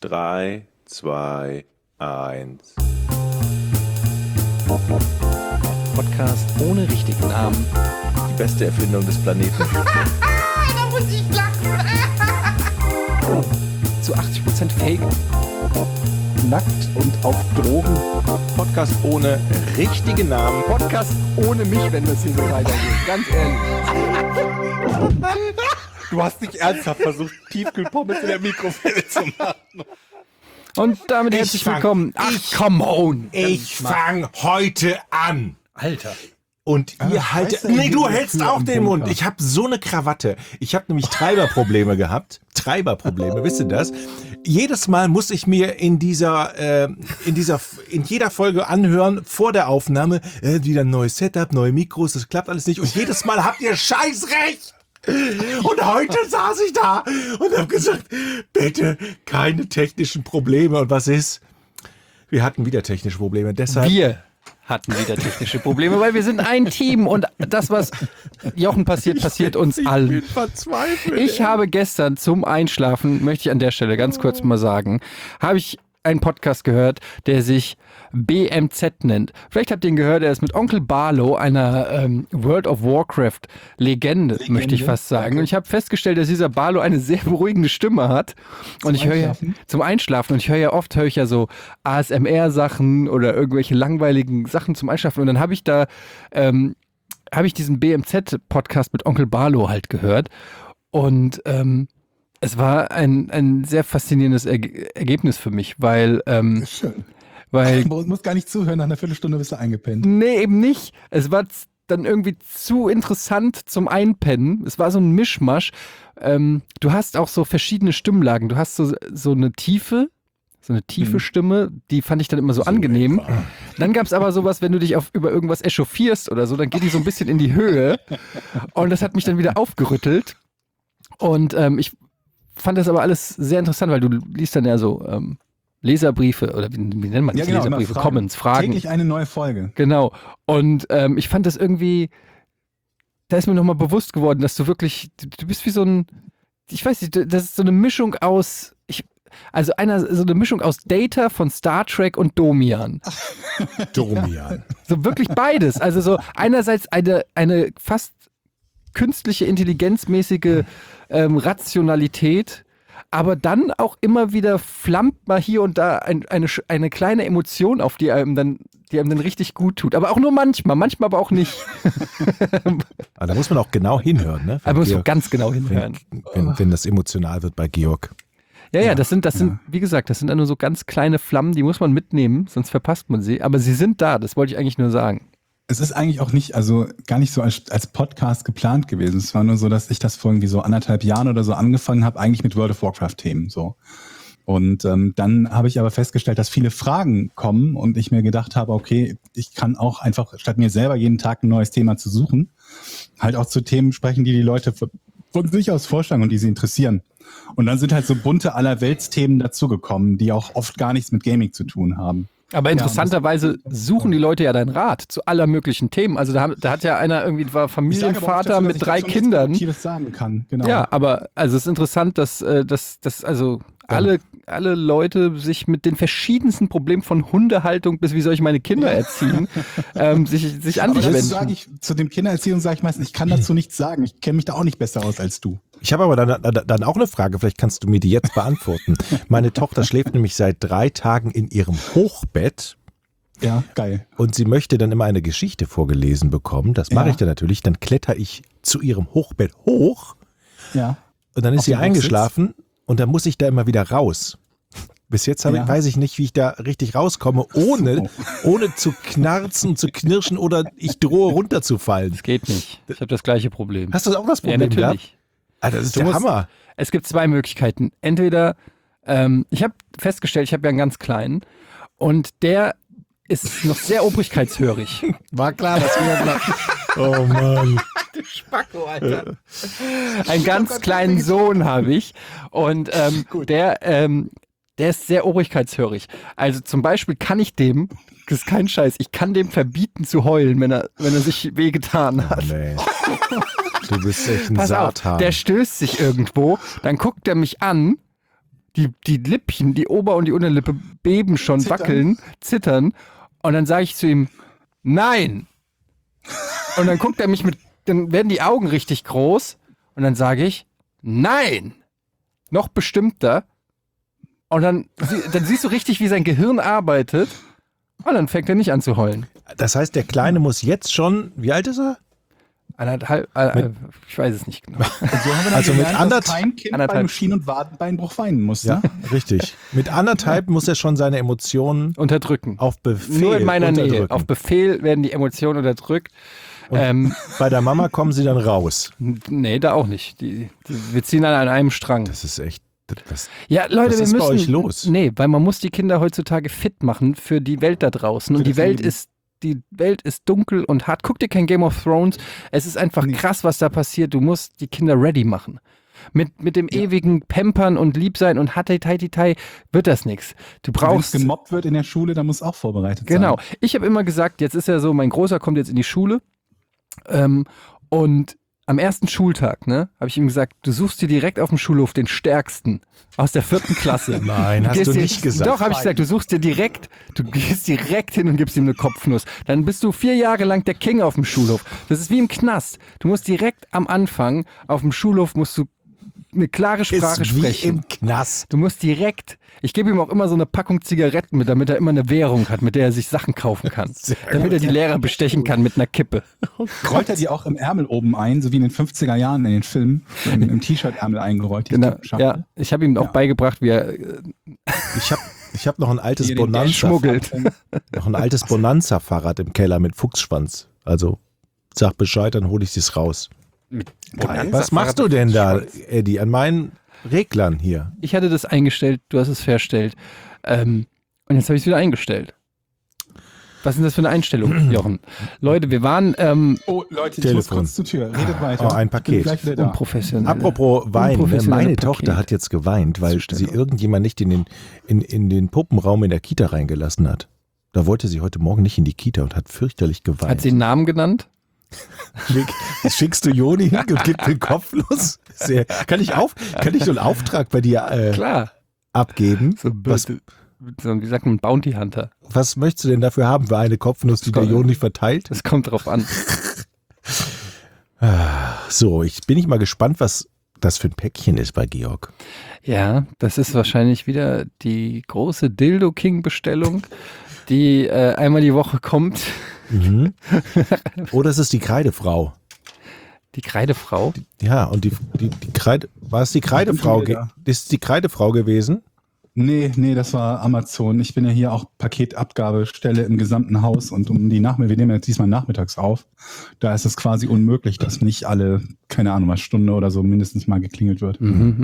3, 2, 1. Podcast ohne richtigen Namen. Die beste Erfindung des Planeten. Da muss ich lachen. Zu 80% Fake. Nackt und auf Drogen. Podcast ohne richtigen Namen. Podcast ohne mich, wenn das hier so weitergeht. Ganz ehrlich. Du hast nicht ernsthaft versucht, Tiefkühlpommes in der Mikrowelle zu machen. Und damit herzlich willkommen. Ach, come on. Ich fang heute an. Alter. Und ihr haltet... Nee, du hältst auch den Mund. Ich habe so eine Krawatte. Ich habe nämlich Treiberprobleme gehabt. Treiberprobleme, wisst ihr das? Jedes Mal muss ich mir in jeder Folge anhören, vor der Aufnahme, wieder ein neues Setup, neue Mikros, das klappt alles nicht. Und jedes Mal habt ihr Scheißrecht. Und heute saß ich da und habe gesagt, bitte keine technischen Probleme. Und was ist? Wir hatten wieder technische Probleme. Deshalb... Wir hatten wieder technische Probleme, weil wir sind ein Team und das, was Jochen passiert uns allen. Ich bin verzweifelt. Ich habe gestern zum Einschlafen, möchte ich an der Stelle ganz kurz mal sagen, habe ich einen Podcast gehört, der sich BMZ nennt. Vielleicht habt ihr ihn gehört, er ist mit Onkel Barlow, einer World of Warcraft Legende, möchte ich fast sagen. Okay. Und ich habe festgestellt, dass dieser Barlow eine sehr beruhigende Stimme hat. Und ich höre ja zum Einschlafen und ich höre ja so ASMR-Sachen oder irgendwelche langweiligen Sachen zum Einschlafen. Und dann habe ich diesen BMZ-Podcast mit Onkel Barlow halt gehört. Und es war ein sehr faszinierendes Ergebnis für mich, weil... Schön. Weil, du musst gar nicht zuhören, nach einer Viertelstunde bist du eingepennt. Nee, eben nicht. Es war dann irgendwie zu interessant zum Einpennen. Es war so ein Mischmasch. Du hast auch so verschiedene Stimmlagen. Du hast so eine tiefe Stimme, die fand ich dann immer so angenehm. Dann gab es aber sowas, wenn du dich über irgendwas echauffierst oder so, dann geht die so ein bisschen in die Höhe. Und das hat mich dann wieder aufgerüttelt. Und ich fand das aber alles sehr interessant, weil du liest dann ja so Leserbriefe oder wie nennt man das? Ja, genau, Leserbriefe, Comments, Fragen. Täglich eine neue Folge. Genau. Und ich fand das irgendwie, da ist mir nochmal bewusst geworden, dass du wirklich, du bist wie so ein, ich weiß nicht, das ist so eine Mischung aus, so eine Mischung aus Data von Star Trek und Domian. Domian. So wirklich beides. Also so einerseits eine fast künstliche, intelligenzmäßige Rationalität, aber dann auch immer wieder flammt mal hier und da eine kleine Emotion auf, die einem dann richtig gut tut. Aber auch nur manchmal aber auch nicht. Aber da muss man auch genau hinhören, ne? Da muss man ganz genau hinhören. Wenn das emotional wird bei Georg. Ja, das sind, wie gesagt, das sind dann nur so ganz kleine Flammen, die muss man mitnehmen, sonst verpasst man sie. Aber sie sind da, das wollte ich eigentlich nur sagen. Es ist eigentlich auch gar nicht so als Podcast geplant gewesen. Es war nur so, dass ich das vor irgendwie so 1,5 Jahren oder so angefangen habe, eigentlich mit World of Warcraft-Themen so. Und dann habe ich aber festgestellt, dass viele Fragen kommen und ich mir gedacht habe, okay, ich kann auch einfach, statt mir selber jeden Tag ein neues Thema zu suchen, halt auch zu Themen sprechen, die Leute von sich aus vorschlagen und die sie interessieren. Und dann sind halt so bunte Allerweltsthemen dazugekommen, die auch oft gar nichts mit Gaming zu tun haben. Aber interessanterweise suchen die Leute ja deinen Rat zu aller möglichen Themen. Also da hat ja einer irgendwie, war Familienvater mit 3 Kindern. Sagen kann. Genau. Ja, aber also es ist interessant, dass alle Leute sich mit den verschiedensten Problemen von Hundehaltung bis wie soll ich meine Kinder erziehen, sich an dich wenden. Zu dem Kindererziehung sage ich meistens, ich kann dazu nichts sagen. Ich kenne mich da auch nicht besser aus als du. Ich habe aber dann auch eine Frage, vielleicht kannst du mir die jetzt beantworten. Meine Tochter schläft nämlich seit 3 Tagen in ihrem Hochbett. Ja, geil. Und sie möchte dann immer eine Geschichte vorgelesen bekommen. Das mache ich dann natürlich. Dann kletter ich zu ihrem Hochbett hoch. Ja. Und dann ist sie eingeschlafen und dann muss ich da immer wieder raus. Bis jetzt weiß ich nicht, wie ich da richtig rauskomme, ohne zu knarzen, zu knirschen oder ich drohe runterzufallen. Das geht nicht. Ich habe das gleiche Problem. Hast du auch das Problem gehabt? Natürlich. Alter, das ist der Hammer. Es gibt 2 Möglichkeiten. Entweder, ich habe festgestellt, ich habe ja einen ganz kleinen und der ist noch sehr obrigkeitshörig. War klar, dass wir Oh Mann. Du Spacko, Alter. Einen ganz kleinen Sohn habe ich und der ist sehr obrigkeitshörig. Also zum Beispiel kann ich dem, das ist kein Scheiß, ich kann dem verbieten zu heulen, wenn er sich wehgetan hat. Nee. Du bist echt ein Pass auf, Satan. der stößt sich irgendwo, dann guckt er mich an, die Lippchen, die Ober- und die Unterlippe beben schon, Zittern. wackeln, zittern. Und dann sage ich zu ihm, nein. Und dann guckt er mich dann werden die Augen richtig groß. Und dann sage ich, nein. Noch bestimmter. Und dann siehst du richtig, wie sein Gehirn arbeitet. Und dann fängt er nicht an zu heulen. Das heißt, der Kleine muss jetzt schon, wie alt ist er? Ich weiß es nicht genau. Und so haben wir dann Also mit gelernt, dass kein Kind anderthalb- beim Schien- und Wadenbeinbruch weinen muss. Ja, Ne? richtig. Mit 1,5 muss er schon seine Emotionen Unterdrücken. auf Befehl Nur in meiner Nähe. unterdrücken. Auf Befehl werden die Emotionen unterdrückt. Bei der Mama kommen sie dann raus. Nee, da auch nicht. Wir ziehen alle an einem Strang. Das ist echt. Ja, Leute, Was wir ist müssen. bei euch los? Nee, weil man muss die Kinder heutzutage fit machen für die Welt da draußen. Und Für die das Welt Leben. ist dunkel und hart. Guck dir kein Game of Thrones. Es ist einfach krass, was da passiert. Du musst die Kinder ready machen. Mit dem ewigen Pampern und Liebsein und Hatei wird das nichts. Du Wenn es brauchst. gemobbt wird in der Schule, dann muss auch vorbereitet Genau. sein. Ich habe immer gesagt, jetzt ist ja so, mein Großer kommt jetzt in die Schule und am ersten Schultag, ne, habe ich ihm gesagt, du suchst dir direkt auf dem Schulhof den Stärksten aus der 4. Klasse. Nein, hast Gehst du dir- nicht gesagt. Doch, habe ich gesagt, du gehst direkt hin und gibst ihm eine Kopfnuss. Dann bist du 4 Jahre lang der King auf dem Schulhof. Das ist wie im Knast. Du musst direkt am Anfang auf dem Schulhof musst du eine klare Sprache Ist wie sprechen. im Knast. Du musst direkt, ich gebe ihm auch immer so eine Packung Zigaretten mit, damit er immer eine Währung hat, mit der er sich Sachen kaufen kann. Damit er die Lehrer bestechen kann mit einer Kippe. Rollt er die auch im Ärmel oben ein, so wie in den 50er Jahren in den Filmen, so im T-Shirt-Ärmel eingerollt. die Genau, Schachtel. ja. Ich habe ihm auch beigebracht, wie er Ich hab noch ein altes Hier den Bonanza. schmuggelt. Noch ein altes Bonanza-Fahrrad im Keller mit Fuchsschwanz. Also sag Bescheid, dann hole ich es raus. Was machst du denn da, Eddie, an meinen Reglern hier? Ich hatte das eingestellt, du hast es verstellt. Und jetzt habe ich es wieder eingestellt. Was ist denn das für eine Einstellung, Jochen? Leute, wir waren Oh, Leute, ich Telefon. muss kurz zur Tür. Redet weiter. Oh, ein Paket. Bin gleich wieder da. unprofessionell. Apropos Wein, ne? Unprofessionelle Meine Paket. Tochter hat jetzt geweint, weil sie Zustellung. irgendjemand nicht in den Puppenraum in der Kita reingelassen hat. Da wollte sie heute Morgen nicht in die Kita und hat fürchterlich geweint. Hat sie einen Namen genannt? Schickst du Joni hin und gib den Kopfnuss? Kann ich so einen Auftrag bei dir Klar. abgeben? So, Was, wie sagt man, Bounty Hunter. was möchtest du denn dafür haben für eine Kopfnuss, die der Joni verteilt? Das kommt drauf an. So, bin ich mal gespannt, was das für ein Päckchen ist bei Georg. Ja, das ist wahrscheinlich wieder die große Dildo King Bestellung, die einmal die Woche kommt. Oder es ist die Kreidefrau. Die Kreidefrau. Ja, und die Kreide, war es die Kreidefrau? Ja. Ist es die Kreidefrau gewesen? Nee, das war Amazon. Ich bin ja hier auch Paketabgabestelle im gesamten Haus und wir nehmen jetzt diesmal nachmittags auf. Da ist es quasi unmöglich, dass nicht alle, keine Ahnung, mal Stunde oder so mindestens mal geklingelt wird.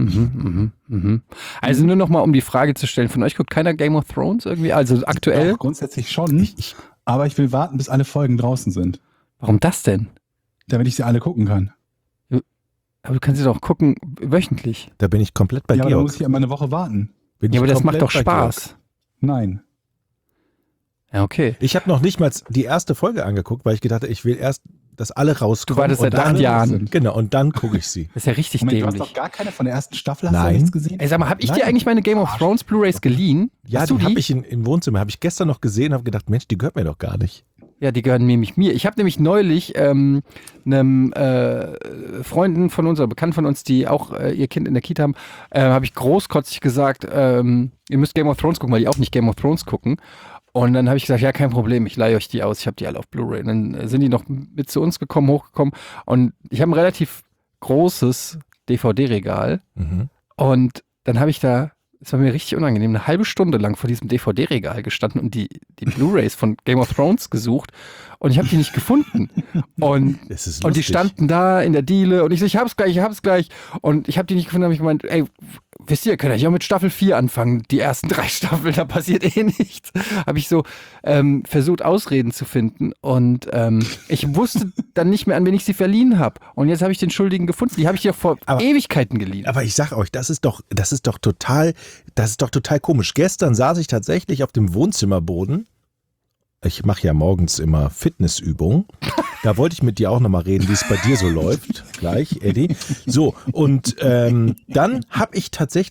Also nur noch mal, um die Frage zu stellen, von euch guckt keiner Game of Thrones irgendwie? Also aktuell? Doch, grundsätzlich schon. Aber ich will warten, bis alle Folgen draußen sind, Warum das denn? damit ich sie alle gucken kann. Aber du kannst sie doch gucken wöchentlich. Da bin ich komplett bei Ja, aber dann Georg. muss ich ja immer eine Woche warten. Bin Ja, aber ich das macht komplett doch bei Georg. Spaß. Nein. Ja, okay. Ich habe noch nicht mal die erste Folge angeguckt, weil ich gedacht habe, ich will erst, dass alle rauskommen. Du wartest und seit dann- 8 Jahren. sind. Genau, und dann gucke ich sie. Das ist ja richtig Moment, du hast dämlich. doch gar keine von der ersten Staffel, hast Nein. du nichts gesehen? Ey, sag mal, hab ich Nein. dir eigentlich meine Game of Thrones Blu-Rays geliehen? Ja, Hast du die habe ich im Wohnzimmer, habe ich gestern noch gesehen und habe gedacht, Mensch, die gehört mir doch gar nicht. Ja, die gehören nämlich mir. Ich habe nämlich neulich einem Freunden von uns oder Bekannten von uns, die auch ihr Kind in der Kita haben, habe ich großkotzig gesagt, ihr müsst Game of Thrones gucken, weil die auch nicht Game of Thrones gucken. Und dann habe ich gesagt, ja, kein Problem, ich leihe euch die aus, ich habe die alle auf Blu-ray. Und dann sind die noch mit zu uns hochgekommen und ich habe ein relativ großes DVD-Regal und dann habe ich da, es war mir richtig unangenehm, eine halbe Stunde lang vor diesem DVD-Regal gestanden und die Blu-rays von Game of Thrones gesucht und ich habe die nicht gefunden. Und Das ist und die lustig. standen da in der Diele und ich so, ich hab's gleich. Und ich habe die nicht gefunden, habe ich gemeint, ey, wisst ihr, könnt ihr ja auch mit Staffel 4 anfangen. Die ersten 3 Staffeln, da passiert eh nichts. Habe ich so versucht, Ausreden zu finden. Und ich wusste dann nicht mehr, an wen ich sie verliehen habe. Und jetzt habe ich den Schuldigen gefunden. Die habe ich dir vor Aber- Ewigkeiten geliehen. Aber ich sag euch, das ist doch total komisch. Gestern saß ich tatsächlich auf dem Wohnzimmerboden. Ich mache ja morgens immer Fitnessübungen. Da wollte ich mit dir auch nochmal reden, wie es bei dir so läuft. Gleich, Eddie. So, und dann habe ich tatsächlich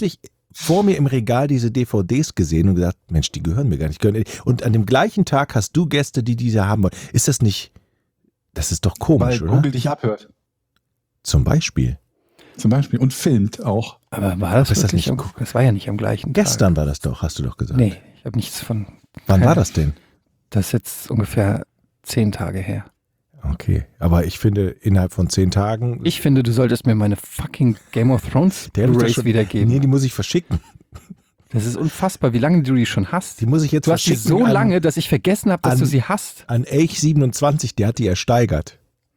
vor mir im Regal diese DVDs gesehen und gesagt, Mensch, die gehören mir gar nicht. Und an dem gleichen Tag hast du Gäste, die diese haben wollen. Ist das nicht, das ist doch komisch, Weil oder? Google dich abhört. Zum Beispiel. Und filmt auch. Aber war das ist das wirklich? nicht- Das war ja nicht am gleichen Gestern war das doch, hast du doch Tag. gesagt. Nee, ich habe nichts von. Wann war das denn? Das ist jetzt ungefähr 10 Tage her. Okay, aber ich finde, innerhalb von 10 Tagen... Ich finde, du solltest mir meine fucking Game of Thrones Der hab ich doch Blu-rays schon- wiedergeben. Nee, die muss ich verschicken. Das ist unfassbar, wie lange du die schon hast. Die muss ich jetzt Du hast die verschicken so an- lange, dass ich vergessen habe, dass an- du sie hast. An Elch27, der hat die ersteigert.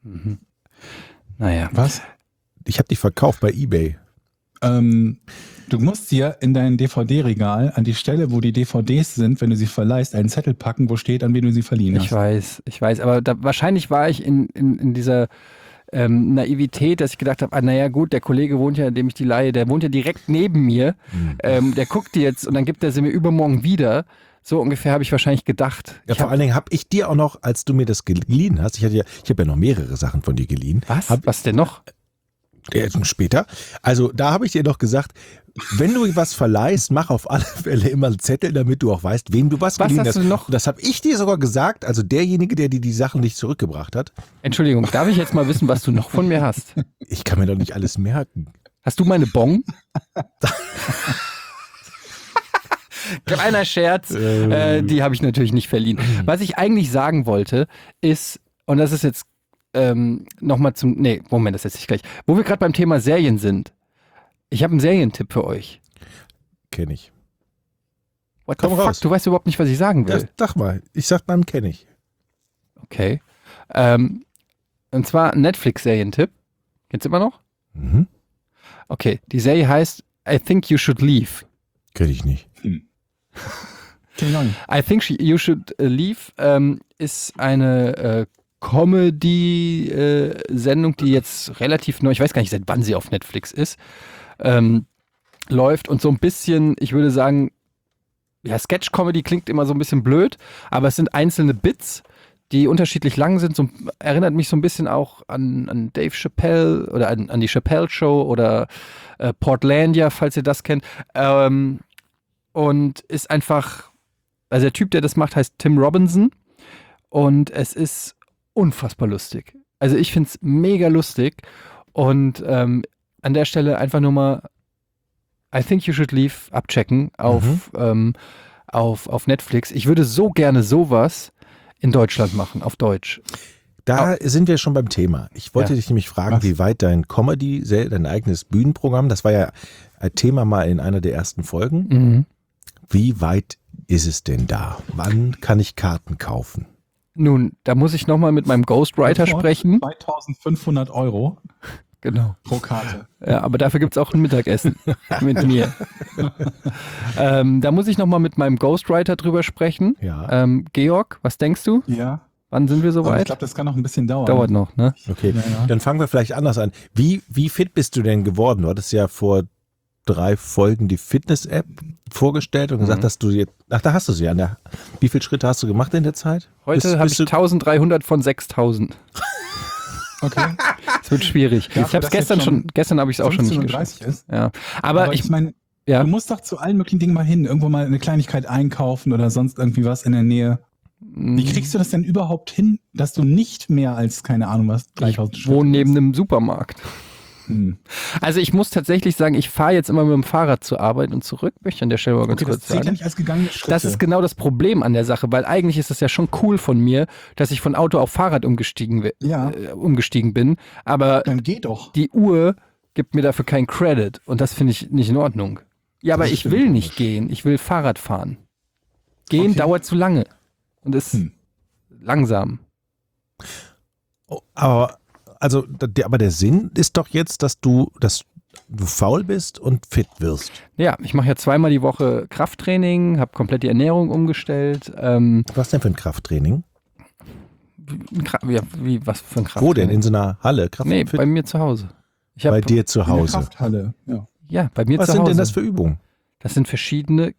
Naja. Was? Ich habe die verkauft bei eBay. Du musst dir in dein DVD-Regal an die Stelle, wo die DVDs sind, wenn du sie verleihst, einen Zettel packen, wo steht, an wen du sie verliehen Ich hast. weiß, aber wahrscheinlich war ich in dieser Naivität, dass ich gedacht habe, naja gut, der Kollege wohnt ja, in dem ich die leihe, der wohnt ja direkt neben mir, der guckt die jetzt und dann gibt er sie mir übermorgen wieder. So ungefähr habe ich wahrscheinlich gedacht. Ja, vor allen Dingen habe ich dir auch noch, als du mir das geliehen hast, ich habe ja noch mehrere Sachen von dir geliehen. Was denn noch? Später. Also da habe ich dir doch gesagt, wenn du was verleihst, mach auf alle Fälle immer einen Zettel, damit du auch weißt, wem du was Was geliehen hast hast. du noch? Das habe ich dir sogar gesagt, also derjenige, der dir die Sachen nicht zurückgebracht hat. Entschuldigung, darf ich jetzt mal wissen, was du noch von mir hast? Ich kann mir doch nicht alles merken. Hast du meine Bon? Kleiner Scherz, die habe ich natürlich nicht verliehen. Was ich eigentlich sagen wollte, ist, und das ist jetzt nochmal zum, Moment, das setze ich gleich. Wo wir gerade beim Thema Serien sind. Ich habe einen Serientipp für euch. Kenne ich. What the Komm fuck? raus. Du weißt überhaupt nicht, was ich sagen will. Ja, sag mal, ich sag dann kenne ich. Okay. Und zwar ein Netflix-Serientipp. Kennst du immer noch? Mhm. Okay, die Serie heißt I Think You Should Leave. Kenne ich nicht. Kenn ich auch nicht. I Think You Should Leave ist eine Comedy-Sendung, die jetzt relativ neu, ich weiß gar nicht, seit wann sie auf Netflix ist, läuft und so ein bisschen, ich würde sagen, ja, Sketch-Comedy klingt immer so ein bisschen blöd, aber es sind einzelne Bits, die unterschiedlich lang sind. So, erinnert mich so ein bisschen auch an Dave Chappelle oder an die Chappelle Show oder Portlandia, falls ihr das kennt. Und ist einfach, also der Typ, der das macht, heißt Tim Robinson und es ist unfassbar lustig. Also ich finde es mega lustig und an der Stelle einfach nur mal I Think You Should Leave abchecken auf Netflix. Ich würde so gerne sowas in Deutschland machen, auf Deutsch. Da sind wir schon beim Thema. Ich wollte dich nämlich fragen, wie weit dein Comedy, dein eigenes Bühnenprogramm, das war ja ein Thema mal in einer der ersten Folgen. Wie weit ist es denn da? Wann kann ich Karten kaufen? Nun, da muss ich nochmal mit meinem Ghostwriter sprechen. 2.500 € Genau. pro Karte. Ja, aber dafür gibt es auch ein Mittagessen mit mir. Da muss ich nochmal mit meinem Ghostwriter drüber sprechen. Ja. Georg, was denkst du? Ja. Wann sind wir Aber ich soweit? glaube, das kann noch ein bisschen dauern. Dauert noch, ne? Okay, Ja. dann fangen wir vielleicht anders an. Wie fit bist du denn geworden? Du hattest ja vor 3 Folgen die Fitness-App vorgestellt und gesagt, dass du jetzt, da hast du sie ja. Wie viele Schritte hast du gemacht in der Zeit? Heute habe ich 1300 von 6000. Okay. Es wird schwierig. Dafür, Ich habe es dass gestern habe ich es auch schon nicht 15:30 geschafft. ist. Ja. Aber ich ich, meine, ja. du musst doch zu allen möglichen Dingen mal hin. Irgendwo mal eine Kleinigkeit einkaufen oder sonst irgendwie was in der Nähe. Wie kriegst du das denn überhaupt hin, dass du nicht mehr als, keine Ahnung was, 3000 Ich wohne neben einem Supermarkt. Hm. Also ich muss tatsächlich sagen, ich fahre jetzt immer mit dem Fahrrad zur Arbeit und zurück. Möchte ich an der Stelle mal ganz Okay, das kurz zählt ja sagen. nicht als gegangene Schritte. Das ist genau das Problem an der Sache, weil eigentlich ist es ja schon cool von mir, dass ich von Auto auf Fahrrad umgestiegen bin, aber Dann geh doch. die Uhr gibt mir dafür keinen Credit und das finde ich nicht in Ordnung. Ja, aber Das ich stimmt will auch nicht nicht. gehen, ich will Fahrrad fahren. Gehen Okay. dauert zu lange und ist langsam. Oh, aber der Sinn ist doch jetzt, dass du faul bist und fit wirst. Ja, ich mache ja 2-mal die Woche Krafttraining, habe komplett die Ernährung umgestellt. Was denn für ein Krafttraining? Was für ein Krafttraining? Wo denn? In so einer Halle? Nee, bei mir zu Hause. Ich bei hab, dir zu In der Hause. Krafthalle. Ja. Ja, bei mir Was zu sind Hause. denn das für Übungen? Das sind verschiedene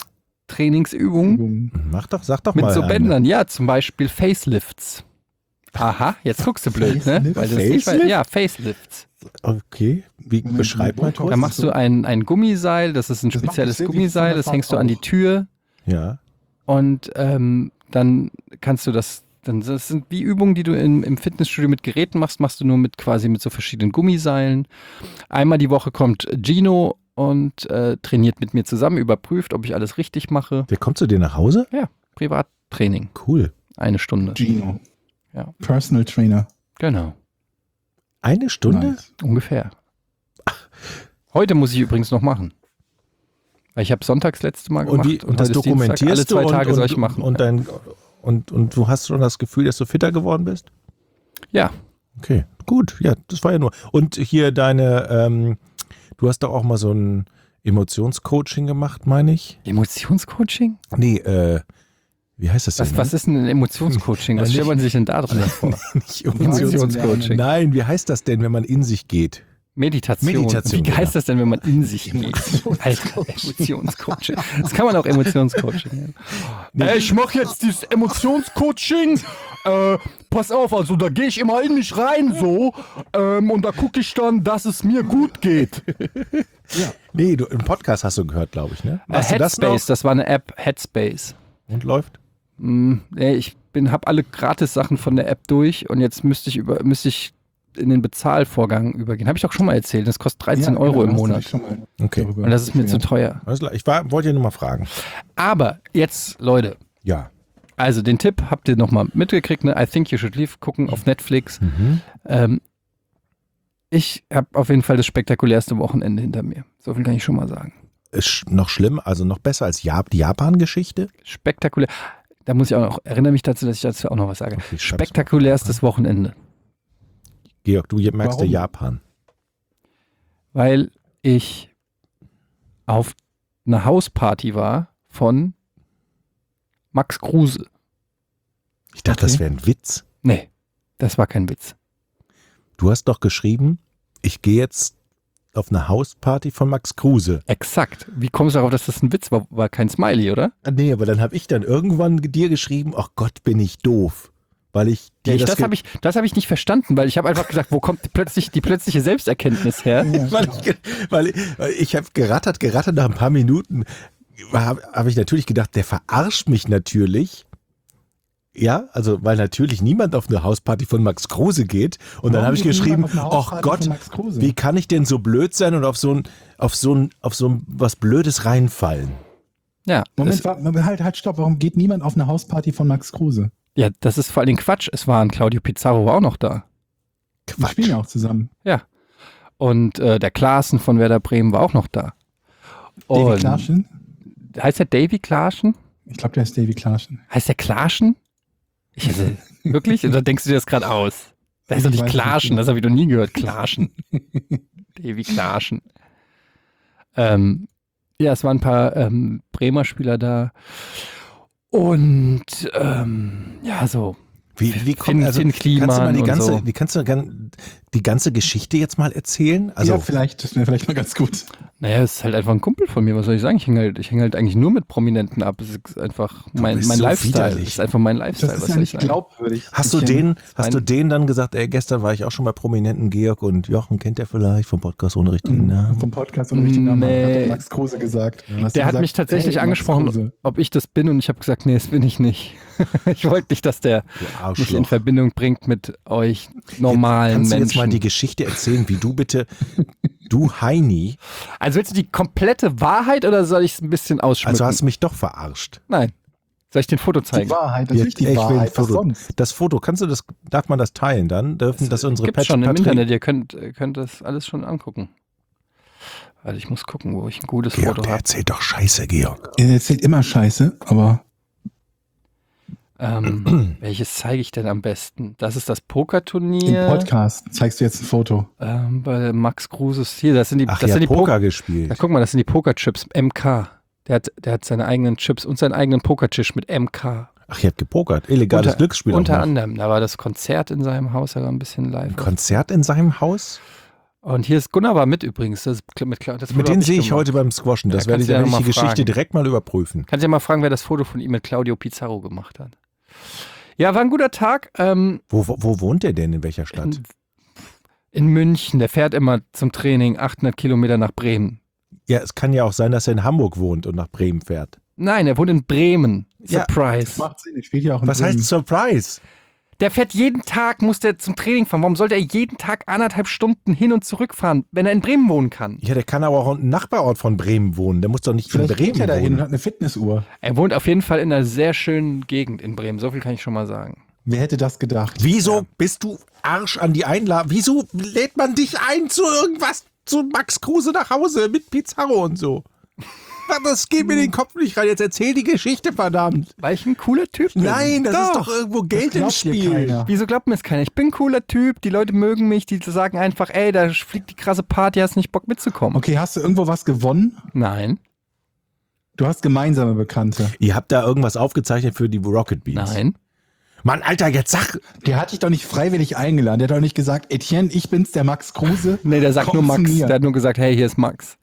Krafttrainingsübungen Sag doch mit mal. so eine. Bändern. Ja, zum Beispiel Facelifts. Aha, jetzt guckst du blöd, ne? Facelift? Weil du es nicht weißt. Ja, Facelifts. Okay, wie beschreibt man Botox? Da machst du ein Gummiseil, das ist ein Das macht spezielles das Gummiseil, das hängst du an die Tür Ja. und dann kannst du das sind wie Übungen, die du im Fitnessstudio mit Geräten machst du nur mit so verschiedenen Gummiseilen. Einmal die Woche kommt Gino und trainiert mit mir zusammen, überprüft, ob ich alles richtig mache. Der kommt zu dir nach Hause? Ja, Privattraining, Cool. 1 Stunde. Gino. Ja. Personal Trainer. Genau, 1 Stunde? Nice. ungefähr. Heute muss ich übrigens noch machen. Weil ich habe sonntags letzte Mal gemacht Und das heute ist Dienstag. dokumentierst du alle 2 Tage und, soll ich machen. Und du hast schon das Gefühl, dass du fitter geworden bist? Ja, Okay, gut. Ja, das war ja nur. Und hier du hast doch auch mal so ein Emotionscoaching gemacht, meine ich? Emotionscoaching? Nee, wie heißt das denn? Was ist denn ein Emotionscoaching? Was stellt man sich denn da drin vor? Nicht Emotionscoaching. Nein, wie heißt das denn, wenn man in sich geht? Meditation. Meditation, Wie heißt genau. das denn, wenn man in sich geht? Alter, Emotionscoaching. Das kann man auch Emotionscoaching nennen. Ich mache jetzt dieses Emotionscoaching. Pass auf, also da gehe ich immer in mich rein so und da gucke ich dann, dass es mir gut geht. Nee, du, im Podcast hast du gehört, glaube ich, ne? Machst du das Headspace, noch? das war eine App, Headspace. Und läuft? Ich habe alle Gratis-Sachen von der App durch und jetzt müsste ich in den Bezahlvorgang übergehen. Habe ich doch schon mal erzählt. Das kostet 13 Euro im Monat. Okay. Und das ist mir zu teuer. Alles klar. Ich wollte ja nur mal fragen. Aber jetzt, Leute, Ja. also den Tipp habt ihr nochmal mitgekriegt, ne? I Think You Should Leave, gucken auf Netflix. Ich habe auf jeden Fall das spektakulärste Wochenende hinter mir. So viel kann ich schon mal sagen. Ist noch schlimm, also noch besser als die Japan-Geschichte? Spektakulär. Da muss ich auch noch, erinnere mich dazu, dass ich dazu auch noch was sage. Okay, schreib's Spektakulärstes Wochenende. Georg, du merkst ja Warum? Japan. Weil ich auf einer Hausparty war von Max Kruse. Ich dachte, das wäre ein Witz. Nee, das war kein Witz. Du hast doch geschrieben, ich gehe jetzt auf eine Hausparty von Max Kruse. Exakt. Wie kommst du darauf, dass das ein Witz war? War kein Smiley, oder? Nee, aber dann habe ich dann irgendwann dir geschrieben, ach Gott, bin ich doof. Weil ich dir Das habe ich nicht verstanden, weil ich habe einfach gesagt, wo kommt die plötzliche Selbsterkenntnis her? weil ich habe gerattert, nach ein paar Minuten habe ich natürlich gedacht, der verarscht mich natürlich. Ja, also weil natürlich niemand auf eine Hausparty von Max Kruse geht. Und dann habe ich geschrieben, ach Gott, wie kann ich denn so blöd sein und auf so ein was Blödes reinfallen? Ja, Moment, halt, stopp. Warum geht niemand auf eine Hausparty von Max Kruse? ja, das ist vor allen Dingen Quatsch. Es war Claudio Pizarro war auch noch da. Wir spielen ja auch zusammen. Ja. Und der Klaassen von Werder Bremen war auch noch da. Davy Und- Klaaschen? Heißt der Davy Klaaschen? Ich glaube, der ist Davy Klaaschen. Heißt der Klaaschen? Wirklich? Oder denkst du dir das gerade aus? Der heißt doch Ich nicht weiß Klaaschen, nicht. das habe ich noch nie gehört. Klaaschen. Davy Klaaschen. Ja, es waren ein paar Bremer Spieler da. Und ja, so. Wie kommt Finn Kliman kannst du mal und kannst du die ganze Geschichte jetzt mal erzählen? Also Ja, vielleicht, das wäre vielleicht mal ganz gut. Naja, es ist halt einfach ein Kumpel von mir, was soll ich sagen? Ich häng halt eigentlich nur mit Prominenten ab. Es ist einfach mein bist so Lifestyle. widerlich. Es ist einfach mein Lifestyle, Das ist was ja soll ich nicht sagen? glaubwürdig. Hast du denen dann gesagt, gestern war ich auch schon bei Prominenten, Georg und Jochen kennt der vielleicht vom Podcast ohne richtigen Namen? Vom Podcast und richtigen Namen Nee. hat doch Max Kruse gesagt. Hast du Der hat gesagt, mich tatsächlich hey, Max angesprochen, Kruse. ob ich das bin und ich habe gesagt, nee, das bin ich nicht. Ich wollte nicht, dass der Du mich in Arschloch. Verbindung bringt mit euch normalen Kannst du Menschen. jetzt mal die Geschichte erzählen, wie du Heini, Also willst du die komplette Wahrheit oder soll ich es ein bisschen ausschmücken? also hast du mich doch verarscht. Nein. Soll ich den Foto Die zeigen? Wahrheit, natürlich die Ich will ein Wahrheit. Was Foto. sonst? Das Foto, darf man das teilen dann? Dürfen das unsere Gibt's schon im Patreon- Internet, ihr könnt das alles schon angucken. Also ich muss gucken, wo ich ein gutes Georg, Foto der habe. erzählt doch Scheiße, Georg. Er erzählt immer Scheiße, aber Welches zeige ich denn am besten? Das ist das im Pokerturnier. Podcast zeigst du jetzt ein Foto. Bei Max Kruses hier, das sind die, Ach das ja, sind die Poker Ja, gespielt. guck mal, das sind die Pokerchips MK. Der hat seine eigenen Chips und seinen eigenen Pokertisch mit MK. Ach, ihr habt gepokert. Illegales Glücksspiel. Unter auch noch. anderem, da war das Konzert in seinem Haus, da war ein bisschen live. Ein Konzert in seinem Haus? Und hier ist Gunnar war mit übrigens. Das Foto Mit hab denen sehe ich gemacht. heute beim Squashen. Das Ja, werde kannst ich du ja die noch mal Geschichte fragen. direkt mal überprüfen. Kannst ja mal fragen, wer das Foto von ihm mit Claudio Pizarro gemacht hat. Ja, war ein guter Tag. Wo wohnt der denn? In welcher Stadt? In München. Der fährt immer zum Training 800 Kilometer nach Bremen. Ja, es kann ja auch sein, dass er in Hamburg wohnt und nach Bremen fährt. Nein, er wohnt in Bremen. Ja. Surprise. Macht Sinn, ich spiele ja auch in Was Bremen. heißt Surprise? Der fährt jeden Tag, muss der zum Training fahren. Warum sollte er jeden Tag 1,5 Stunden hin und zurück fahren, wenn er in Bremen wohnen kann? Ja, der kann aber auch im Nachbarort von Bremen wohnen. Der muss doch nicht Vielleicht in Bremen geht er dahin und wohnen. hat eine Fitnessuhr. Er wohnt auf jeden Fall in einer sehr schönen Gegend in Bremen. So viel kann ich schon mal sagen. Wer hätte das gedacht? Wieso bist du Arsch an die Einladung? Wieso lädt man dich ein zu irgendwas, zu Max Kruse nach Hause mit Pizarro und so? Das geht mir in den Kopf nicht rein. Jetzt erzähl die Geschichte, verdammt. Weil ich ein cooler Typ bin. Nein, das ist doch irgendwo Geld im Glaubt dir Spiel. keiner. Wieso glaubt mir das keiner? Ich bin ein cooler Typ, die Leute mögen mich, die sagen einfach, ey, da fliegt die krasse Party, hast nicht Bock mitzukommen. Okay, hast du irgendwo was gewonnen? Nein, Du hast gemeinsame Bekannte. Ihr habt da irgendwas aufgezeichnet für die Rocket Beans? nein. Mann, Alter, jetzt sag. Der hat dich doch nicht freiwillig eingeladen. Der hat doch nicht gesagt, Etienne, ich bin's, der Max Kruse. Nee, der sagt Komm nur zu Max. mir. Der hat nur gesagt, hey, hier ist Max.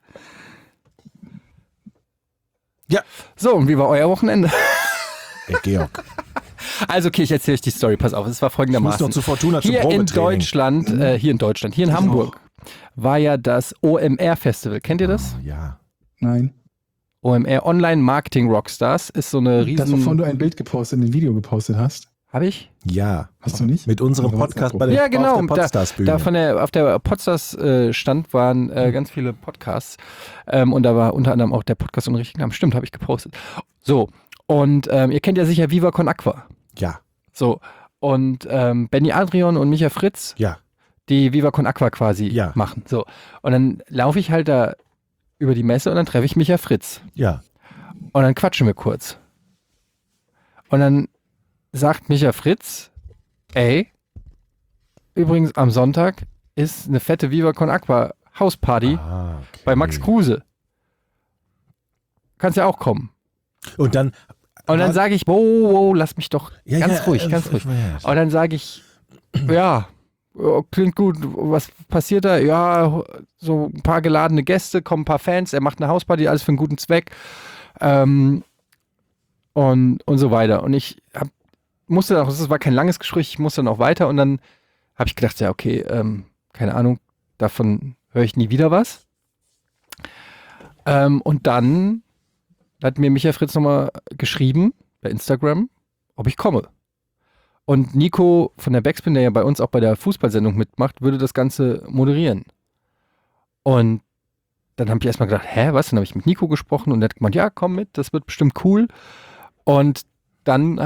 Ja. So, und wie war euer Wochenende? Georg. Also, okay, ich erzähle euch die Story. Pass auf, es war Ich muss folgendermaßen. noch zu Fortuna zum Hier in Probetraining. Deutschland, hier in Hamburg, war ja das OMR-Festival. Kennt ihr das? Oh, ja. Nein. OMR Online Marketing Rockstars ist so eine Das, wovon riesen... du ein Bild gepostet, ein Video gepostet hast. Habe ich? Ja. Hast du nicht? Mit unserem Also, Podcast bei der, Ja, genau. auf der Podstars-Bühne. Auf der Podstars Stand waren ganz viele Podcasts und da war unter anderem auch der Podcast und richtigen Namen. Stimmt, habe ich gepostet. So, und ihr kennt ja sicher Viva Con Aqua. Ja, So, und Benny Adrian und Micha Fritz, ja. die Viva Con Aqua quasi Ja. machen. So, und dann laufe ich halt da über die Messe und dann treffe ich Micha Fritz. Ja. Und dann quatschen wir kurz. Und dann sagt Micha Fritz, ey, übrigens am Sonntag ist eine fette Viva Con Aqua Hausparty Ah, okay. bei Max Kruse. Kannst ja auch kommen. Und dann. Und dann sage ich, wow, lass mich doch Ja, ganz ja, ruhig, ganz ruhig. ja. Und dann sage ich, ja, klingt gut, was passiert da? Ja, so ein paar geladene Gäste, kommen ein paar Fans, er macht eine Hausparty, alles für einen guten Zweck. Und so weiter. Und ich musste auch, es war kein langes Gespräch, ich musste dann auch weiter und dann habe ich gedacht, ja, okay, keine Ahnung, davon höre ich nie wieder was. Und dann hat mir Micha Fritz nochmal geschrieben bei Instagram, ob ich komme. Und Nico von der Backspin, der ja bei uns auch bei der Fußballsendung mitmacht, würde das Ganze moderieren. Und dann habe ich erstmal gedacht, hä, was? Dann habe ich mit Nico gesprochen und der hat gemeint, ja, komm mit, das wird bestimmt cool. Und dann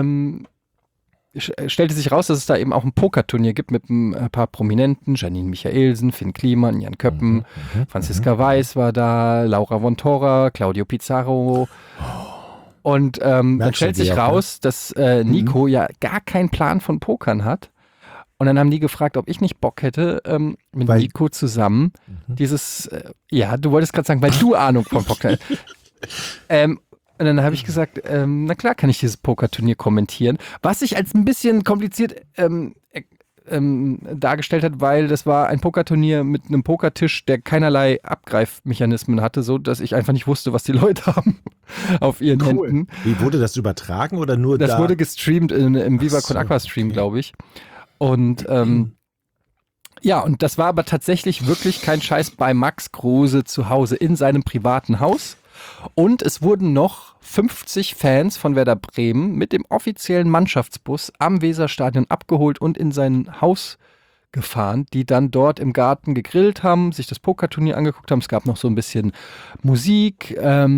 stellte sich raus, dass es da eben auch ein Pokerturnier gibt mit ein paar Prominenten, Janine Michaelsen, Finn Kliman, Jan Köppen, Franziska Weiß war da, Laura von Tora, Claudio Pizarro. Und dann Merkst stellt du, sich Georg, ne? raus, dass Nico ja gar keinen Plan von Pokern hat. Und dann haben die gefragt, ob ich nicht Bock hätte, mit Weil- Nico zusammen dieses, ja, du wolltest gerade sagen, weil du Ahnung von Poker und dann habe ich gesagt, na klar kann ich dieses Pokerturnier kommentieren, was sich als ein bisschen kompliziert dargestellt hat, weil das war ein Pokerturnier mit einem Pokertisch, der keinerlei Abgreifmechanismen hatte, so dass ich einfach nicht wusste, was die Leute haben auf ihren Cool. Händen. Wie wurde das übertragen oder nur Das da? wurde gestreamt im Viva Ach so, Con Aqua Stream, okay. glaube ich. Und ja, und das war aber tatsächlich wirklich kein Scheiß bei Max Kruse zu Hause in seinem privaten Haus. Und es wurden noch 50 Fans von Werder Bremen mit dem offiziellen Mannschaftsbus am Weserstadion abgeholt und in sein Haus gefahren, die dann dort im Garten gegrillt haben, sich das Pokerturnier angeguckt haben. Es gab noch so ein bisschen Musik ja,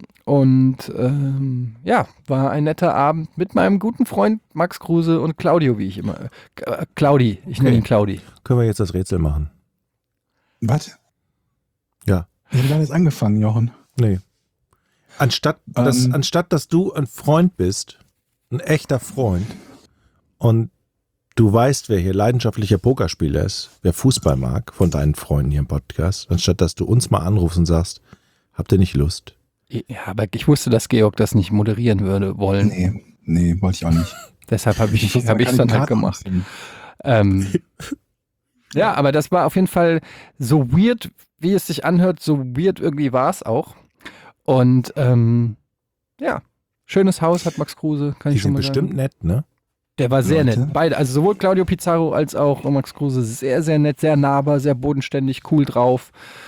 war ein netter Abend mit meinem guten Freund Max Kruse und Claudio, wie ich immer. Claudi, ich nenne ihn Claudi. Können wir jetzt das Rätsel machen? Was? Ja. Ich habe alles angefangen, Jochen. Nee. Anstatt dass du ein Freund bist, ein echter Freund, und du weißt, wer hier leidenschaftlicher Pokerspieler ist, wer Fußball mag, von deinen Freunden hier im Podcast, anstatt dass du uns mal anrufst und sagst, habt ihr nicht Lust? Ja, aber ich wusste, dass Georg das nicht moderieren würde wollen. Nee, wollte ich auch nicht. Deshalb habe ich wusste, man es kann dann die halt Karten gemacht. ausziehen. Ja, aber das war auf jeden Fall so weird, wie es sich anhört, so weird irgendwie war es auch. Und ja, schönes Haus hat Max Kruse, kann Die ich schon sind mal bestimmt sagen. nett, ne? Der war sehr Leute. nett. Beide, also sowohl Claudio Pizarro als auch Max Kruse, sehr, sehr nett, sehr nahbar, sehr bodenständig, cool drauf.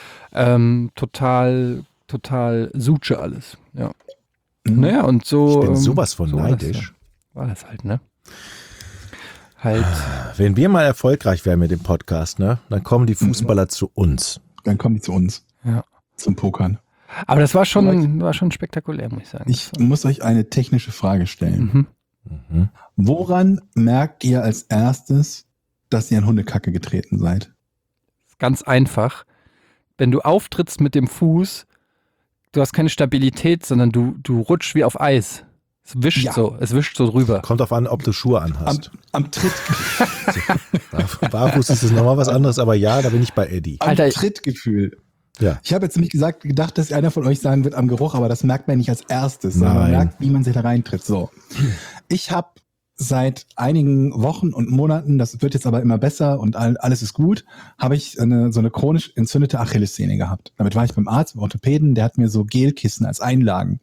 Total Suche alles. Ja. Naja, und so. Ich bin sowas von so neidisch. War das halt, ne? Halt. Wenn wir mal erfolgreich werden mit dem Podcast, ne, dann kommen die Fußballer zu uns. Dann kommen die zu uns. Ja. Zum Pokern. Aber das war schon spektakulär, muss ich sagen. Ich muss euch eine technische Frage stellen. Mhm. Woran merkt ihr als erstes, dass ihr in Hundekacke getreten seid? Ganz einfach. Wenn du auftrittst mit dem Fuß, du hast keine Stabilität, sondern du rutschst wie auf Eis. Es wischt so drüber. Kommt drauf an, ob du Schuhe anhast. Am Tritt. Barfuß ist es nochmal was anderes, aber ja, da bin ich bei Eddie. Am Alter, Trittgefühl. Ja. Ich habe jetzt nämlich gedacht, dass einer von euch sagen wird am Geruch, aber das merkt man nicht als erstes, sondern man Nein. merkt, wie man sich da reintritt. So. Ich habe seit einigen Wochen und Monaten, das wird jetzt aber immer besser und alles ist gut, habe ich so eine chronisch entzündete Achillessehne gehabt. Damit war ich beim Arzt, beim Orthopäden, der hat mir so Gelkissen als Einlagen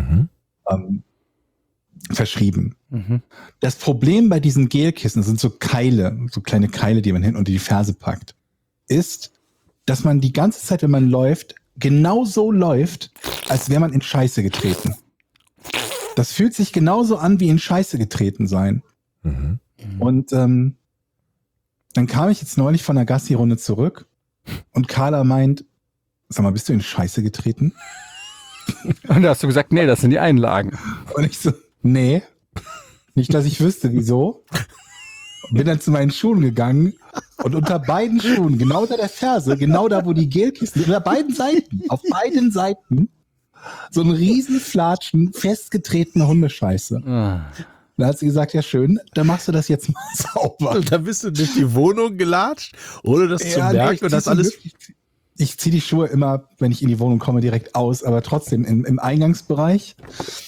verschrieben. Mhm. Das Problem bei diesen Gelkissen, das sind so Keile, so kleine Keile, die man hin unter die Ferse packt, ist, dass man die ganze Zeit, wenn man läuft, genauso läuft, als wäre man in Scheiße getreten. Das fühlt sich genauso an, wie in Scheiße getreten sein. Mhm. Und dann kam ich jetzt neulich von der Gassi-Runde zurück und Carla meint, sag mal, bist du in Scheiße getreten? Und da hast du gesagt, nee, das sind die Einlagen. Und ich so, nee, nicht, dass ich wüsste, wieso. Bin dann zu meinen Schuhen gegangen und unter beiden Schuhen, genau unter der Ferse, genau da, wo die Gelkissen, unter beiden Seiten, auf beiden Seiten, so ein riesen Flatschen, festgetretene Hundescheiße. Ah. Da hat sie gesagt, ja schön, dann machst du das jetzt mal sauber. Und dann bist du durch die Wohnung gelatscht, ohne das zu merken und das alles. Ich ziehe die Schuhe immer, wenn ich in die Wohnung komme, direkt aus, aber trotzdem im Eingangsbereich,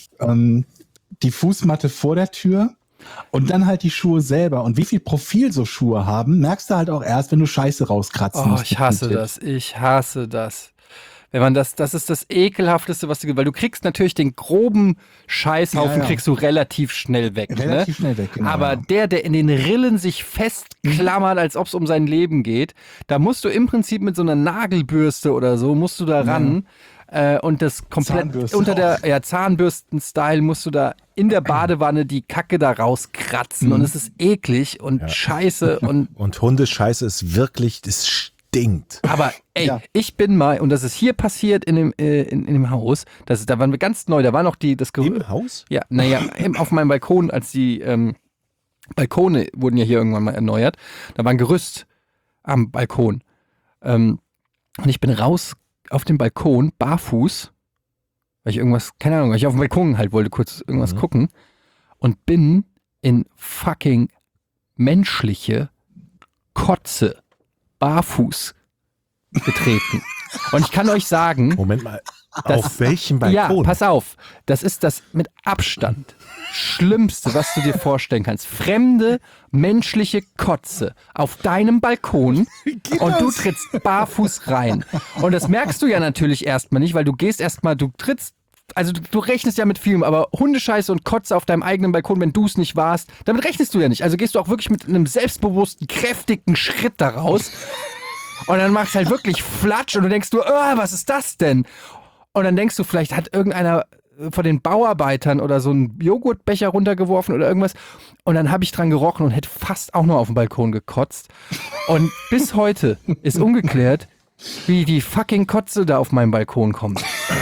die Fußmatte vor der Tür und dann halt die Schuhe selber. Und wie viel Profil so Schuhe haben, merkst du halt auch erst, wenn du Scheiße rauskratzen Oh, musst. ich hasse das. Wenn man das ist das ekelhafteste, was du, weil du kriegst natürlich den groben Scheißhaufen, Ja. kriegst du relativ schnell weg. Relativ schnell weg, genau. Aber der in den Rillen sich festklammert, als ob es um sein Leben geht, da musst du im Prinzip mit so einer Nagelbürste oder so, musst du da ran und das komplett Zahnbürste unter der Zahnbürsten-Style musst du da in der Badewanne die Kacke da rauskratzen und es ist eklig und scheiße und Und Hundescheiße ist wirklich, das stinkt. aber ey, Ja. ich bin mal, und das ist hier passiert in dem Haus, da waren wir ganz neu, da war noch das Gerüst. Im Haus? Ja, naja, auf meinem Balkon, als die Balkone wurden ja hier irgendwann mal erneuert, da war ein Gerüst am Balkon. Und ich bin raus auf den Balkon, barfuß, weil ich irgendwas, keine Ahnung, weil ich auf dem Balkon halt wollte kurz irgendwas gucken und bin in fucking menschliche Kotze barfuß getreten. Und ich kann euch sagen, Moment mal, Das- auf welchem ja, Balkon? pass auf, das ist das mit Abstand Schlimmste, was du dir vorstellen kannst. Fremde menschliche Kotze auf deinem Balkon und du trittst barfuß rein. Und das merkst du ja natürlich erstmal nicht, weil du gehst erstmal, du trittst, also du rechnest ja mit vielem, aber Hundescheiße und Kotze auf deinem eigenen Balkon, wenn du es nicht warst, damit rechnest du ja nicht. Also gehst du auch wirklich mit einem selbstbewussten, kräftigen Schritt da raus und dann machst du halt wirklich Flatsch und du denkst du, was ist das denn? Und dann denkst du, vielleicht hat irgendeiner von den Bauarbeitern oder so einen Joghurtbecher runtergeworfen oder irgendwas. Und dann habe ich dran gerochen und hätte fast auch noch auf dem Balkon gekotzt. Und bis heute ist ungeklärt, wie die fucking Kotze da auf meinem Balkon kommt.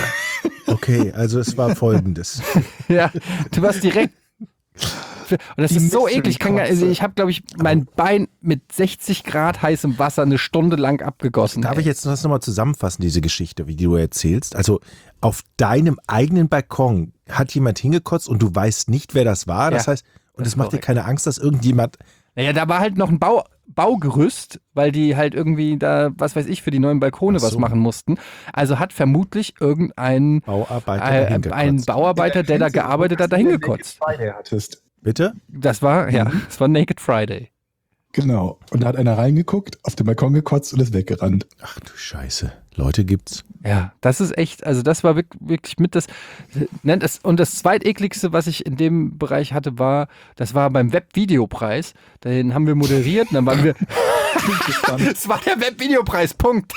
Okay, also es war folgendes. Ja, du warst direkt. Und das Die ist so Mystery eklig. Also ich habe, glaube ich, mein Bein mit 60 Grad heißem Wasser eine Stunde lang abgegossen. Darf ich jetzt das nochmal zusammenfassen, diese Geschichte, wie du erzählst? Also auf deinem eigenen Balkon hat jemand hingekotzt und du weißt nicht, wer das war. Das Ja, heißt, und das es ist macht dir korrekt. keine Angst, dass irgendjemand. Naja, da war halt noch ein Baugerüst, weil die halt irgendwie da, was weiß ich, für die neuen Balkone Ach so. was machen mussten. Also hat vermutlich irgendein Bauarbeiter ein hingekotzt. Bauarbeiter, der da gearbeitet hat, da hingekotzt. hattest. Bitte? Das war, das war Naked Friday. Genau. Und da hat einer reingeguckt, auf den Balkon gekotzt und ist weggerannt. Ach du Scheiße. Leute gibt's. Ja, das ist echt, also das war wirklich mit das, und das zweitekligste, was ich in dem Bereich hatte, das war beim Webvideopreis. Den haben wir moderiert und dann waren wir, das war der Webvideopreis, Punkt.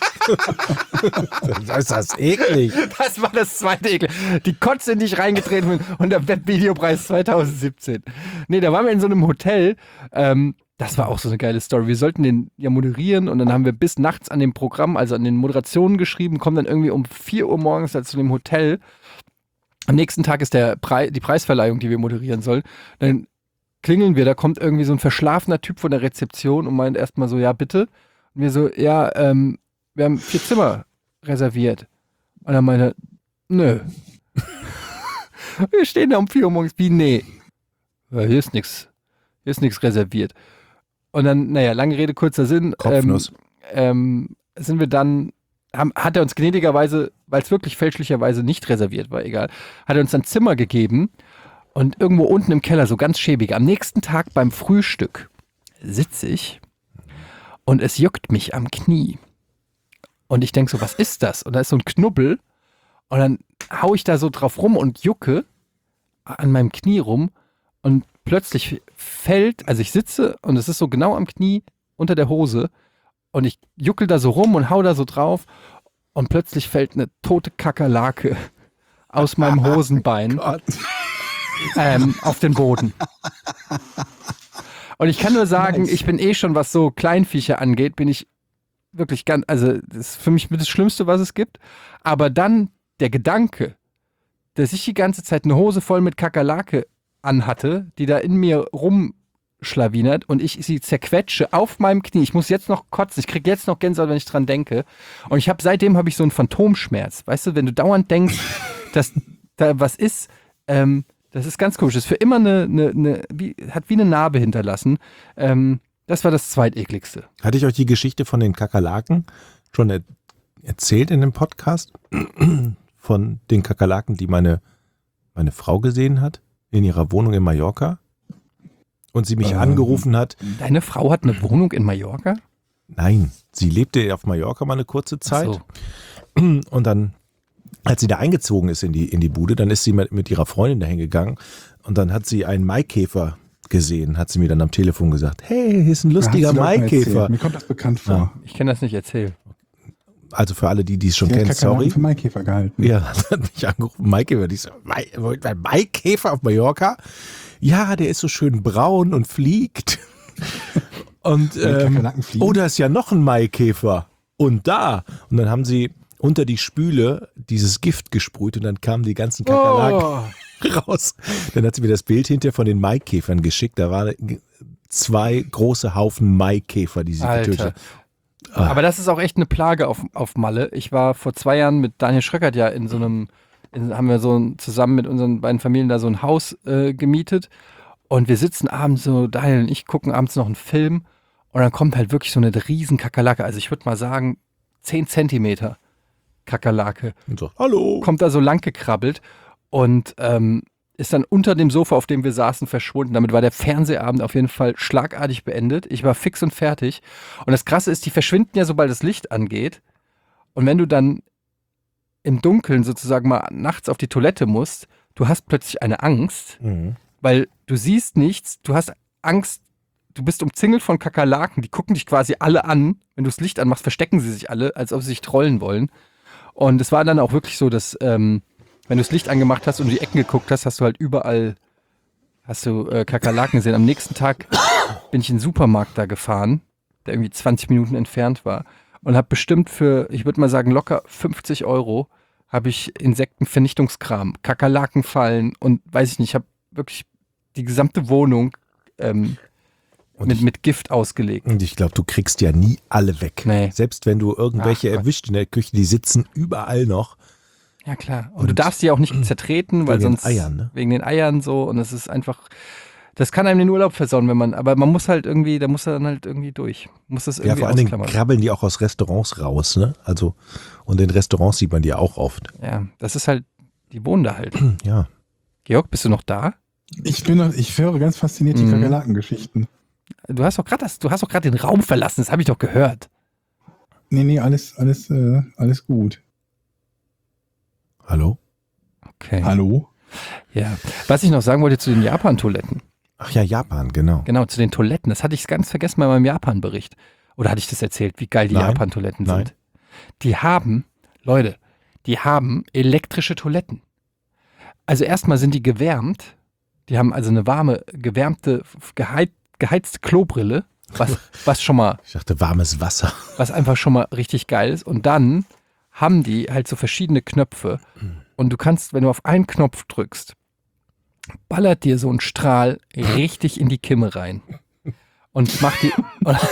Das ist das eklig. Das war das zweite Ekel. Die Kotze nicht reingetreten und der Webvideopreis 2017. Nee, da waren wir in so einem Hotel, das war auch so eine geile Story. Wir sollten den ja moderieren und dann haben wir bis nachts an dem Programm, also an den Moderationen geschrieben, kommen dann irgendwie um 4 Uhr morgens zu dem Hotel. Am nächsten Tag ist die Preisverleihung, die wir moderieren sollen. Dann klingeln wir, da kommt irgendwie so ein verschlafener Typ von der Rezeption und meint erstmal so, ja bitte. Und wir so, ja, wir haben 4 Zimmer reserviert. Und dann meinte er, nö. Wir stehen da um 4 Uhr morgens, wie, nee. Ja, hier ist nichts reserviert. Und dann, naja, lange Rede, kurzer Sinn. Kopfnuss. Sind wir dann, hat er uns gnädigerweise, weil es wirklich fälschlicherweise nicht reserviert war, egal, hat er uns dann Zimmer gegeben und irgendwo unten im Keller, so ganz schäbig. Am nächsten Tag beim Frühstück sitze ich und es juckt mich am Knie. Und ich denke so, was ist das? Und da ist so ein Knubbel und dann hau ich da so drauf rum und jucke an meinem Knie rum und plötzlich fällt, also ich sitze und es ist so genau am Knie unter der Hose und ich juckel da so rum und hau da so drauf und plötzlich fällt eine tote Kakerlake aus meinem Hosenbein auf den Boden. Und ich kann nur sagen, ich bin schon, was so Kleinviecher angeht, bin ich wirklich ganz, also das ist für mich das Schlimmste, was es gibt. Aber dann der Gedanke, dass ich die ganze Zeit eine Hose voll mit Kakerlake anhatte, die da in mir rumschlawinert und ich sie zerquetsche auf meinem Knie. Ich muss jetzt noch kotzen. Ich kriege jetzt noch Gänsehaut, wenn ich dran denke. Und seitdem habe ich so einen Phantomschmerz. Weißt du, wenn du dauernd denkst, dass da was ist, das ist ganz komisch. Das ist für immer hat wie eine Narbe hinterlassen. Das war das zweitekligste. Hatte ich euch die Geschichte von den Kakerlaken schon erzählt in dem Podcast? Von den Kakerlaken, die meine Frau gesehen hat? In ihrer Wohnung in Mallorca und sie mich angerufen hat. Deine Frau hat eine Wohnung in Mallorca? Nein, sie lebte auf Mallorca mal eine kurze Zeit. Ach so. Und dann, als sie da eingezogen ist in die Bude, dann ist sie mit ihrer Freundin dahin gegangen und dann hat sie einen Maikäfer gesehen, hat sie mir dann am Telefon gesagt, hey, hier ist ein lustiger Maikäfer. Mir kommt das bekannt vor. Ja. Ich kann das nicht erzählen. Also für alle, die es schon Sie kennen, hat Kakerlaken sorry. für Maikäfer gehalten. Ja, hat mich angerufen, Maikäfer. Ich so, Maikäfer auf Mallorca? Ja, der ist so schön braun und fliegt. Und oh, da ist ja noch ein Maikäfer. Und da. Und dann haben sie unter die Spüle dieses Gift gesprüht und dann kamen die ganzen Kakerlaken raus. Dann hat sie mir das Bild hinterher von den Maikäfern geschickt. Da waren 2 große Haufen Maikäfer, die sie getötet hat. Aber das ist auch echt eine Plage auf Malle. Ich war vor 2 Jahren mit Daniel Schröckert ja haben wir zusammen mit unseren beiden Familien da so ein Haus gemietet und wir sitzen abends so, Daniel und ich gucken abends noch einen Film und dann kommt halt wirklich so eine riesen Kakerlake, also ich würde mal sagen 10 Zentimeter Kakerlake. Und so, hallo. Kommt da so lang gekrabbelt und ist dann unter dem Sofa, auf dem wir saßen, verschwunden. Damit war der Fernsehabend auf jeden Fall schlagartig beendet. Ich war fix und fertig. Und das Krasse ist, die verschwinden ja, sobald das Licht angeht. Und wenn du dann im Dunkeln sozusagen mal nachts auf die Toilette musst, du hast plötzlich eine Angst, weil du siehst nichts, du hast Angst, du bist umzingelt von Kakerlaken, die gucken dich quasi alle an. Wenn du das Licht anmachst, verstecken sie sich alle, als ob sie sich trollen wollen. Und es war dann auch wirklich so, dass wenn du das Licht angemacht hast und in die Ecken geguckt hast, hast du halt überall Kakerlaken gesehen. Am nächsten Tag bin ich in den Supermarkt da gefahren, der irgendwie 20 Minuten entfernt war und habe bestimmt für, ich würde mal sagen, locker 50 € habe ich Insektenvernichtungskram, Kakerlakenfallen und weiß ich nicht, ich habe wirklich die gesamte Wohnung mit Gift ausgelegt. Und ich glaube, du kriegst ja nie alle weg. Nee. Selbst wenn du irgendwelche erwischt in der Küche, die sitzen überall noch. Ja, klar. Und du darfst die auch nicht zertreten, weil wegen sonst den Eiern, ne? Wegen den Eiern so. Und es ist einfach, das kann einem den Urlaub versauen, aber man muss halt irgendwie, da muss er dann halt irgendwie durch. Muss das irgendwie Ja, vor allen Dingen ausklammern. krabbeln die auch aus Restaurants raus, ne? Also, und in Restaurants sieht man die ja auch oft. Ja, das ist halt, die wohnen da halt. Ja. Georg, bist du noch da? Ich höre ganz fasziniert die Kakerlaken-Geschichten. Du hast doch gerade den Raum verlassen, das habe ich doch gehört. Nee, alles gut. Hallo? Okay. Hallo? Ja. Was ich noch sagen wollte zu den Japan-Toiletten. Ach ja, Japan, genau. Genau, zu den Toiletten. Das hatte ich ganz vergessen bei meinem Japan-Bericht. Oder hatte ich das erzählt, wie geil die Nein. Japan-Toiletten Nein. sind? Die haben elektrische Toiletten. Also erstmal sind die gewärmt. Die haben also eine warme, gewärmte, geheizte Klobrille, was schon mal, Ich dachte, warmes Wasser. was einfach schon mal richtig geil ist. Und dann haben die halt so verschiedene Knöpfe. Und du kannst, wenn du auf einen Knopf drückst, ballert dir so ein Strahl richtig in die Kimme rein. Und macht die,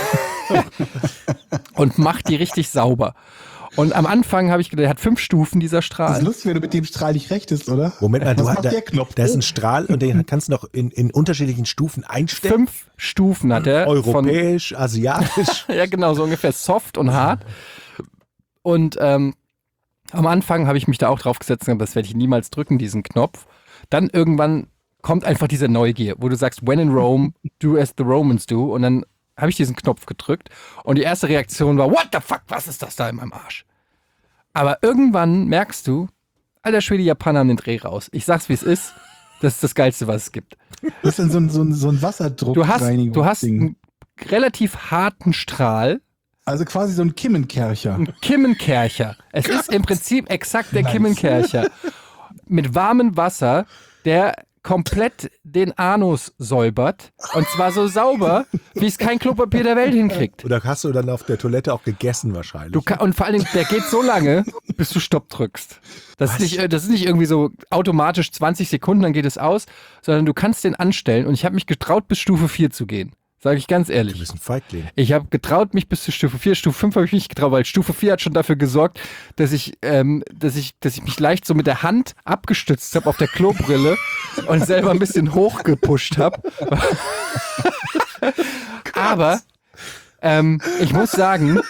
und macht die richtig sauber. Und am Anfang habe ich gedacht, der hat 5 Stufen, dieser Das ist Strahl. lustig, wenn du mit dem Strahl nicht rechtest, oder? Moment mal, Was macht der Knopf? da ist ein Strahl und den kannst du noch in unterschiedlichen Stufen einstellen. 5 Stufen hat er. Europäisch, asiatisch. Ja, genau, so ungefähr soft und hart. Und am Anfang habe ich mich da auch drauf gesetzt und gesagt, das werde ich niemals drücken, diesen Knopf. Dann irgendwann kommt einfach diese Neugier, wo du sagst, when in Rome, do as the Romans do. Und dann habe ich diesen Knopf gedrückt und die erste Reaktion war, what the fuck, was ist das da in meinem Arsch? Aber irgendwann merkst du, alter Schwede, die Japaner haben den Dreh raus. Ich sag's, wie es ist. Das ist das Geilste, was es gibt. Das ist dann so ein Wasserdruck. Du hast einen relativ harten Strahl, Also quasi so ein Kimmenkercher. ein Kimmenkercher. Es ist im Prinzip exakt der Kimmenkercher. Mit warmem Wasser, der komplett den Anus säubert. Und zwar so sauber, wie es kein Klopapier der Welt hinkriegt. Oder hast du dann auf der Toilette auch gegessen wahrscheinlich? Und vor allen Dingen, der geht so lange, bis du Stopp drückst. Das ist nicht irgendwie so automatisch 20 Sekunden, dann geht es aus, sondern du kannst den anstellen. Und ich habe mich getraut, bis Stufe 4 zu gehen. Sage ich ganz Du ehrlich. bist ein Feigling. Ich habe getraut, mich bis zu Stufe 4. Stufe 5 habe ich mich nicht getraut, weil Stufe 4 hat schon dafür gesorgt, dass ich mich leicht so mit der Hand abgestützt habe auf der Klobrille und selber ein bisschen hochgepusht habe. Aber ich muss sagen,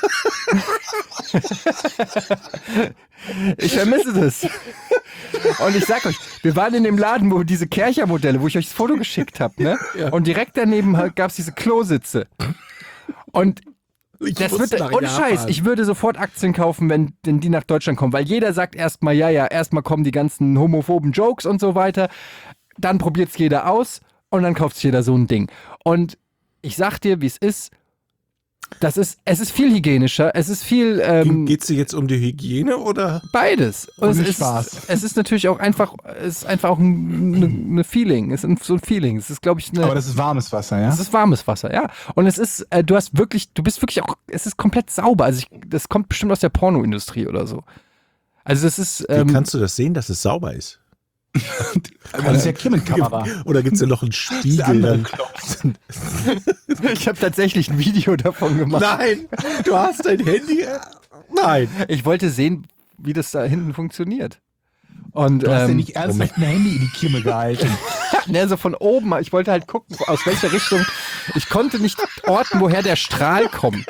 ich vermisse das. Und ich sag euch, wir waren in dem Laden, wo diese Kercher-Modelle, wo ich euch das Foto geschickt habe, ne? Ja. Und direkt daneben gab es diese Klositze. Und das wird, ohne Scheiß, ich würde sofort Aktien kaufen, wenn die nach Deutschland kommen, weil jeder sagt erstmal, erstmal kommen die ganzen homophoben Jokes und so weiter, dann probiert es jeder aus und dann kauft jeder so ein Ding. Und ich sag dir, wie es ist, es ist viel hygienischer, es ist viel... Geht es dir jetzt um die Hygiene oder? Beides. Und Ohne Spaß. Es ist natürlich auch einfach, auch eine Feeling. Es ist so ein Feeling. Es ist, glaube ich, Aber das ist warmes Wasser, ja? es ist warmes Wasser, ja. Und es ist, du bist wirklich auch, es ist komplett sauber. Also das kommt bestimmt aus der Pornoindustrie oder so. Also das ist, Wie kannst du das sehen, dass es sauber ist? Das ist ja Kimmenkamera. Oder gibt es da noch einen Spiegel? Dann? ich habe tatsächlich ein Video davon gemacht. Nein, du hast dein Handy. Nein. Ich wollte sehen, wie das da hinten funktioniert. Und, Du hast ja nicht ernsthaft ein Handy in die Kimme gehalten. ne, so von oben. Ich wollte halt gucken, aus welcher Richtung. Ich konnte nicht orten, woher der Strahl kommt.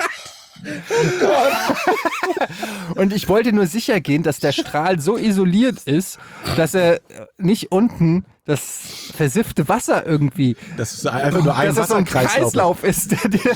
Und ich wollte nur sicher gehen, dass der Strahl so isoliert ist, dass er nicht unten das versiffte Wasser irgendwie, Das ist einfach nur ein dass das so ein Wasserkreislauf. Kreislauf ist,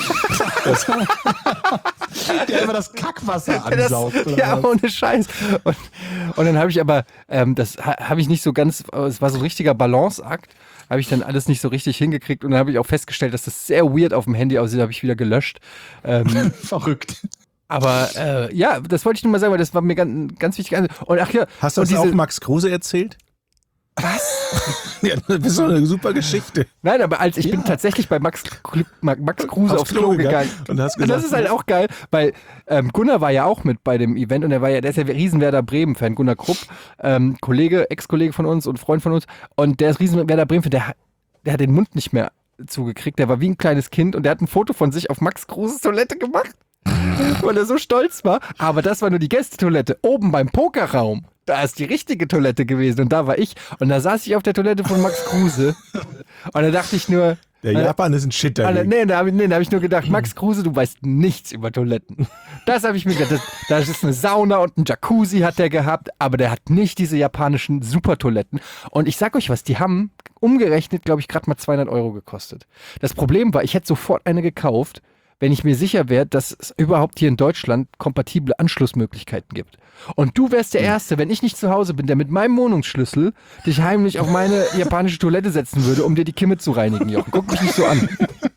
Der immer das Kackwasser das, ansaugt. oder ja, was? ohne Scheiß. Und dann habe ich aber, das habe ich nicht so ganz, es war so ein richtiger Balanceakt, habe ich dann alles nicht so richtig hingekriegt und dann habe ich auch festgestellt, dass das sehr weird auf dem Handy aussieht, habe ich wieder gelöscht. Verrückt. Aber ja, das wollte ich nur mal sagen, weil das war mir ganz wichtig. Und ach ja, Hast du und das auch Max Kruse erzählt? Was? Ja, das ist doch eine super Geschichte. Nein, aber ich bin tatsächlich bei Max Kruse aufs Klo gegangen. Und hast Und gesagt, das ist halt auch geil, weil Gunnar war ja auch mit bei dem Event und der ist ja riesen Werder Bremen-Fan, Gunnar Krupp, Ex-Kollege von uns und Freund von uns. Und der ist riesen Werder Bremen-Fan, der hat den Mund nicht mehr zugekriegt, der war wie ein kleines Kind und der hat ein Foto von sich auf Max Kruses Toilette gemacht, weil er so stolz war. Aber das war nur die Gästetoilette, oben beim Pokerraum. Da ist die richtige Toilette gewesen und da war ich und da saß ich auf der Toilette von Max Kruse und da dachte ich nur... der Japan ist ein Shit da. Da hab ich nur gedacht, Max Kruse, du weißt nichts über Toiletten. Das habe ich mir gedacht. Das ist eine Sauna und ein Jacuzzi hat der gehabt, aber der hat nicht diese japanischen Supertoiletten. Und ich sag euch was, die haben umgerechnet, glaube ich, gerade mal 200 € gekostet. Das Problem war, ich hätte sofort eine gekauft, wenn ich mir sicher wäre, dass es überhaupt hier in Deutschland kompatible Anschlussmöglichkeiten gibt. Und du wärst der Erste, wenn ich nicht zu Hause bin, der mit meinem Wohnungsschlüssel dich heimlich auf meine japanische Toilette setzen würde, um dir die Kimme zu reinigen, Jochen. Guck mich nicht so an.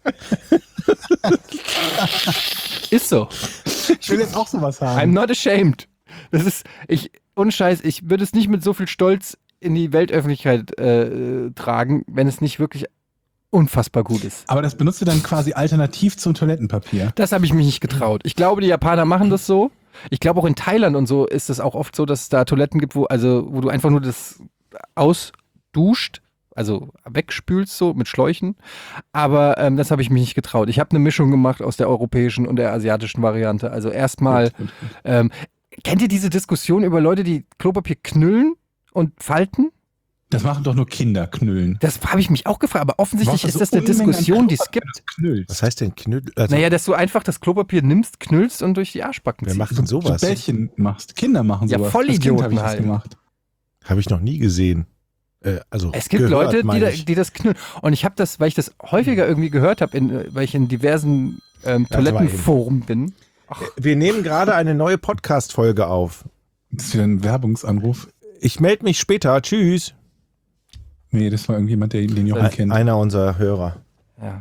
Ist so. Ich will jetzt auch sowas haben. I'm not ashamed. Das ist, ohne Scheiß, ich würde es nicht mit so viel Stolz in die Weltöffentlichkeit tragen, wenn es nicht wirklich unfassbar gut ist. Aber das benutzt du dann quasi alternativ zum Toilettenpapier. Das habe ich mich nicht getraut. Ich glaube, die Japaner machen das so. Ich glaube auch in Thailand und so ist es auch oft so, dass es da Toiletten gibt, wo du einfach nur das ausduscht, also wegspülst so mit Schläuchen. Aber das habe ich mich nicht getraut. Ich habe eine Mischung gemacht aus der europäischen und der asiatischen Variante. Also erstmal, kennt ihr diese Diskussion über Leute, die Klopapier knüllen und falten? Das machen doch nur Kinder, knüllen. Das habe ich mich auch gefragt, aber offensichtlich Was, ist das so eine Unmengen an Diskussion, die es Klopapier, gibt. das knüllt. Was heißt denn Knüttel? Also, Naja, dass du einfach das Klopapier nimmst, knüllst und durch die Arschbacken wer ziehst. macht denn So sowas? Bällchen machst. Kinder machen Ja, sowas. Vollidioten Als Kind habe ich halt. das gemacht. Habe ich noch nie gesehen. Also Es gibt gehört, Leute, meine ich. die das knüllen. Und ich habe das, weil ich das häufiger irgendwie gehört habe, weil ich in diversen Toilettenforen bin. Wir nehmen gerade eine neue Podcast-Folge auf. Das ist wieder ein Werbungsanruf. Ich melde mich später. Tschüss. Nee, das war irgendjemand, den Jochen kennt. Einer unserer Hörer. Ja.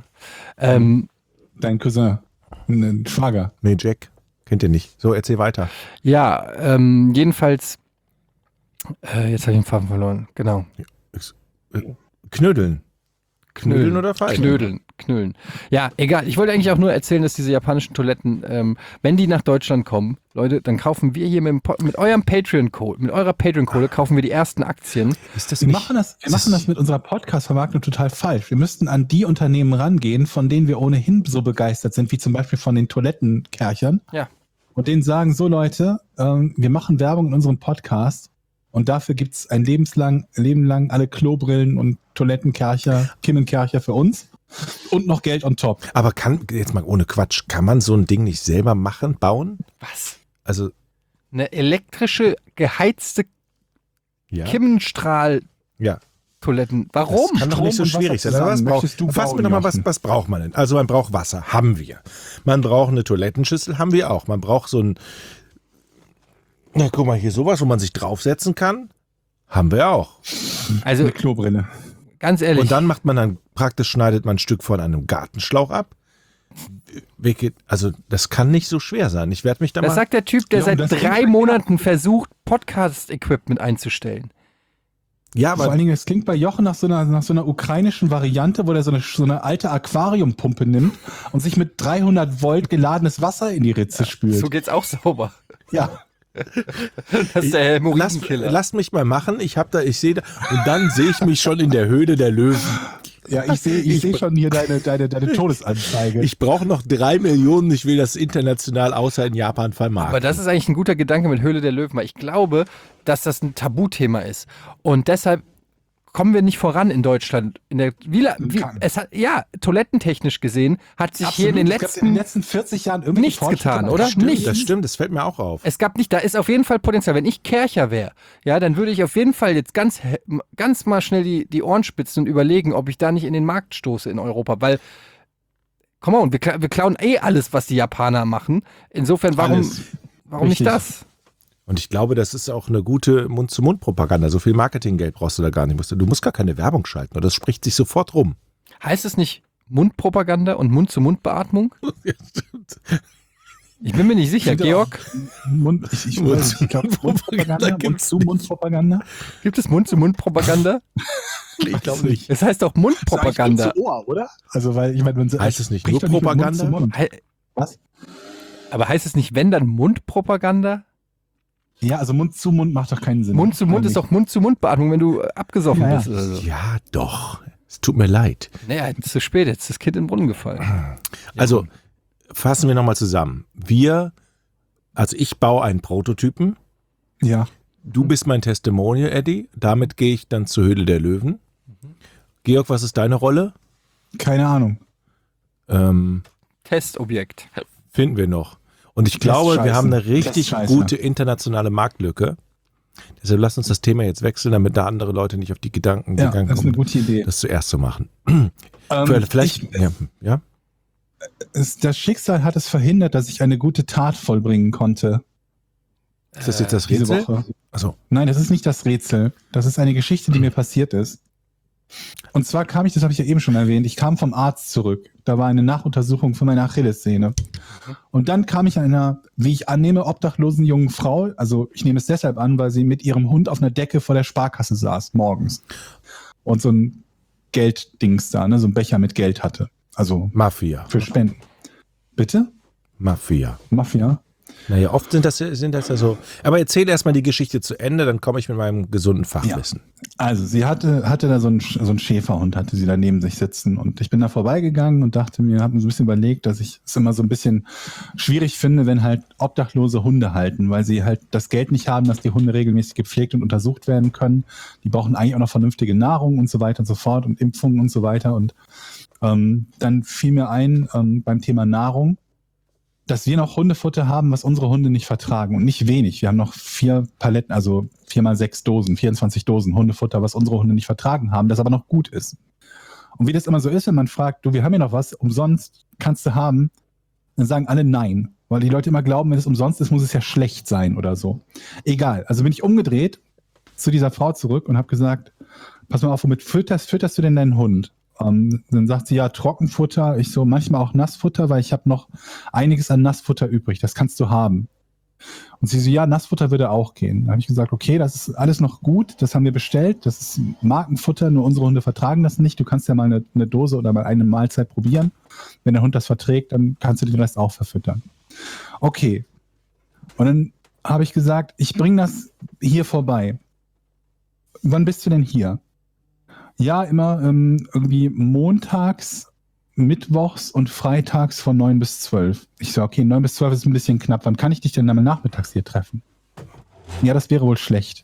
Dein Cousin. Ein Schwager. Nee, Jack. Kennt ihr nicht. So, erzähl weiter. Ja, jedenfalls, jetzt habe ich den Faden verloren. Genau. Knödeln. Knödeln oder falten? Knödeln. Ja, egal. Ich wollte eigentlich auch nur erzählen, dass diese japanischen Toiletten, wenn die nach Deutschland kommen, Leute, dann kaufen wir hier mit eurem Patreon-Code, mit eurer Patreon-Code kaufen wir die ersten Aktien. Ist das Wir nicht? machen das mit unserer Podcast-Vermarktung total falsch. Wir müssten an die Unternehmen rangehen, von denen wir ohnehin so begeistert sind, wie zum Beispiel von den Toilettenkerchern. Ja. Und denen sagen, so Leute, wir machen Werbung in unserem Podcast und dafür gibt es ein Leben lang alle Klobrillen und Toilettenkercher, Kimmenkercher für uns und noch Geld on top. Aber jetzt mal ohne Quatsch, kann man so ein Ding nicht selber bauen? Was? Also, Eine elektrische, geheizte ja. Kimmenstrahl-Toiletten. Ja. Warum? Das kann doch nicht so Strom und schwierig Wasser sein. Aber zusammen. Möchtest du fassen wir bauen, doch mal, Jochen? was braucht man denn? Also man braucht Wasser, haben wir. Man braucht eine Toilettenschüssel, haben wir auch. Man braucht so ein, na guck mal hier, sowas, wo man sich draufsetzen kann, haben wir auch. Also, Eine Klobrille. ganz ehrlich. Und dann schneidet man ein Stück von einem Gartenschlauch ab. Also das kann nicht so schwer sein. Ich werde mich da das mal... sagt der Typ, der Ja, seit und das 3 Monaten versucht, Podcast-Equipment einzustellen. Ja, Vor allen aber Dingen, es klingt bei Jochen nach so einer ukrainischen Variante, wo der so eine alte Aquariumpumpe nimmt und sich mit 300 Volt geladenes Wasser in die Ritze spült. So geht's auch sauber. Ja. Das ist der Hämorrhoidenkiller. lasst mich mal machen. Ich sehe da... Und dann sehe ich mich schon in der Höhle der Löwen. Ja, ich sehe schon hier deine Todesanzeige. Ich brauche noch 3 Millionen. Ich will das international außer in Japan vermarkten. Aber das ist eigentlich ein guter Gedanke mit Höhle der Löwen, weil ich glaube, dass das ein Tabuthema ist. Und deshalb kommen wir nicht voran in Deutschland. Toilettentechnisch gesehen hat sich hier in den Es gab in den letzten letzten 40 Jahren irgendwie nichts getan, oder? Nichts. Das stimmt, das fällt mir auch auf. Es gab nicht, da ist auf jeden Fall Potenzial. Wenn ich Kercher wäre, ja, dann würde ich auf jeden Fall jetzt ganz mal schnell die Ohren spitzen und überlegen, ob ich da nicht in den Markt stoße in Europa, weil, come on, wir klauen alles, was die Japaner machen. Insofern, warum Alles. nicht Richtig. das? Und ich glaube, das ist auch eine gute Mund-zu-Mund-Propaganda. So viel Marketinggeld brauchst du da gar nicht. Du musst gar keine Werbung schalten. Das spricht sich sofort rum. Heißt es nicht Mundpropaganda und Mund-zu-Mund-Beatmung? Ich bin mir nicht sicher. Sind Georg, Ich glaube, Mundpropaganda, Mund-zu-Mund-Propaganda. gibt es Mund-zu-Mund-Propaganda? Ich glaube nicht. Es heißt doch Mundpropaganda. Zu Ohr, oder? Also, weil ich meine, man Heißt es nicht spricht nur doch mit Propaganda? Mund zu Mund. Was? Aber heißt es nicht, wenn dann Mundpropaganda? Ja, also Mund zu Mund macht doch keinen Sinn. Mund zu Mund ist doch Mund-zu-Mund-Beatmung, wenn du abgesoffen Ja, ja. bist oder so. Ja, doch. Es tut mir leid. Naja, jetzt ist zu spät, jetzt ist das Kind in den Brunnen gefallen. Also, fassen wir nochmal zusammen. Ich baue einen Prototypen. Ja. Du bist mein Testimonial, Eddie. Damit gehe ich dann zur Höhle der Löwen. Georg, was ist deine Rolle? Keine Ahnung. Testobjekt. Finden wir noch. Und ich Das glaube, ist wir scheiße. haben eine Das richtig ist scheiße. gute internationale Marktlücke. Deshalb lasst uns das Thema jetzt wechseln, damit da andere Leute nicht auf die Gedanken Ja, das ist eine kommen, gute Idee. das zuerst zu machen. Ähm, Vielleicht, ja. Das Schicksal hat es verhindert, dass ich eine gute Tat vollbringen konnte Ist das jetzt das diese Rätsel? Woche. Achso. Nein, das ist nicht das Rätsel. Das ist eine Geschichte, die mir passiert ist. Und zwar kam ich, das habe ich ja eben schon erwähnt, ich kam vom Arzt zurück. Da war eine Nachuntersuchung für meine Achillessehne. Und dann kam ich an einer, wie ich annehme, obdachlosen jungen Frau, also ich nehme es deshalb an, weil sie mit ihrem Hund auf einer Decke vor der Sparkasse saß, morgens. Und so ein Gelddings da, ne, so ein Becher mit Geld hatte. Also Mafia. für Spenden. Bitte? Mafia. Mafia? Naja, oft sind das ja so. Aber erzähl erstmal die Geschichte zu Ende, dann komme ich mit meinem gesunden Fachwissen. Also sie hatte da so einen Schäferhund, hatte sie da neben sich sitzen. Und ich bin da vorbeigegangen und dachte mir, habe mir so ein bisschen überlegt, dass ich es immer so ein bisschen schwierig finde, wenn halt obdachlose Hunde halten, weil sie halt das Geld nicht haben, dass die Hunde regelmäßig gepflegt und untersucht werden können. Die brauchen eigentlich auch noch vernünftige Nahrung und so weiter und so fort und Impfungen und so weiter. Und dann fiel mir ein, beim Thema Nahrung, dass wir noch Hundefutter haben, was unsere Hunde nicht vertragen. Und nicht wenig. Wir haben noch 4 Paletten, also 4x6 Dosen, 24 Dosen Hundefutter, was unsere Hunde nicht vertragen haben, das aber noch gut ist. Und wie das immer so ist, wenn man fragt, du, wir haben ja noch was, umsonst kannst du haben, dann sagen alle nein. Weil die Leute immer glauben, wenn es umsonst ist, muss es ja schlecht sein oder so. Egal. Also bin ich umgedreht zu dieser Frau zurück und habe gesagt, pass mal auf, womit fütterst du denn deinen Hund? Dann sagt sie, ja, Trockenfutter. Ich so, manchmal auch Nassfutter, weil ich habe noch einiges an Nassfutter übrig. Das kannst du haben. Und sie so, ja, Nassfutter würde auch gehen. Da habe ich gesagt, okay, das ist alles noch gut. Das haben wir bestellt. Das ist Markenfutter, nur unsere Hunde vertragen das nicht. Du kannst ja mal eine Dose oder mal eine Mahlzeit probieren. Wenn der Hund das verträgt, dann kannst du den Rest auch verfüttern. Okay. Und dann habe ich gesagt, ich bringe das hier vorbei. Wann bist du denn hier? Ja, immer irgendwie montags, mittwochs und freitags von 9 bis 12. Ich so, okay, 9 bis 12 ist ein bisschen knapp. Wann kann ich dich denn dann nachmittags hier treffen? Ja, das wäre wohl schlecht.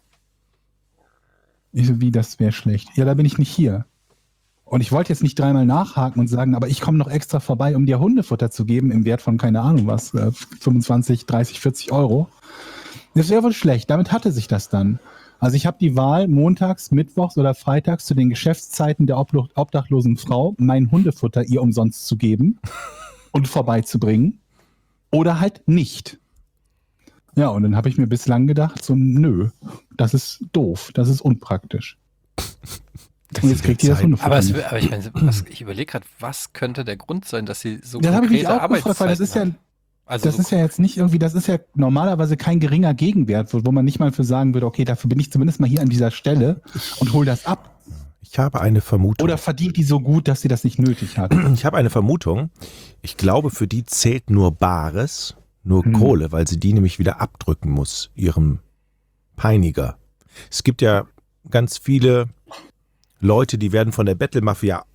Ich so, wie, das wäre schlecht? Ja, da bin ich nicht hier. Und ich wollte jetzt nicht 3-mal nachhaken und sagen, aber ich komme noch extra vorbei, um dir Hundefutter zu geben im Wert von, keine Ahnung was, 25, 30, 40 Euro. Das wäre wohl schlecht. Damit hatte sich das dann. Also ich habe die Wahl, montags, mittwochs oder freitags zu den Geschäftszeiten der obdachlosen Frau mein Hundefutter ihr umsonst zu geben und vorbeizubringen oder halt nicht. Ja, und dann habe ich mir bislang gedacht, so nö, das ist doof, das ist unpraktisch. Und jetzt kriegt ihr das Hundefutter. Aber ich meine, ich überlege gerade, was könnte der Grund sein, dass sie so das habe ich mich konkrete auch gefragt, weil das ist ja, hat? Also das ist ja jetzt nicht irgendwie, das ist ja normalerweise kein geringer Gegenwert, wo man nicht mal für sagen würde, okay, dafür bin ich zumindest mal hier an dieser Stelle und hol das ab. Ich habe eine Vermutung. Oder verdient die so gut, dass sie das nicht nötig hat? Ich habe eine Vermutung. Ich glaube, für die zählt nur Bares, nur Kohle, weil sie die nämlich wieder abdrücken muss, ihrem Peiniger. Es gibt ja ganz viele Leute, die werden von der Bettelmafia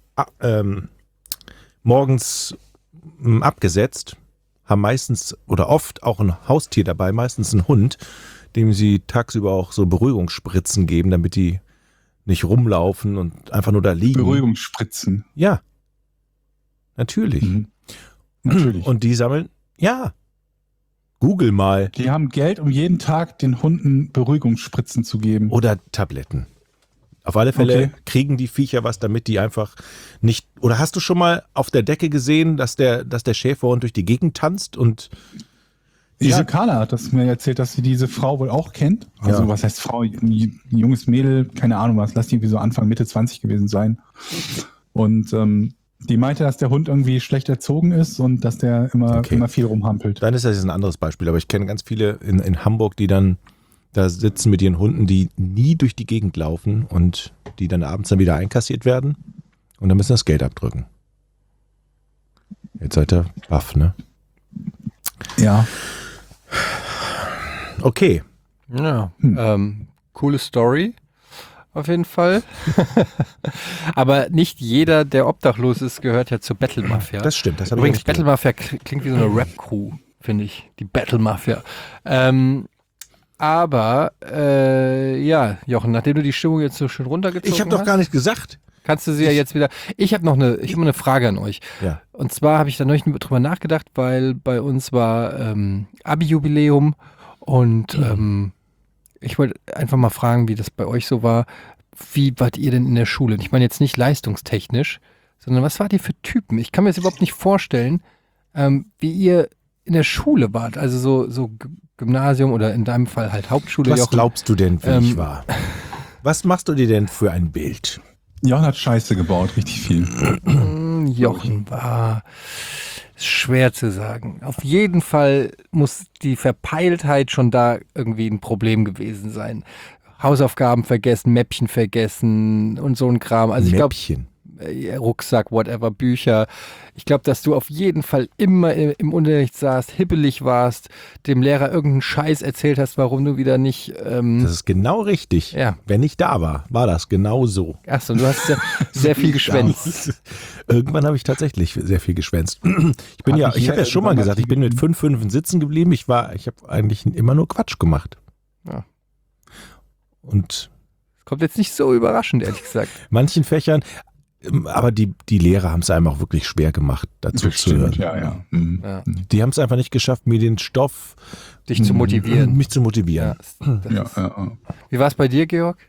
morgens abgesetzt, haben meistens oder oft auch ein Haustier dabei, meistens ein Hund, dem sie tagsüber auch so Beruhigungsspritzen geben, damit die nicht rumlaufen und einfach nur da liegen. Beruhigungsspritzen. Ja, natürlich. Natürlich. Und die sammeln, ja, Google mal. Die haben Geld, um jeden Tag den Hunden Beruhigungsspritzen zu geben. Oder Tabletten. Auf alle Fälle kriegen die Viecher was, damit die einfach nicht. Oder hast du schon mal auf der Decke gesehen, dass der Schäferhund durch die Gegend tanzt und Ja, Carla hat das mir erzählt, dass sie diese Frau wohl auch kennt. Also was heißt Frau? Ein junges Mädel, keine Ahnung was, lass die irgendwie so Anfang, Mitte 20 gewesen sein. Und die meinte, dass der Hund irgendwie schlecht erzogen ist und dass der immer viel rumhampelt. Dann ist das jetzt ein anderes Beispiel. Aber ich kenne ganz viele in Hamburg, die dann da sitzen mit ihren Hunden, die nie durch die Gegend laufen und die dann abends dann wieder einkassiert werden und dann müssen das Geld abdrücken. Jetzt seid ihr baff, ne? Ja. Okay. Ja, coole Story. Auf jeden Fall. Aber nicht jeder, der obdachlos ist, gehört ja zur Battle Mafia. Das stimmt. Das Übrigens, Battle Mafia klingt wie so eine Rap-Crew, finde ich. Die Battle Mafia. Aber, Jochen, nachdem du die Stimmung jetzt so schön runtergezogen hast. Ich habe doch gar nicht gesagt. Kannst du sie ja jetzt wieder. Ich habe eine Frage an euch. Ja. Und zwar habe ich da neulich drüber nachgedacht, weil bei uns war Abi-Jubiläum und ich wollte einfach mal fragen, wie das bei euch so war. Wie wart ihr denn in der Schule? Ich meine jetzt nicht leistungstechnisch, sondern was wart ihr für Typen? Ich kann mir das überhaupt nicht vorstellen, wie ihr in der Schule wart. Also so Gymnasium oder in deinem Fall halt Hauptschule. Was Jochen. glaubst du denn, wie ich war? Was machst du dir denn für ein Bild? Jochen hat Scheiße gebaut, richtig viel. Jochen war schwer zu sagen. Auf jeden Fall muss die Verpeiltheit schon da irgendwie ein Problem gewesen sein. Hausaufgaben vergessen, Mäppchen vergessen und so ein Kram. Also ich glaube, Mäppchen. Rucksack, whatever, Bücher. Ich glaube, dass du auf jeden Fall immer im Unterricht saßt, hibbelig warst, dem Lehrer irgendeinen Scheiß erzählt hast, warum du wieder nicht... Das ist genau richtig. Ja. Wenn ich da war das genau so. Achso, du hast sehr viel geschwänzt. Irgendwann habe ich tatsächlich sehr viel geschwänzt. Ich habe ja schon mal gesagt, ich bin mit 5 sitzen geblieben. Ich habe eigentlich immer nur Quatsch gemacht. Ja. Und Kommt jetzt nicht so überraschend, ehrlich gesagt. manchen Fächern, aber die Lehrer haben es einem auch wirklich schwer gemacht, dazu zu hören. Ja. Mhm. Ja. Die haben es einfach nicht geschafft, mir den Stoff, Dich zu motivieren. mich zu motivieren. Ja. Wie war es bei dir, Georg?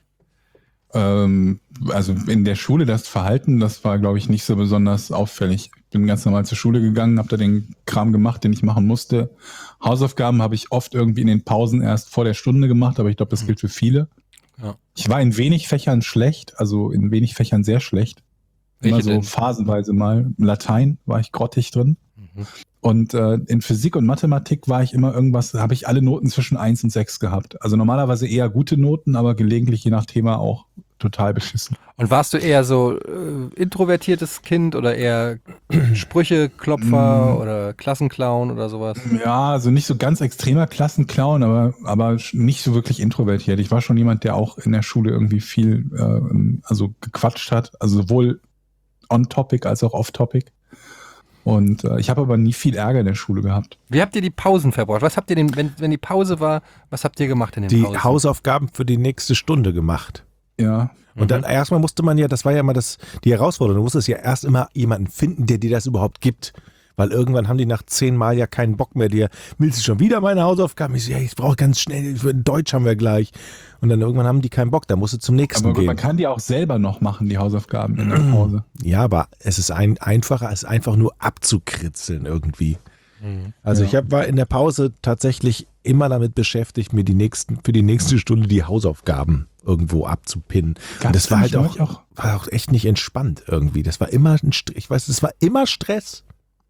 Also in der Schule das Verhalten, das war, glaube ich, nicht so besonders auffällig. Ich bin ganz normal zur Schule gegangen, habe da den Kram gemacht, den ich machen musste. Hausaufgaben habe ich oft irgendwie in den Pausen erst vor der Stunde gemacht, aber ich glaube, das gilt für viele. Ja. Ich war in wenig Fächern schlecht, also in wenig Fächern sehr schlecht. Immer Welche so denn? phasenweise mal. Latein war ich grottig drin. Mhm. Und in Physik und Mathematik war ich immer habe ich alle Noten zwischen 1 und 6 gehabt. Also normalerweise eher gute Noten, aber gelegentlich je nach Thema auch total beschissen. Und warst du eher so introvertiertes Kind oder eher Sprücheklopfer oder Klassenclown oder sowas? Ja, also nicht so ganz extremer Klassenclown, aber nicht so wirklich introvertiert. Ich war schon jemand, der auch in der Schule irgendwie viel also gequatscht hat, also sowohl on-topic als auch off-topic. Und ich habe aber nie viel Ärger in der Schule gehabt. Wie habt ihr die Pausen verbracht? Was habt ihr denn, wenn die Pause war, was habt ihr gemacht in den Die Pausen? Hausaufgaben für die nächste Stunde gemacht. Ja. Und dann erstmal musste man ja, das war ja immer die Herausforderung, du musstest ja erst immer jemanden finden, der dir das überhaupt gibt. Weil irgendwann haben die nach 10 Mal ja keinen Bock mehr. Willst du schon wieder meine Hausaufgaben? Ich so, ja, ich brauche ganz schnell, Deutsch haben wir gleich. Und dann irgendwann haben die keinen Bock, da musst du zum nächsten Aber gut, gehen. man kann die auch selber noch machen, die Hausaufgaben in der Pause. Ja, aber es ist einfacher, es einfach nur abzukritzeln irgendwie. Also ich war in der Pause tatsächlich immer damit beschäftigt, mir für die nächste Stunde die Hausaufgaben irgendwo abzupinnen. Und das war halt war auch echt nicht entspannt irgendwie. Das war immer das war immer Stress.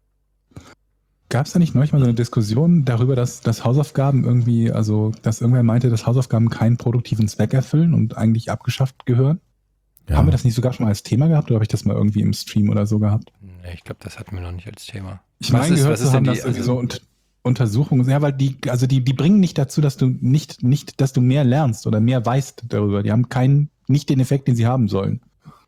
Gab es da nicht neulich mal so eine Diskussion darüber, dass Hausaufgaben irgendwie, also dass irgendwer meinte, dass Hausaufgaben keinen produktiven Zweck erfüllen und eigentlich abgeschafft gehören? Ja. Haben wir das nicht sogar schon mal als Thema gehabt oder habe ich das mal irgendwie im Stream oder so gehabt? Nee, ich glaube, das hatten wir noch nicht als Thema. Ich meine, gehört was zu ist haben, denn dass irgendwie so Untersuchungen, ja, weil die bringen nicht dazu, dass du dass du mehr lernst oder mehr weißt darüber. Die haben nicht den Effekt, den sie haben sollen.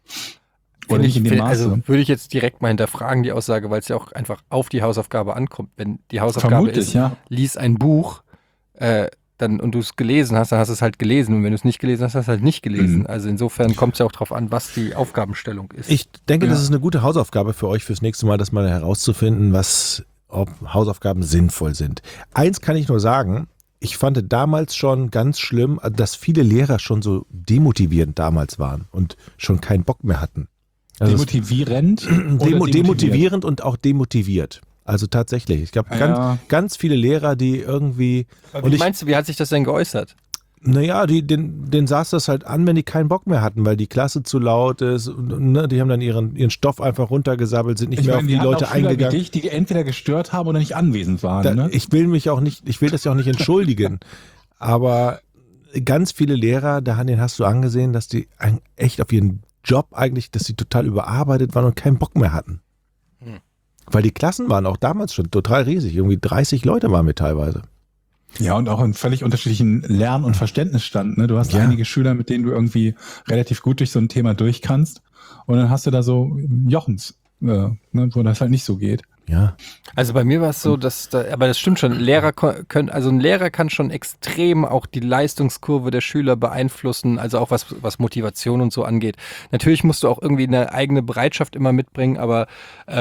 Oder nicht in dem Maße. Also würde ich jetzt direkt mal hinterfragen, die Aussage, weil es ja auch einfach auf die Hausaufgabe ankommt. Wenn die Hausaufgabe Vermutlich, ist, ja. lies ein Buch, und du es gelesen hast, dann hast du es halt gelesen. Und wenn du es nicht gelesen hast, hast du es halt nicht gelesen. Mhm. Also insofern kommt es ja auch darauf an, was die Aufgabenstellung ist. Ich denke, Ja. das ist eine gute Hausaufgabe für euch fürs nächste Mal, das mal herauszufinden, ob Hausaufgaben sinnvoll sind. Eins kann ich nur sagen, ich fand damals schon ganz schlimm, dass viele Lehrer schon so demotivierend damals waren und schon keinen Bock mehr hatten. Also Demotivierend? oder demotivierend und auch demotiviert. Also tatsächlich. Ich glaube, Ja. ganz viele Lehrer, die irgendwie. Wie meinst du, wie hat sich das denn geäußert? Naja, den saß das halt an, wenn die keinen Bock mehr hatten, weil die Klasse zu laut ist. Und, ne, die haben dann ihren Stoff einfach runtergesabbelt, sind nicht Ich mehr meine, auf die Leute auch Schüler eingegangen. wie dich, die entweder gestört haben oder nicht anwesend waren. Ne? Ich will das ja auch nicht entschuldigen. Aber ganz viele Lehrer, denen hast du angesehen, dass die echt auf ihren Job eigentlich, dass sie total überarbeitet waren und keinen Bock mehr hatten. Weil die Klassen waren auch damals schon total riesig. Irgendwie 30 Leute waren wir teilweise. Ja, und auch in völlig unterschiedlichen Lern- und Verständnisstand. Ne? Du hast Ja. einige Schüler, mit denen du irgendwie relativ gut durch so ein Thema durch kannst. Und dann hast du da so Jochens, wo das halt nicht so geht. Ja. Also bei mir war es so, aber das stimmt schon, ein Lehrer kann schon extrem auch die Leistungskurve der Schüler beeinflussen, also auch was Motivation und so angeht. Natürlich musst du auch irgendwie eine eigene Bereitschaft immer mitbringen, aber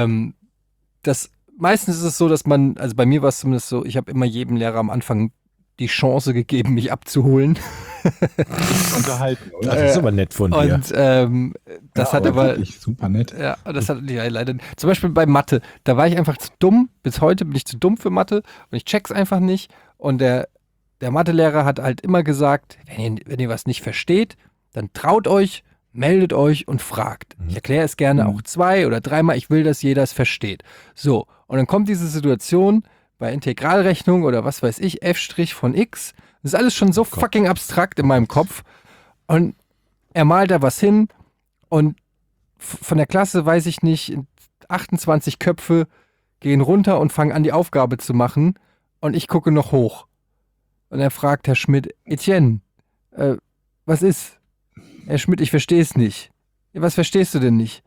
meistens ist es so, dass also bei mir war es zumindest so, ich habe immer jedem Lehrer am Anfang die Chance gegeben, mich abzuholen. Unterhalten, oder? Das ist aber nett von dir. Und das hat aber wirklich super nett. ja, das hat ja, leider. Zum Beispiel bei Mathe, da war ich einfach zu dumm. Bis heute bin ich zu dumm für Mathe und ich check's einfach nicht. Und der Mathelehrer hat halt immer gesagt, wenn ihr was nicht versteht, dann traut euch, meldet euch und fragt. Ich erkläre es gerne auch 2 oder 3-mal. Ich will, dass jeder es versteht. So, und dann kommt diese Situation bei Integralrechnung oder was weiß ich, f' von x. Das ist alles schon so fucking abstrakt in meinem Kopf. Und er malt da was hin und von der Klasse, weiß ich nicht, 28 Köpfe gehen runter und fangen an, die Aufgabe zu machen. Und ich gucke noch hoch. Und er fragt Herr Schmidt, Etienne, was ist? Herr Schmidt, ich verstehe es nicht. Ja, was verstehst du denn nicht?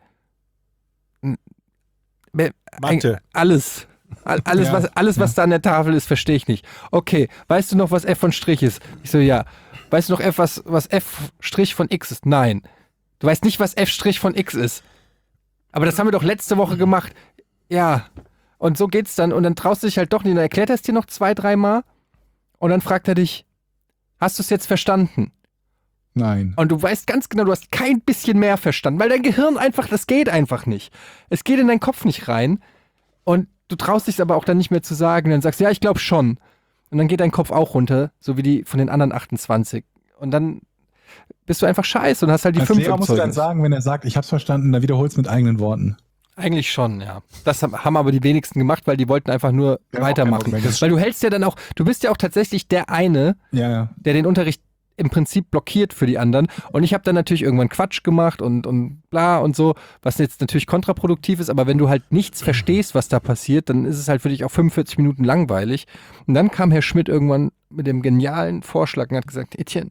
Mathe. Alles. Alles, was da an der Tafel ist, verstehe ich nicht. Okay, weißt du noch, was f von Strich ist? Ich so, ja. Weißt du noch, was f' von x ist? Nein. Du weißt nicht, was f' von x ist. Aber das haben wir doch letzte Woche gemacht. Ja. Und so geht's dann. Und dann traust du dich halt doch nicht. Dann erklärt er es dir noch 2-3 Mal. Und dann fragt er dich, hast du es jetzt verstanden? Nein. Und du weißt ganz genau, du hast kein bisschen mehr verstanden, weil dein Gehirn einfach, das geht einfach nicht. Es geht in deinen Kopf nicht rein. Und du traust dich aber auch dann nicht mehr zu sagen. Dann sagst du, ja, ich glaube schon. Und dann geht dein Kopf auch runter, so wie die von den anderen 28. Und dann bist du einfach scheiße und hast halt die Als 5 Lehrer im musst du dann Zeugnis. sagen, wenn er sagt, ich hab's verstanden, dann wiederholst mit eigenen Worten. Eigentlich schon, ja. Das haben aber die wenigsten gemacht, weil die wollten einfach nur Ja, weitermachen. okay, das Weil du hältst ja dann auch, du bist ja auch tatsächlich der eine, Ja. der den Unterricht im Prinzip blockiert für die anderen. Und ich habe dann natürlich irgendwann Quatsch gemacht und bla und so, was jetzt natürlich kontraproduktiv ist, aber wenn du halt nichts verstehst, was da passiert, dann ist es halt für dich auch 45 Minuten langweilig. Und dann kam Herr Schmidt irgendwann mit dem genialen Vorschlag und hat gesagt, Etienne,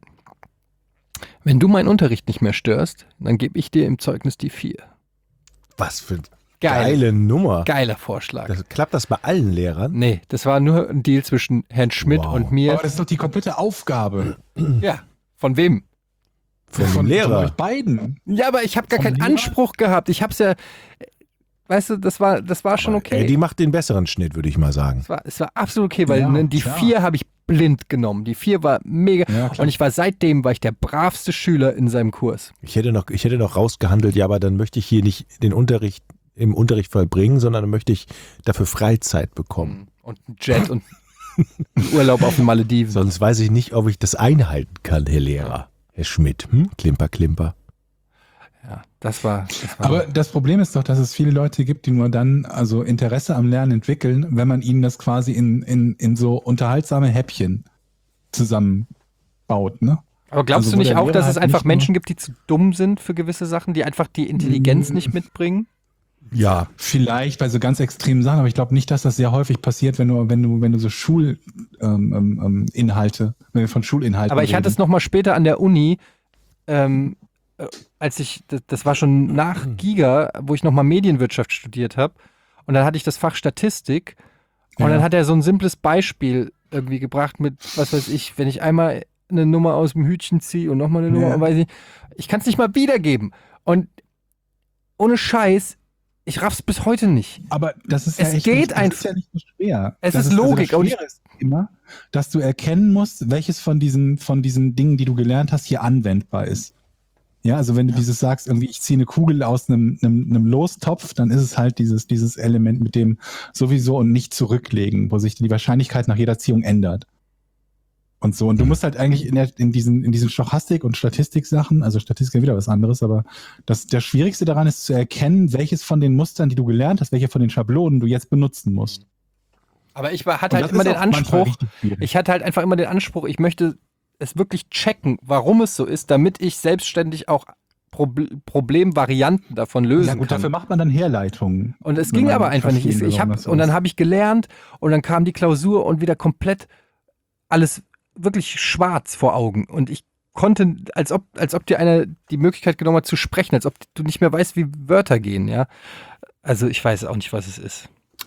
wenn du meinen Unterricht nicht mehr störst, dann gebe ich dir im Zeugnis die 4. Was für Geil. geile Nummer. Geiler Vorschlag. Klappt das bei allen Lehrern? Nee, das war nur ein Deal zwischen Herrn Schmidt Wow. und mir. Aber das ist doch die komplette Aufgabe. Ja, von wem? Von dem Von Lehrer. euch beiden. Ja, aber ich habe gar Vom keinen Lehrer? Anspruch gehabt. Ich hab's ja, weißt du, das war schon okay. Die macht den besseren Schnitt, würde ich mal sagen. Es war absolut okay, weil Ja, ne, die klar. 4 habe ich blind genommen. Die 4 war mega. Ja, klar. Und seitdem war ich der bravste Schüler in seinem Kurs. Ich hätte noch rausgehandelt, ja, aber dann möchte ich hier nicht den Unterricht im Unterricht vollbringen, sondern dann möchte ich dafür Freizeit bekommen. Und ein Jet und einen Urlaub auf den Malediven. Sonst weiß ich nicht, ob ich das einhalten kann, Herr Lehrer. Herr Schmidt, Klimper, Klimper. Ja, das war Aber das Problem ist doch, dass es viele Leute gibt, die nur dann also Interesse am Lernen entwickeln, wenn man ihnen das quasi in so unterhaltsame Häppchen zusammenbaut, ne? Aber glaubst Also, du wo nicht der auch, Lehrer dass es halt einfach nicht nur- Menschen gibt, die zu dumm sind für gewisse Sachen, die einfach die Intelligenz nicht mitbringen? Ja, Vielleicht bei so ganz extremen Sachen, aber ich glaube nicht, dass das sehr häufig passiert, wenn du so Inhalte, wenn wir von Schulinhalten Aber ich hatte es reden. nochmal später an der Uni, als das war schon nach Giga, wo ich nochmal Medienwirtschaft studiert habe. Und dann hatte ich das Fach Statistik. Und Ja. dann hat er so ein simples Beispiel irgendwie gebracht mit, was weiß ich, wenn ich einmal eine Nummer aus dem Hütchen ziehe und nochmal eine Nummer, Ja. und weiß ich kann es nicht mal wiedergeben. Und ohne Scheiß, ich raff's bis heute nicht. Aber das ist Es ja echt geht nicht, das einfach. ist ja nicht so schwer. Es Das ist Logik, Also und das Schwere ist immer, dass du erkennen musst, welches von diesen Dingen, die du gelernt hast, hier anwendbar ist. Ja, also wenn du dieses sagst, irgendwie ich ziehe eine Kugel aus einem Lostopf, dann ist es halt dieses Element mit dem sowieso und nicht zurücklegen, wo sich die Wahrscheinlichkeit nach jeder Ziehung ändert. Und so. Und du musst halt eigentlich in diesen Stochastik- und Statistik-Sachen, also Statistik ist ja wieder was anderes, aber der Schwierigste daran ist zu erkennen, welches von den Mustern, die du gelernt hast, welche von den Schablonen du jetzt benutzen musst. Aber ich Und hatte halt das immer ist den auch manchmal Anspruch, richtig schwierig. ich hatte halt einfach immer den Anspruch, ich möchte es wirklich checken, warum es so ist, damit ich selbstständig auch Problemvarianten davon lösen Ja gut, kann. dafür macht man dann Herleitungen. Und es wenn ging man aber einfach nicht. verstehen will, warum das so Und dann ist. habe ich gelernt und dann kam die Klausur und wieder komplett alles wirklich schwarz vor Augen. Und ich konnte, als ob dir einer die Möglichkeit genommen hat zu sprechen, als ob du nicht mehr weißt, wie Wörter gehen, ja. Also ich weiß auch nicht, was es ist.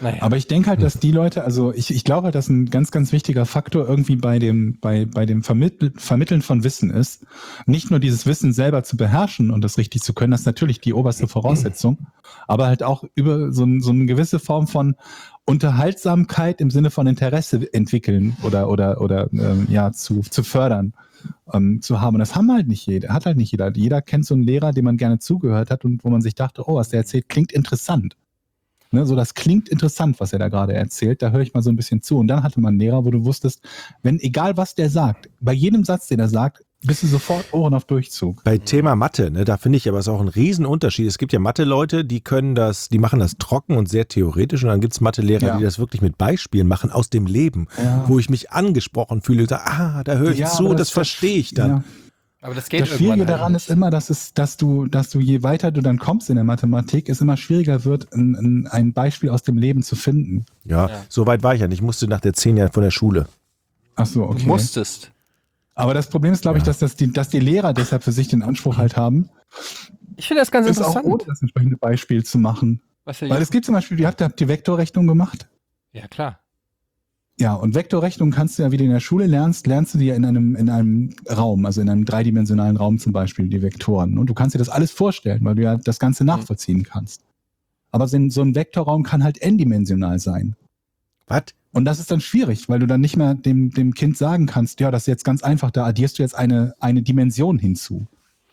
Naja. Aber ich denke halt, dass die Leute, also ich glaube halt, dass ein ganz, ganz wichtiger Faktor irgendwie bei dem Vermitteln von Wissen ist, nicht nur dieses Wissen selber zu beherrschen und das richtig zu können, das ist natürlich die oberste Voraussetzung, aber halt auch über so eine gewisse Form von Unterhaltsamkeit im Sinne von Interesse entwickeln oder zu fördern. Zu haben. Und das hat halt nicht jeder. Jeder kennt so einen Lehrer, dem man gerne zugehört hat und wo man sich dachte, oh, was der erzählt, klingt interessant. Ne, so, das klingt interessant, was er da gerade erzählt, da höre ich mal so ein bisschen zu. Und dann hatte man einen Lehrer, wo du wusstest, wenn, egal was der sagt, bei jedem Satz, den er sagt, bist du sofort Ohren auf Durchzug. Bei Thema Mathe, ne, da finde ich aber es auch ein Riesenunterschied. Es gibt ja Mathe-Leute, die machen das trocken und sehr theoretisch und dann gibt es Mathe-Lehrer, die das wirklich mit Beispielen machen aus dem Leben, wo ich mich angesprochen fühle und sage, da höre ich zu, das verstehe ich dann. Ja. Aber das geht Das Schwierige daran ist immer, dass du je weiter du dann kommst in der Mathematik, es immer schwieriger wird, ein Beispiel aus dem Leben zu finden. Ja, so weit war ich ja nicht. Ich musste nach der 10 Jahren von der Schule. Ach so, okay. Du musstest. Aber das Problem ist, glaube ich, dass die Lehrer deshalb für sich den Anspruch halt haben, Ich finde das ganz ist auch interessant. ohne das entsprechende Beispiel zu machen. Was ja Weil es gibt zum Beispiel, ihr habt die Vektorrechnung gemacht. ja, klar. Ja, und Vektorrechnung kannst du ja, wie du in der Schule lernst du die ja in einem Raum, also in einem dreidimensionalen Raum zum Beispiel, die Vektoren. Und du kannst dir das alles vorstellen, weil du ja das Ganze nachvollziehen kannst. Aber so ein Vektorraum kann halt n-dimensional sein. Was? Und das ist dann schwierig, weil du dann nicht mehr dem Kind sagen kannst, ja, das ist jetzt ganz einfach, da addierst du jetzt eine Dimension hinzu.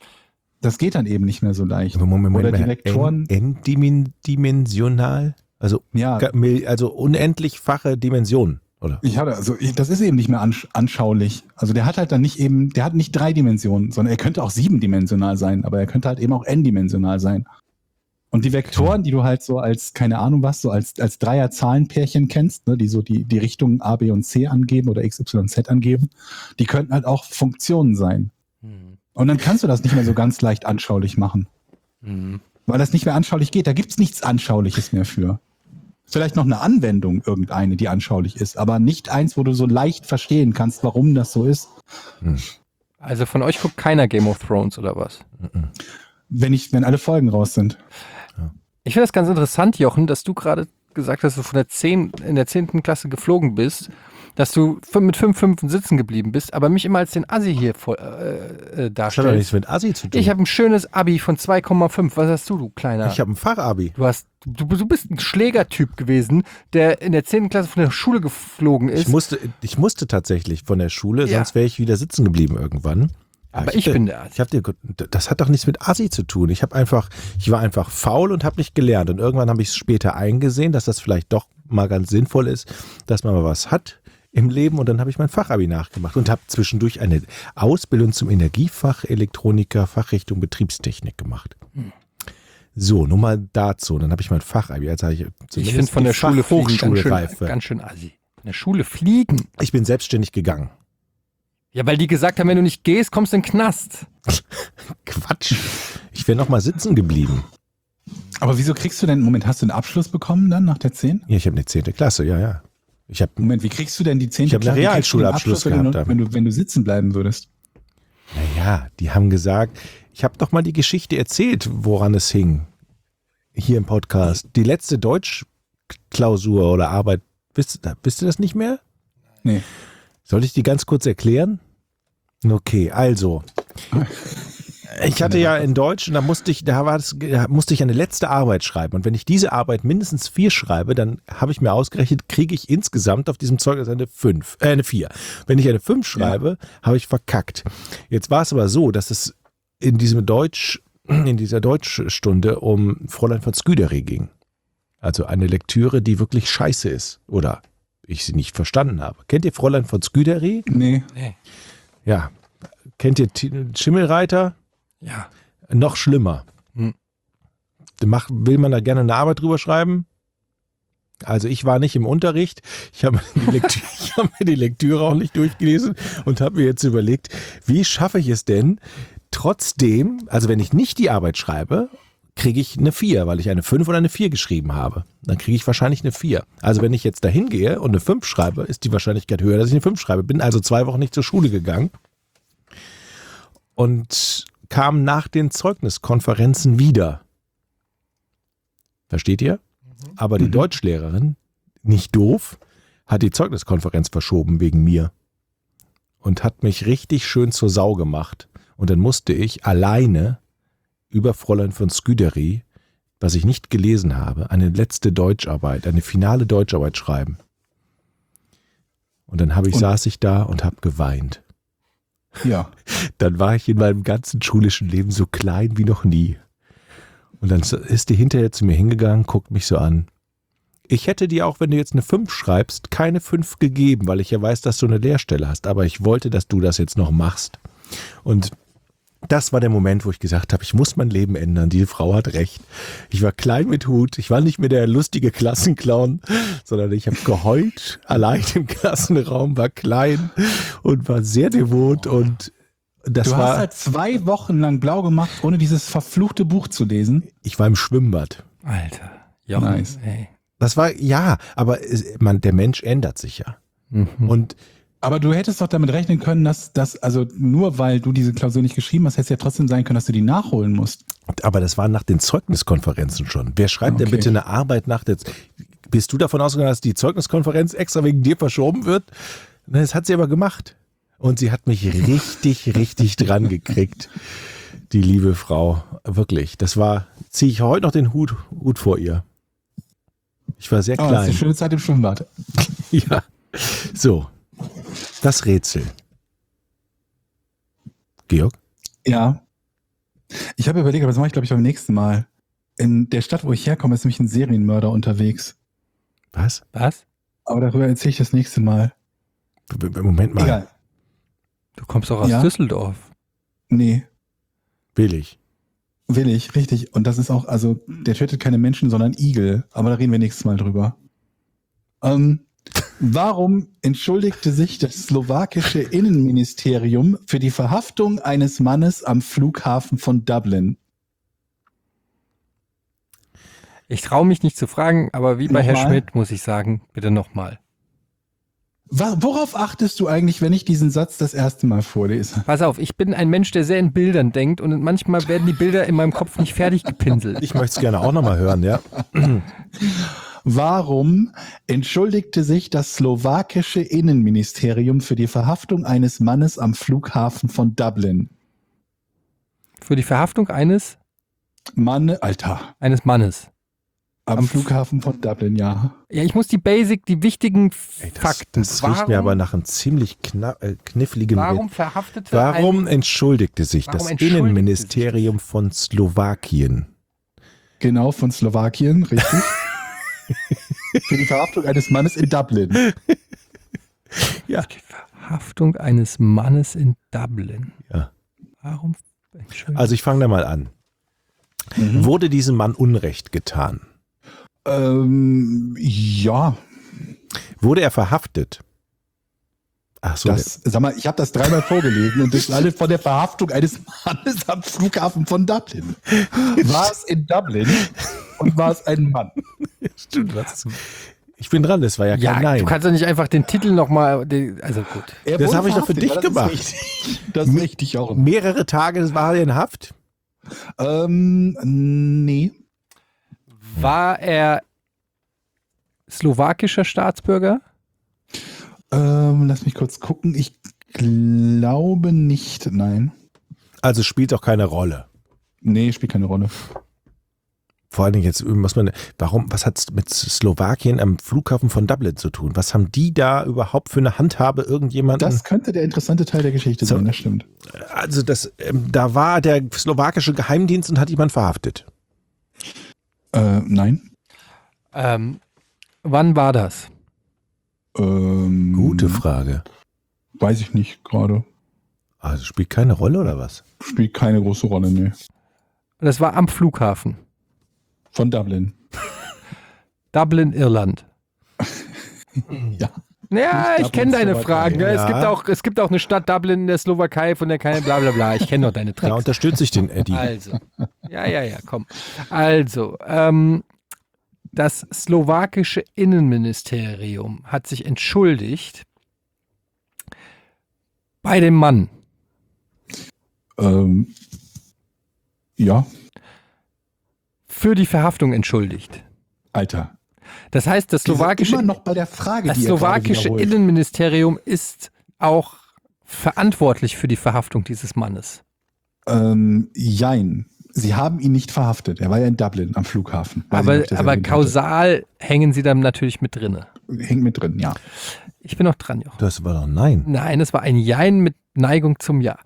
Das geht dann eben nicht mehr so leicht. Moment, Oder die Vektoren. N-dimensional? Also, Ja. also unendlichfache Dimensionen, oder? Das ist eben nicht mehr anschaulich. Also der hat halt dann der hat nicht 3 Dimensionen, sondern er könnte auch 7-dimensional sein, aber er könnte halt eben auch n-dimensional sein. Und die Vektoren, die du halt so als, keine Ahnung was, so als Dreier-Zahlenpärchen kennst, ne, die so die Richtungen A, B und C angeben oder X, Y, Z angeben, die könnten halt auch Funktionen sein. Und dann kannst du das nicht mehr so ganz leicht anschaulich machen. Weil das nicht mehr anschaulich geht. Da gibt's nichts Anschauliches mehr für. Vielleicht noch eine Anwendung, irgendeine, die anschaulich ist, aber nicht eins, wo du so leicht verstehen kannst, warum das so ist. Also von euch guckt keiner Game of Thrones oder was? Wenn alle Folgen raus sind. Ich finde das ganz interessant, Jochen, dass du gerade gesagt hast, dass du in der 10. Klasse geflogen bist, dass du mit 5,5 sitzen geblieben bist, aber mich immer als den Assi hier Das hat doch darstellst. nichts mit Assi zu tun. Ich habe ein schönes Abi von 2,5. Was hast du Kleiner? Ich habe ein Fachabi. Du bist ein Schlägertyp gewesen, der in der 10. Klasse von der Schule geflogen ist. Ich musste tatsächlich von der Schule, Ja. sonst wäre ich wieder sitzen geblieben irgendwann. Aber ich bin der Assi. Das hat doch nichts mit Assi zu tun. Ich war einfach faul und habe nicht gelernt. Und irgendwann habe ich es später eingesehen, dass das vielleicht doch mal ganz sinnvoll ist, dass man mal was hat im Leben. Und dann habe ich mein Fachabi nachgemacht und habe zwischendurch eine Ausbildung zum Energiefach, Elektroniker, Fachrichtung Betriebstechnik gemacht. So, nur mal dazu. Dann habe ich mein Fachabi. Jetzt habe ich Ich finde von der Schule fliegen Hochschulreife. ganz schön Assi. Von der Schule fliegen. Ich bin selbstständig gegangen. Ja, weil die gesagt haben, wenn du nicht gehst, kommst du in den Knast. Quatsch. Ich wäre noch mal sitzen geblieben. Aber wieso kriegst du denn, Moment, hast du einen Abschluss bekommen dann nach der 10? Ja, ich habe eine 10. Klasse, ja. Moment, wie kriegst du denn die 10. Ich habe einen Klasse? Wie kriegst du den Realschulabschluss Abschluss, gehabt. wenn du sitzen bleiben würdest? Naja, die haben gesagt, ich habe doch mal die Geschichte erzählt, woran es hing. Hier im Podcast. Die letzte Deutschklausur oder Arbeit, wisst ihr das nicht mehr? Nee. Soll ich die ganz kurz erklären? Okay, also. Ich hatte ja in Deutsch und da musste ich eine letzte Arbeit schreiben. Und wenn ich diese Arbeit mindestens 4 schreibe, dann habe ich mir ausgerechnet, kriege ich insgesamt auf diesem Zeugnis eine 4. Wenn ich eine 5 schreibe, habe ich verkackt. Jetzt war es aber so, dass es in dieser Deutschstunde um Fräulein von Sküderi ging. Also eine Lektüre, die wirklich scheiße ist. Oder ich sie nicht verstanden habe. Kennt ihr Fräulein von Sküderi? Nee. Ja. Kennt ihr Schimmelreiter? Ja. Noch schlimmer. Will man da gerne eine Arbeit drüber schreiben? Also ich war nicht im Unterricht. Ich habe mir die Lektüre auch nicht durchgelesen und habe mir jetzt überlegt, wie schaffe ich es denn trotzdem, also wenn ich nicht die Arbeit schreibe, kriege ich eine 4, weil ich eine 5 oder eine 4 geschrieben habe. Dann kriege ich wahrscheinlich eine 4. Also wenn ich jetzt dahin gehe und eine 5 schreibe, ist die Wahrscheinlichkeit höher, dass ich eine 5 schreibe. Bin also 2 Wochen nicht zur Schule gegangen und kam nach den Zeugniskonferenzen wieder. Versteht ihr? Aber die Deutschlehrerin, nicht doof, hat die Zeugniskonferenz verschoben wegen mir und hat mich richtig schön zur Sau gemacht. Und dann musste ich alleine über Fräulein von Scuderi, was ich nicht gelesen habe, eine letzte Deutscharbeit, eine finale Deutscharbeit schreiben. Und dann saß ich da und habe geweint. Ja. Dann war ich in meinem ganzen schulischen Leben so klein wie noch nie. Und dann ist die hinterher zu mir hingegangen, guckt mich so an. Ich hätte dir auch, wenn du jetzt eine 5 schreibst, keine 5 gegeben, weil ich ja weiß, dass du eine Lehrstelle hast. Aber ich wollte, dass du das jetzt noch machst. Und das war der Moment, wo ich gesagt habe, ich muss mein Leben ändern. Die Frau hat recht. Ich war klein mit Hut. Ich war nicht mehr der lustige Klassenclown, sondern ich habe geheult, allein im Klassenraum, war klein und war sehr devot. Und das Du war, hast halt 2 Wochen lang blau gemacht, ohne dieses verfluchte Buch zu lesen. ich war im Schwimmbad. Alter. Jochen, Nice. ey. Das war, ja, aber der Mensch ändert sich ja. Und Aber du hättest doch damit rechnen können, dass also nur weil du diese Klausur nicht geschrieben hast, hätte es ja trotzdem sein können, dass du die nachholen musst. aber das war nach den Zeugniskonferenzen schon. Wer schreibt denn Okay. bitte eine Arbeit nach der... Bist du davon ausgegangen, dass die Zeugniskonferenz extra wegen dir verschoben wird? Nein, das hat sie aber gemacht. Und sie hat mich richtig, richtig dran gekriegt. Die liebe Frau. Wirklich. Ziehe ich heute noch den Hut vor ihr. Ich war sehr Oh, das ist eine klein. schöne Zeit im Schwimmbad. Ja. So. Das Rätsel. Georg? Ja. Ich habe überlegt, aber das mache ich, glaube ich, beim nächsten Mal. In der Stadt, wo ich herkomme, ist nämlich ein Serienmörder unterwegs. Was? Was? Aber darüber erzähle ich das nächste Mal. Moment mal. Egal. Du kommst doch aus Ja? Düsseldorf. Nee, Will ich. will ich, richtig. Und das ist auch, also, der tötet keine Menschen, sondern Igel. Aber da reden wir nächstes Mal drüber. Warum entschuldigte sich das slowakische Innenministerium für die Verhaftung eines Mannes am Flughafen von Dublin? Ich traue mich nicht zu fragen, aber wie bei Herr Nochmal? Schmidt muss ich sagen, bitte nochmal. Worauf achtest du eigentlich, wenn ich diesen Satz das erste Mal vorlese? Pass auf, ich bin ein Mensch, der sehr in Bildern denkt und manchmal werden die Bilder in meinem Kopf nicht fertig gepinselt. Ich möchte es gerne auch nochmal hören, ja. Warum entschuldigte sich das slowakische Innenministerium für die Verhaftung eines Mannes am Flughafen von Dublin? Für die Verhaftung eines Mannes. Mannes. Am Flughafen von Dublin, ja. Ja, ich muss die wichtigen Ey, Fakten. das riecht mir aber nach einem ziemlich kniffligen Warum verhaftete Warum entschuldigte sich Warum das entschuldigte Innenministerium von Slowakien? Genau, von Slowakien, richtig. Für die Verhaftung eines Mannes in Dublin. Ja. die Verhaftung eines Mannes in Dublin? Ja. Warum entschuldigt? Also ich fange da mal an. Wurde diesem Mann Unrecht getan? Ja, Wurde er verhaftet? Ach so, sag mal, ich habe das 3-mal vorgelesen und das ist alles von der Verhaftung eines Mannes am Flughafen von Dublin. War es in Dublin und war es ein Mann? stimmt was. Ich bin dran, das war ja kein ja, Nein. du kannst doch nicht einfach den Titel nochmal, also gut. Er Das wurde habe ich doch für verhaftet, dich ja, das gemacht. Ist richtig. Das ist richtig auch. Mehrere Tage war er in Haft? Nee. War er slowakischer Staatsbürger? Lass mich kurz gucken. Ich glaube nicht, nein. Also spielt auch keine Rolle. Nee, spielt keine Rolle. Vor allen Dingen jetzt muss man, was hat es mit Slowakien am Flughafen von Dublin zu tun? Was haben die da überhaupt für eine Handhabe, irgendjemanden? Das könnte der interessante Teil der Geschichte So. sein, das stimmt. Also da war der slowakische Geheimdienst und hat jemand verhaftet. Nein. Wann war das? Gute Frage. Weiß ich nicht gerade. Also spielt keine Rolle oder was? Spielt keine große Rolle, nee. Das war am Flughafen. Von Dublin. Dublin, Irland. Ja. Ja, Nicht ich kenne Dublin, deine Slowakei. Fragen. Ja. Ja. Es gibt auch eine Stadt Dublin in der Slowakei, von der keine bla bla bla. Ich kenne doch deine Da Tricks. unterstütze ich den Eddie. Also, ja, komm. Also, das slowakische Innenministerium hat sich entschuldigt bei dem Mann. Ja. Für die Verhaftung entschuldigt. Alter. Das heißt, das Wir sind slowakische, immer noch bei der Frage, das die ihr gerade slowakische wiederholt. Innenministerium ist auch verantwortlich für die Verhaftung dieses Mannes. Jein. Sie haben ihn nicht verhaftet. Er war ja in Dublin am Flughafen. Weiß ich nicht, ob ich das Aber erwähnt hatte. kausal hängen sie dann natürlich mit drinne. Hängt mit drin, ja. Ich bin noch dran, Jochen. Das war doch nein. Nein, es war ein Jein mit Neigung zum Ja.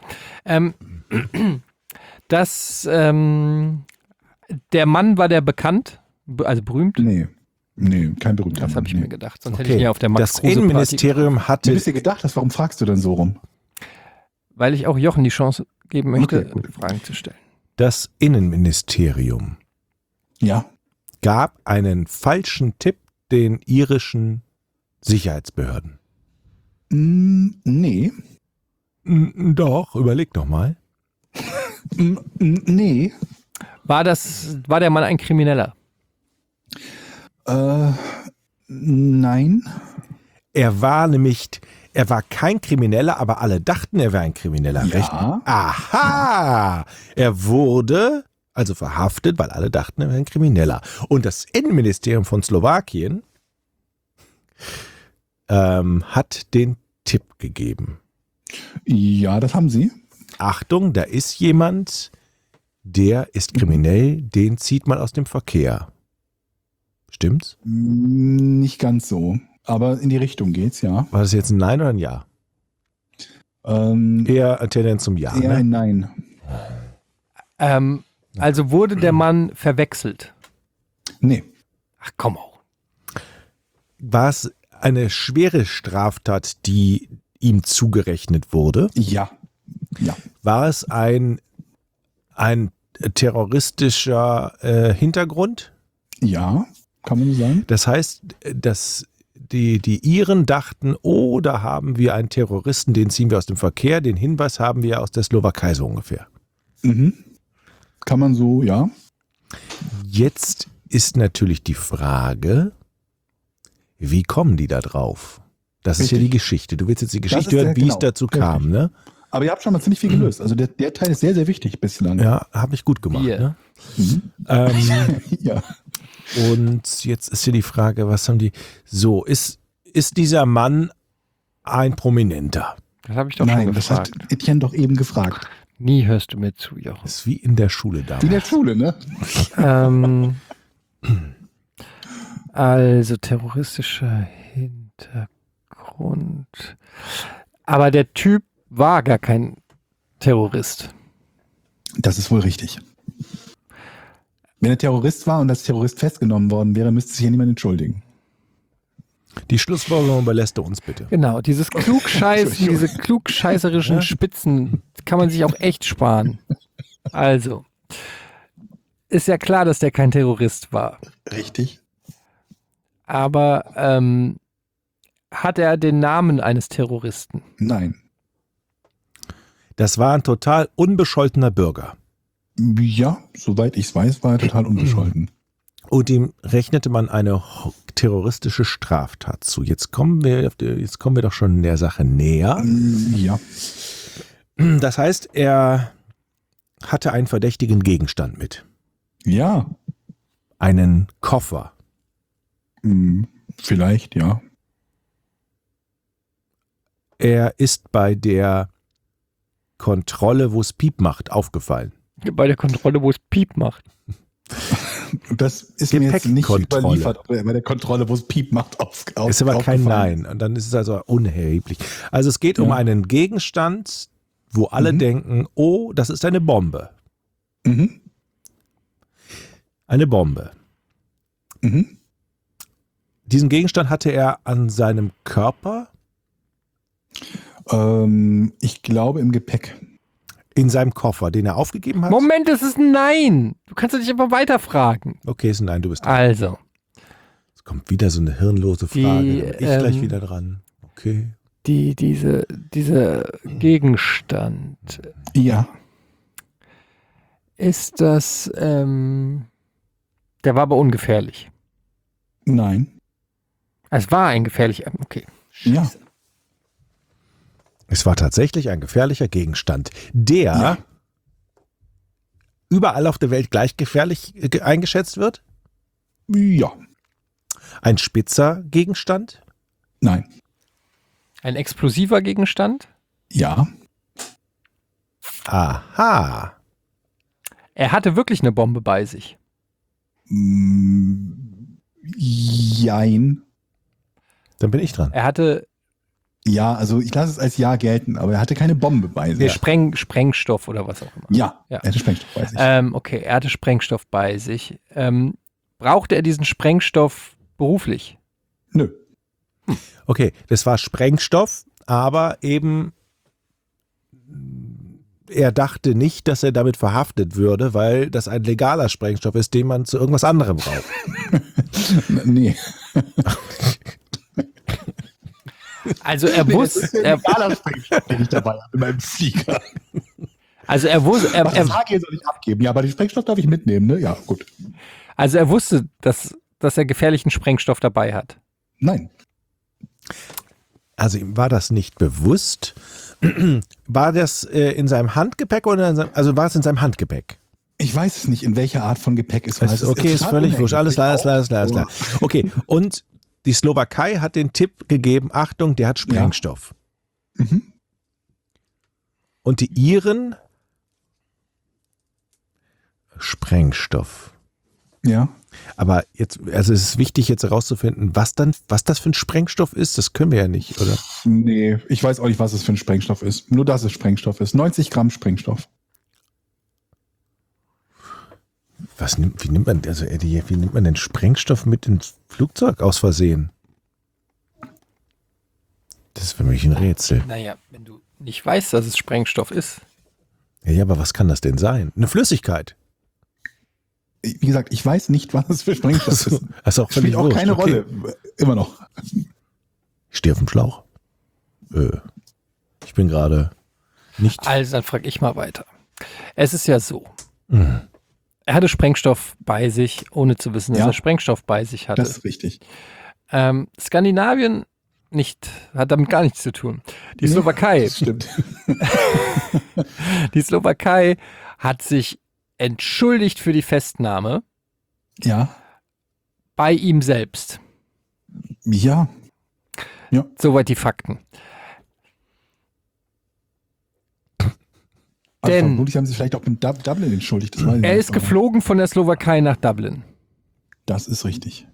Der Mann war der bekannt, also berühmt. Nee, kein berühmter Das habe ich Mann, mir nee. gedacht. Sonst hätte ich ihn ja auf der Das Max-Kruse-Party Innenministerium Wie hatte bist du gedacht hast? Warum fragst du denn so rum? weil ich auch Jochen die Chance geben möchte, Okay, gut. Fragen zu stellen. das Innenministerium Ja. gab einen falschen Tipp den irischen Sicherheitsbehörden. Nee. Doch, überleg doch mal. Nee. War der Mann ein Krimineller? Nein. Er war kein Krimineller, aber alle dachten, er wäre ein Krimineller. Ja. Recht? Aha! Er wurde also verhaftet, weil alle dachten, er wäre ein Krimineller. Und das Innenministerium von Slowakien hat den Tipp gegeben. Ja, das haben sie. Achtung, da ist jemand, der ist kriminell, den zieht man aus dem Verkehr. Stimmt's? Nicht ganz so. Aber in die Richtung geht's, ja. War das jetzt ein Nein oder ein Ja? Eher Tendenz zum Ja. Eher Ne? ein Nein. Also wurde der Mann verwechselt? Nee. Ach komm auch. War es eine schwere Straftat, die ihm zugerechnet wurde? Ja. Ja. War es ein terroristischer Hintergrund? Ja. Kann man so sagen? Das heißt, dass die Iren dachten, oh, da haben wir einen Terroristen, den ziehen wir aus dem Verkehr. Den Hinweis haben wir aus der Slowakei so ungefähr. Mhm. Kann man so, ja. Jetzt ist natürlich die Frage, wie kommen die da drauf? Das ist ja Richtig. die Geschichte. Du willst jetzt die Geschichte ist hören, der- wie es genau. dazu kam, ne? Aber ihr habt schon mal ziemlich viel gelöst. Also der Teil ist sehr, sehr wichtig bislang. Ja, habe ich gut gemacht. Bier. Ne? Mhm. Ja. Und jetzt ist hier die Frage, was haben die? So, ist dieser Mann ein Prominenter? Das habe ich doch schon Nein, das hat gefragt. Etienne doch eben gefragt. Nie hörst du mir zu, Jochen. Ist wie in der Schule Wie in damals. der Schule, ne? Also terroristischer Hintergrund. Aber der Typ war gar kein Terrorist. Das ist wohl richtig. Wenn er Terrorist war und als Terrorist festgenommen worden wäre, müsste sich hier niemand entschuldigen. Die Schlussfolgerung überlässt du uns bitte. Genau, diese klugscheißerischen Spitzen kann man sich auch echt sparen. Also, ist ja klar, dass der kein Terrorist war. Richtig? Aber hat er den Namen eines Terroristen? Nein. Das war ein total unbescholtener Bürger. Ja, soweit ich es weiß, war er total unbescholten. Und ihm rechnete man eine terroristische Straftat zu. Jetzt kommen wir doch schon der Sache näher. Ja. Das heißt, er hatte einen verdächtigen Gegenstand mit. Ja. Einen Koffer. Vielleicht, ja. Er ist bei der Kontrolle, wo es Piep macht, aufgefallen. Bei der Kontrolle, wo es Piep macht. Das ist mir jetzt nicht Gepäckkontrolle. überliefert, ob er bei der Kontrolle, wo es Piep macht, Ist aber kein aufgefallen. Nein. Und dann ist es also unerheblich. Also es geht um Ja. einen Gegenstand, wo alle denken, oh, das ist eine Bombe. Mhm. Eine Bombe. Mhm. Diesen Gegenstand hatte er an seinem Körper, Ich glaube im Gepäck. in seinem Koffer, den er aufgegeben hat. Moment, das ist ein Nein. Du kannst doch nicht einfach weiterfragen. Okay, ist ein Nein, du bist dran. Also, Es kommt wieder so eine hirnlose Frage. Die, Dann bin ich gleich wieder dran. Okay. dieser Gegenstand, Ja. ist das, der war aber ungefährlich. Nein. Es war ein gefährlicher, okay. Ja. Es war tatsächlich ein gefährlicher Gegenstand, der überall auf der Welt gleich gefährlich eingeschätzt wird. Ja. Ein spitzer Gegenstand? Nein. Ein explosiver Gegenstand? Ja. Aha. Er hatte wirklich eine Bombe bei sich. Jein. Dann bin ich dran. Er hatte Ja, also ich lasse es als Ja gelten, aber er hatte keine Bombe bei sich. Sprengstoff oder was auch immer. Ja, Ja. er hatte Sprengstoff bei sich. Okay, er hatte Sprengstoff bei sich. Brauchte er diesen Sprengstoff beruflich? Nö. Okay, das war Sprengstoff, aber eben er dachte nicht, dass er damit verhaftet würde, weil das ein legaler Sprengstoff ist, den man zu irgendwas anderem braucht. Nee. Also er wusste, legaler Sprengstoff, den ich dabei habe in meinem Flieger. also er wusste, Das HG soll ich abgeben. Ja, aber den Sprengstoff darf ich mitnehmen, ne? Ja, gut. also er wusste, dass er gefährlichen Sprengstoff dabei hat. Nein. Also ihm war das nicht bewusst. War das in seinem Handgepäck oder war es in seinem Handgepäck? Ich weiß es nicht, in welcher Art von Gepäck es war. Es Okay, ist total völlig wurscht. Alles unabhängig. klar, alles klar. Okay, und die Slowakei hat den Tipp gegeben, Achtung, der hat Sprengstoff. Mhm. Und die Iren Sprengstoff. Ja. Aber jetzt, also es ist wichtig jetzt herauszufinden, was das für ein Sprengstoff ist, das können wir ja nicht, oder? Nee, ich weiß auch nicht, was es für ein Sprengstoff ist. Nur, dass es Sprengstoff ist. 90 Gramm Sprengstoff. Wie nimmt man, also Eddie, wie nimmt man den Sprengstoff mit ins Flugzeug aus Versehen? Das ist für mich ein Rätsel. Naja, wenn du nicht weißt, dass es Sprengstoff ist. Ja, aber was kann das denn sein? Eine Flüssigkeit. Wie gesagt, ich weiß nicht, was es für Sprengstoff ist. Das ist auch völlig Spielt auch wurscht. keine Okay. Rolle. Immer noch. Ich stehe auf dem Schlauch. Ich bin gerade nicht. Also dann frage ich mal weiter. Es ist ja so. Mhm. Er hatte bei sich, ohne zu wissen, dass Ja. er Sprengstoff bei sich hatte. Das ist richtig. Skandinavien hat damit gar nichts zu tun. Die Nee, Slowakei, Das stimmt. die Slowakei hat sich entschuldigt für die Festnahme Ja. bei ihm selbst. Ja. Soweit die Fakten. Aber Denn- vermutlich haben sie vielleicht auch mit Dublin entschuldigt. Das weiß ich Er nicht, ist aber geflogen von der Slowakei nach Dublin. Das ist richtig.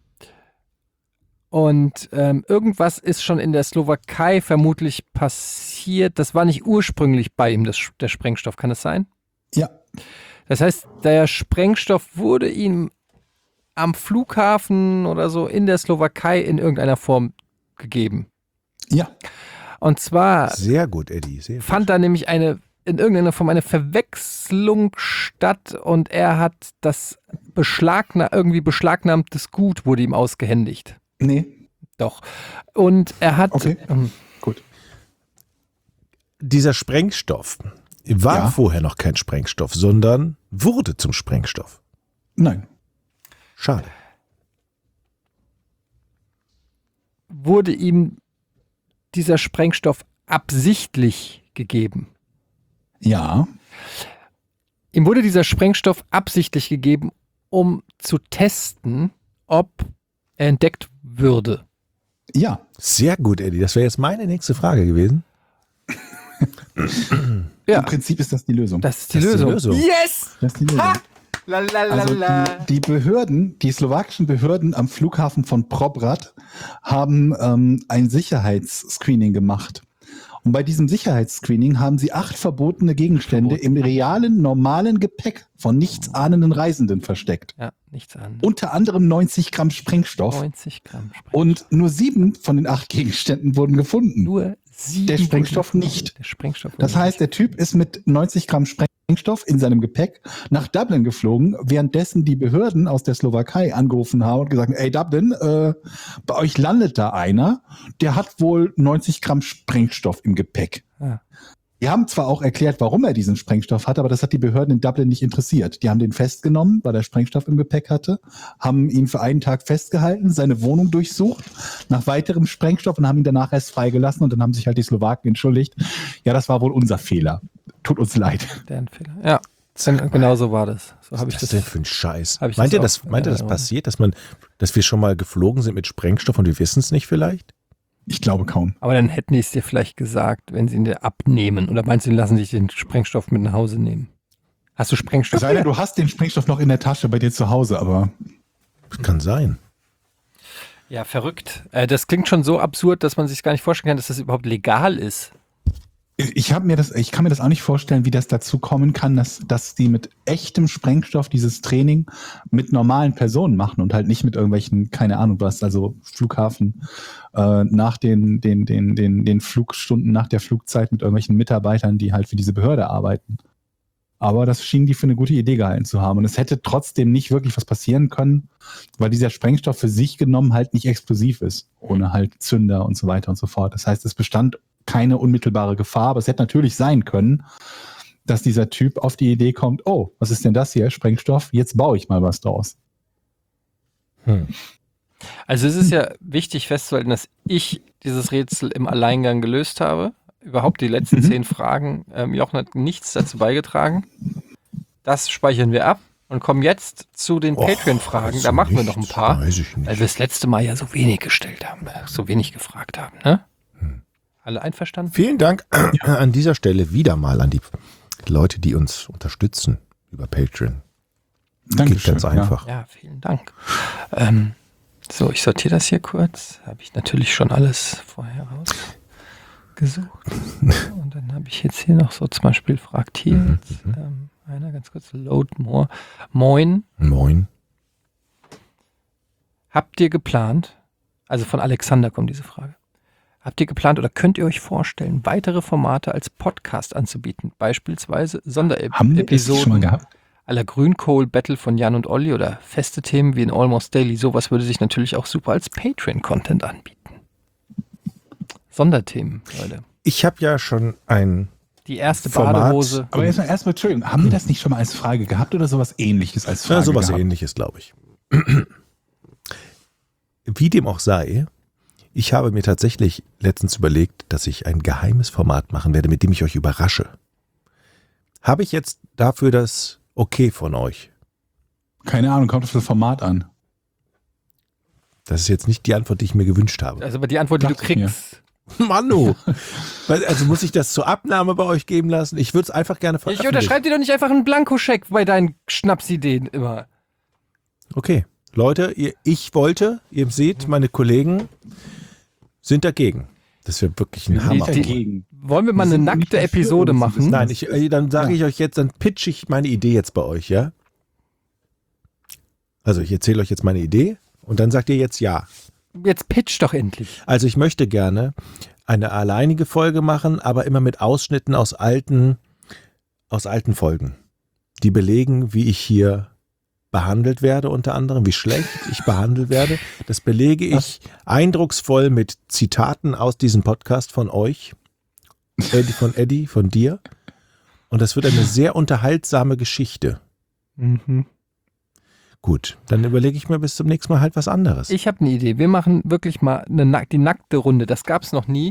Und irgendwas ist schon in der Slowakei vermutlich passiert. Das war nicht ursprünglich bei ihm, der Sprengstoff. Kann das sein? Ja. Das heißt, der Sprengstoff wurde ihm am Flughafen oder so in der Slowakei in irgendeiner Form gegeben. Ja. Und zwar Sehr gut, Eddie. Sehr gut. fand da nämlich in irgendeiner Form eine Verwechslung statt und er hat das irgendwie beschlagnahmtes Gut wurde ihm ausgehändigt. Nee. Doch. Und er hat Okay. Gut. Dieser Sprengstoff war Ja. vorher noch kein Sprengstoff, sondern wurde zum Sprengstoff. Nein. Schade. wurde ihm dieser Sprengstoff absichtlich gegeben. Ja. Ihm wurde dieser Sprengstoff absichtlich gegeben, um zu testen, ob er entdeckt würde. Ja. Sehr gut, Eddie. Das wäre jetzt meine nächste Frage gewesen. Ja, Im Prinzip ist das die Lösung. das ist die Lösung. Yes! Das ist die Lösung. Also die Behörden, die slowakischen Behörden am Flughafen von Poprad haben ein Sicherheitsscreening gemacht. Und bei diesem Sicherheitsscreening haben sie 8 verbotene Gegenstände im realen, normalen Gepäck von nichtsahnenden Reisenden versteckt. Ja, nichts anderes. Unter anderem 90 Gramm Sprengstoff. 90 Gramm Sprengstoff. Und nur 7 von den 8 Gegenständen wurden gefunden. Nur 7. Der Sprengstoff nicht. Der Sprengstoff Das heißt, der Typ ist mit 90 Gramm Sprengstoff in seinem Gepäck nach Dublin geflogen, währenddessen die Behörden aus der Slowakei angerufen haben und gesagt, ey Dublin, bei euch landet da einer, der hat wohl 90 Gramm Sprengstoff im Gepäck. Ah. Die haben zwar auch erklärt, warum er diesen Sprengstoff hat, aber das hat die Behörden in Dublin nicht interessiert. Die haben den festgenommen, weil er Sprengstoff im Gepäck hatte, haben ihn für einen Tag festgehalten, seine Wohnung durchsucht, nach weiterem Sprengstoff und haben ihn danach erst freigelassen und dann haben sich halt die Slowaken entschuldigt. Ja, das war wohl unser Fehler. Tut uns leid. Deren Fehler. Ja. Genau so war das. So Was habe ist ich das denn für ein Scheiß? hab ich Meint ihr, das das auch- passiert, dass wir schon mal geflogen sind mit Sprengstoff und wir wissen es nicht vielleicht? Ich glaube kaum. Aber dann hätten die es dir vielleicht gesagt, wenn sie ihn dir abnehmen. Oder meinst du, die lassen sich den Sprengstoff mit nach Hause nehmen? Hast du Sprengstoff? Es sei denn, du hast den Sprengstoff noch in der Tasche bei dir zu Hause, aber Das kann sein. Ja, verrückt. Das klingt schon so absurd, dass man sich gar nicht vorstellen kann, dass das überhaupt legal ist. ich kann mir das auch nicht vorstellen, wie das dazu kommen kann, dass die mit echtem Sprengstoff dieses Training mit normalen Personen machen und halt nicht mit irgendwelchen, keine Ahnung was, also Flughafen nach den Flugstunden, nach der Flugzeit mit irgendwelchen Mitarbeitern, die halt für diese Behörde arbeiten. Aber das schien die für eine gute Idee gehalten zu haben. Und es hätte trotzdem nicht wirklich was passieren können, weil dieser Sprengstoff für sich genommen halt nicht explosiv ist, ohne halt Zünder und so weiter und so fort. Das heißt, es bestand keine unmittelbare Gefahr, aber es hätte natürlich sein können, dass dieser Typ auf die Idee kommt, oh, was ist denn das hier, Sprengstoff, jetzt baue ich mal was draus. Also es ist ja wichtig festzuhalten, dass ich dieses Rätsel im Alleingang gelöst habe. Überhaupt die letzten 10 Fragen. Jochen hat nichts dazu beigetragen. Das speichern wir ab und kommen jetzt zu den Patreon-Fragen. Da machen wir noch ein paar, Weiß ich nicht. weil wir das letzte Mal ja so wenig gestellt haben, so wenig gefragt haben. Ne? Alle einverstanden? Vielen Dank an dieser Stelle wieder mal an die Leute, die uns unterstützen über Patreon. Geht ganz einfach. Ja, vielen Dank. So, ich sortiere das hier kurz. Habe ich natürlich schon alles vorher rausgesucht. Und dann habe ich jetzt hier noch so zum Beispiel fragt hier jetzt, einer ganz kurz, Load More. Moin, Moin. habt ihr geplant, also von Alexander kommt diese Frage, habt ihr geplant oder könnt ihr euch vorstellen, weitere Formate als Podcast anzubieten? Beispielsweise Haben wir das schon mal Sonderepisoden gehabt? à la Grünkohl-Battle von Jan und Olli oder feste Themen wie in Almost Daily. Sowas würde sich natürlich auch super als Patreon-Content anbieten. Sonderthemen, Leute. Ich habe ja schon ein Die erste Format. Badehose. Aber erstmal, Entschuldigung, haben wir das nicht schon mal als Frage gehabt oder sowas Ähnliches als Frage sowas gehabt? Ähnliches, glaube ich. Wie dem auch sei, ich habe mir tatsächlich letztens überlegt, dass ich ein geheimes Format machen werde, mit dem ich euch überrasche. Habe ich jetzt dafür das Okay von euch? Keine Ahnung, kommt auf das Format an. Das ist jetzt nicht die Antwort, die ich mir gewünscht habe. Also aber die Antwort, die du Dachte ich mir. kriegst. Manu! Also muss ich das zur Abnahme bei euch geben lassen? Ich würde es einfach gerne Ich veröffentlichen. unterschreibe dir doch nicht einfach einen Blankoscheck bei deinen Schnapsideen immer. Okay, Leute, ihr seht, meine Kollegen sind dagegen. Das wäre wirklich ein Wir sind Hammer. nicht dagegen. Wollen wir mal Wir eine sind nackte nicht dafür, Episode dass sie machen? Nein, dann sage ich euch jetzt, dann pitche ich meine Idee jetzt bei euch, ja? Also ich erzähle euch jetzt meine Idee und dann sagt ihr jetzt ja. Jetzt pitch doch endlich. Also ich möchte gerne eine alleinige Folge machen, aber immer mit Ausschnitten aus alten Folgen, die belegen, wie ich hier behandelt werde, unter anderem, wie schlecht ich behandelt werde. Das belege ich eindrucksvoll mit Zitaten aus diesem Podcast von euch, von Eddie, von dir. Und das wird eine sehr unterhaltsame Geschichte. Mhm. Gut, dann überlege ich mir bis zum nächsten Mal halt was anderes. Ich habe eine Idee. Wir machen wirklich mal die nackte Runde. Das gab es noch nie.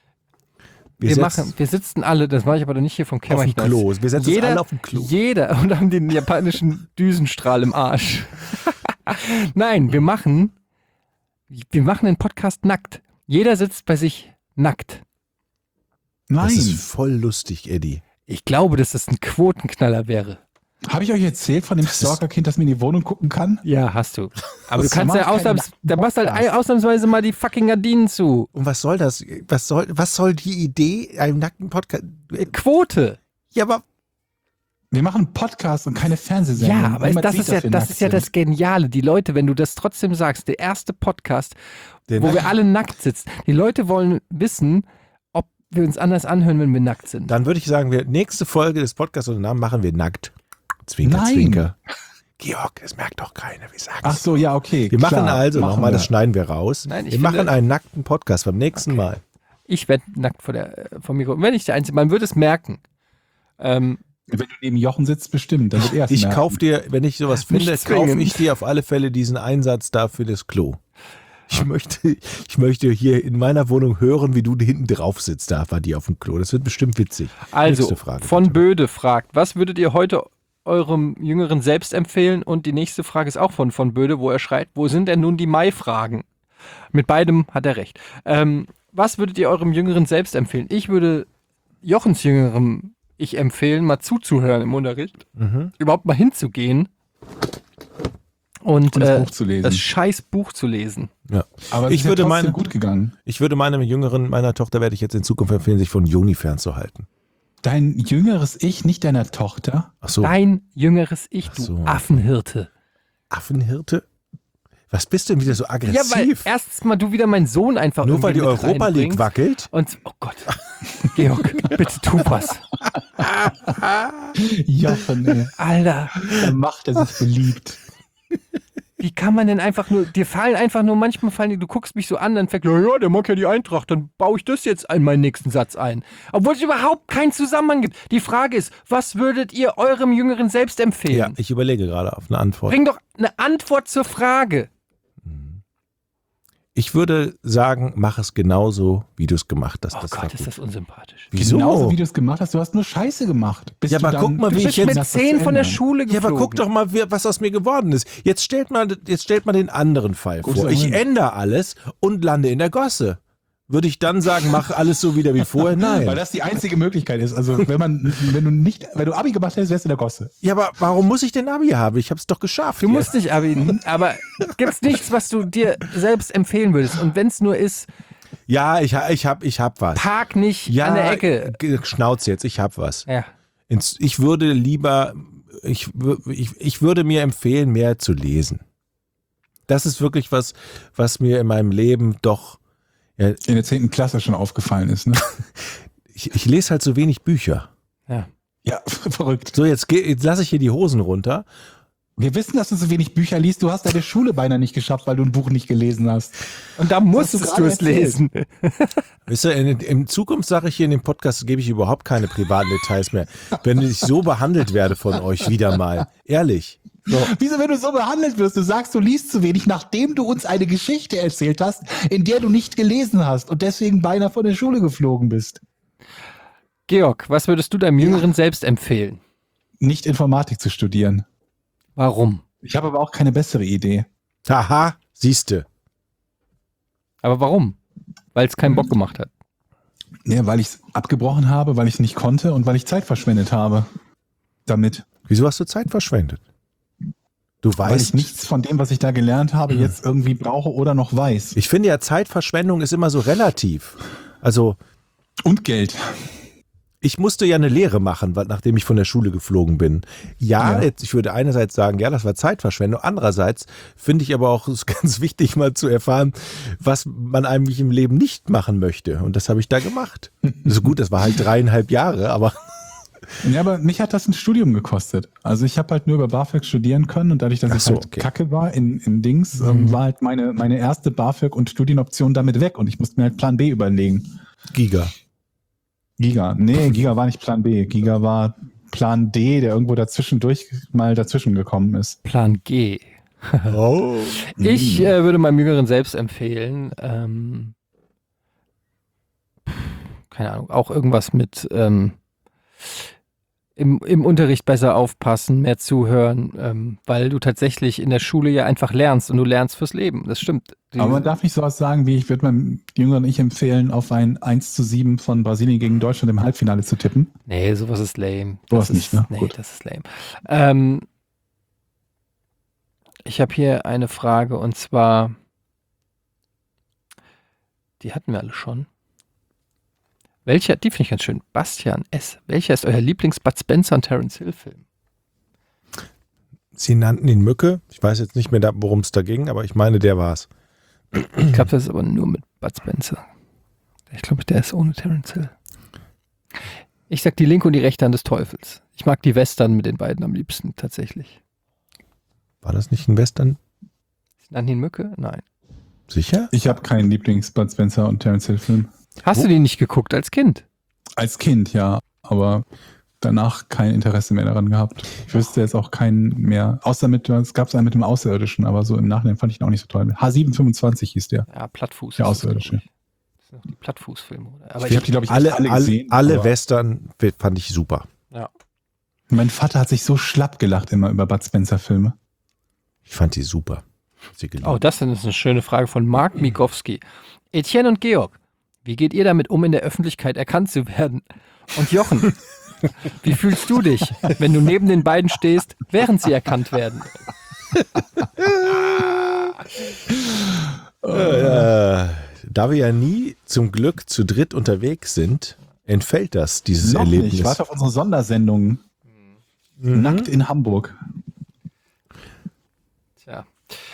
Wir sitzen alle, das mache ich aber doch nicht hier vom auf dem Kämmerchen. Klo. Wir setzen uns alle auf dem Klo. Jeder und haben den japanischen Düsenstrahl im Arsch. Nein, wir machen den Podcast nackt. Jeder sitzt bei sich nackt. Das ist Nein. voll lustig, Eddie. Ich glaube, dass das ein Quotenknaller wäre. Habe ich euch erzählt von dem Das ist- Stalker-Kind, das mir in die Wohnung gucken kann? Ja, hast du. Aber du Das kannst ja macht keinen da machst halt Podcast. ausnahmsweise mal die fucking Gardinen zu. Und was soll das? Was soll die Idee einem nackten Podcast? Quote. Ja, aber Wir machen einen Podcast und keine Fernsehsendung. Ja, aber Niemand das sieht, ist ja dass wir das nackt ist ja sind. das Geniale. Die Leute, wenn du das trotzdem sagst, der erste Podcast, wo wir alle nackt sitzen. Die Leute wollen wissen, ob wir uns anders anhören, wenn wir nackt sind. dann würde ich sagen, nächste Folge des Podcasts und Namen machen wir nackt. Zwinker, Nein. Zwinker. Georg, es merkt doch keiner, wie sagst Ach so, ja, okay. Wir machen klar, also machen nochmal, wir. das schneiden wir raus. Nein, ich wir finde- machen einen nackten Podcast beim nächsten Mal. Ich werde nackt vom Mikro. Wenn ich der Einzige, man würde es merken. Wenn du neben Jochen sitzt, bestimmt. Dann wird er es Ich merken. kaufe dir, wenn ich sowas Nicht finde, kaufe zwingend. ich dir auf alle Fälle diesen Einsatz da für das Klo. Ich möchte hier in meiner Wohnung hören, wie du hinten drauf sitzt, da bei dir auf dem Klo. Das wird bestimmt witzig. Also, Nächste Frage, von bitte. Böde fragt, was würdet ihr heute eurem jüngeren Selbst empfehlen? Und die nächste Frage ist auch von Böde, wo er schreit, wo sind denn nun die Mai-Fragen? Mit beidem hat er recht. Was würdet ihr eurem jüngeren Selbst empfehlen? Ich würde Jochens jüngerem Ich empfehlen, mal zuzuhören im Unterricht, überhaupt mal hinzugehen und das Buch zu lesen. das scheiß Buch zu lesen. Ja. Aber es Ich ist würde ja trotzdem meine- gut gegangen. Ich würde meiner Tochter werde ich jetzt in Zukunft empfehlen, sich von Joni fernzuhalten. Dein jüngeres Ich, nicht deiner Tochter? Ach so, Dein jüngeres Ich, du Ach so. Affenhirte. Affenhirte? Was bist du denn wieder so Ja, weil aggressiv? erstens mal du wieder meinen Sohn einfach Nur weil die irgendwie mit Europa League reinbringst. wackelt? Und, oh Gott, Georg, bitte tu was. Jochen, ey. Alter, Da macht er sich beliebt. wie kann man denn einfach nur, manchmal fallen die, du guckst mich so an, dann fängt, ja, der mag ja die Eintracht, dann baue ich das jetzt in meinen nächsten Satz ein. Obwohl es überhaupt keinen Zusammenhang gibt. Die Frage ist, was würdet ihr eurem jüngeren Selbst Ja, empfehlen? ich überlege gerade auf eine Antwort. Bring doch eine Antwort zur Frage. Ich würde sagen, mach es genauso, wie du es gemacht hast. Oh Das war Gott, ist gut. das unsympathisch. Wieso? Genauso wie du es gemacht hast, du hast nur Scheiße gemacht. Bis Ja, du aber dann- guck mal, wie Du ich bist jetzt- mit das zu 10 von der ändern. Schule Ja, geflogen. aber guck doch mal, was aus mir geworden ist. Jetzt stellt mal den anderen Fall Guck vor. doch Ich hin. ändere alles und lande in der Gosse. Würde ich dann sagen, mach alles so wieder wie vorher? Weil Nein. das die einzige Möglichkeit ist. Also wenn du Abi gemacht hättest, wärst du in der Gosse. Ja, aber warum muss ich denn Abi haben? Ich habe es doch geschafft. Du musst nicht Abi, aber gibt's nichts, was du dir selbst empfehlen würdest? Und wenn es nur ist, Ja, ich hab was. park nicht Ja, an der Ecke. Schnauz jetzt, ich hab was. Ja. Ich würde lieber, ich würde mir empfehlen, mehr zu lesen. Das ist wirklich was mir in meinem Leben doch, ja, In der 10. Klasse schon aufgefallen ist. Ne? ich lese halt so wenig Bücher. Ja. Ja, verrückt. So, jetzt lasse ich hier die Hosen runter. Wir wissen, dass du so wenig Bücher liest. Du hast deine Schule beinahe nicht geschafft, weil du ein Buch nicht gelesen hast. Und da hast du musstest gerade du es erzählt. lesen. Weißt du, in Zukunft sage ich hier in dem Podcast, gebe ich überhaupt keine privaten Details mehr. Wenn ich so behandelt werde von euch wieder mal. Ehrlich. So. Wieso, wenn du so behandelt wirst, du sagst, du liest zu wenig, nachdem du uns eine Geschichte erzählt hast, in der du nicht gelesen hast und deswegen beinahe von der Schule geflogen bist. Georg, was würdest du deinem jüngeren Selbst empfehlen? Nicht Informatik zu studieren. Warum? Ich habe aber auch keine bessere Idee. Haha, siehste. Aber warum? Weil es keinen Bock gemacht hat. Ja, weil ich es abgebrochen habe, weil ich es nicht konnte und weil ich Zeit verschwendet habe. Damit. Wieso hast du Zeit verschwendet? Du Weil ich weißt nichts von dem, was ich da gelernt habe, jetzt irgendwie brauche oder noch weiß. Ich finde ja, Zeitverschwendung ist immer so relativ. Also, Und Geld. ich musste ja eine Lehre machen, nachdem ich von der Schule geflogen bin. Ja, Ja. ich würde einerseits sagen, ja, das war Zeitverschwendung. Andererseits finde ich aber auch, es ist ganz wichtig, mal zu erfahren, was man eigentlich im Leben nicht machen möchte. Und das habe ich da gemacht. So gut, das war halt 3,5 Jahre, aber Ja, aber mich hat das ein Studium gekostet. Also ich habe halt nur über BAföG studieren können und dadurch, dass Ach ich so, halt okay. kacke war in Dings, war halt meine erste BAföG und Studienoption damit weg und ich musste mir halt Plan B überlegen. Giga. Giga. Nee, Giga war nicht Plan B. Giga war Plan D, der irgendwo dazwischen gekommen ist. Plan G. Oh. Ich würde meinem jüngeren Selbst empfehlen, keine Ahnung, auch irgendwas mit im Unterricht besser aufpassen, mehr zuhören, weil du tatsächlich in der Schule ja einfach lernst und du lernst fürs Leben. Das stimmt. Aber man darf nicht sowas sagen, wie ich würde meinem jüngeren Ich empfehlen, auf ein 1:7 von Brasilien gegen Deutschland im Halbfinale zu tippen. Nee, sowas ist lame. Sowas Das nicht, ist, ne? Nee, Gut. das ist lame. Ich habe hier eine Frage und zwar, die hatten wir alle schon. Die finde ich ganz schön. Bastian S. Welcher ist euer Lieblings-Bud Spencer und Terence Hill Film? Sie nannten ihn Mücke. Ich weiß jetzt nicht mehr, worum es da ging, aber ich meine, der war's. Ich glaube, das ist aber nur mit Bud Spencer. Ich glaube, der ist ohne Terence Hill. Ich sag die linke und die rechte Hand des Teufels. Ich mag die Western mit den beiden am liebsten, tatsächlich. War das nicht ein Western? Sie nannten ihn Mücke? Nein. Sicher? Ich habe keinen Lieblings-Bud Spencer und Terence Hill Film. Hast du die nicht geguckt als Kind? Als Kind, ja, aber danach kein Interesse mehr daran gehabt. Ich wüsste jetzt auch keinen mehr, außer es gab einen mit dem Außerirdischen, aber so im Nachhinein fand ich ihn auch nicht so toll. H725 hieß der. Ja, Plattfuß. Der ist das, Außerirdische. glaub ich. Das sind noch die Plattfußfilme. Oder? Aber Ich habe die, glaube ich, Alle gesehen. alle aber- Western fand ich super. ja. Mein Vater hat sich so schlapp gelacht immer über Bud Spencer-Filme. Ich fand die super. Sie geliebt. Oh, das ist eine schöne Frage von Mark Migowski. Etienne und Georg, wie geht ihr damit um, in der Öffentlichkeit erkannt zu werden? Und Jochen, wie fühlst du dich, wenn du neben den beiden stehst, während sie erkannt werden? Da wir ja nie zum Glück zu dritt unterwegs sind, entfällt dieses Noch Erlebnis. nicht. Ich warte auf unsere Sondersendung. Nackt in Hamburg. Tja.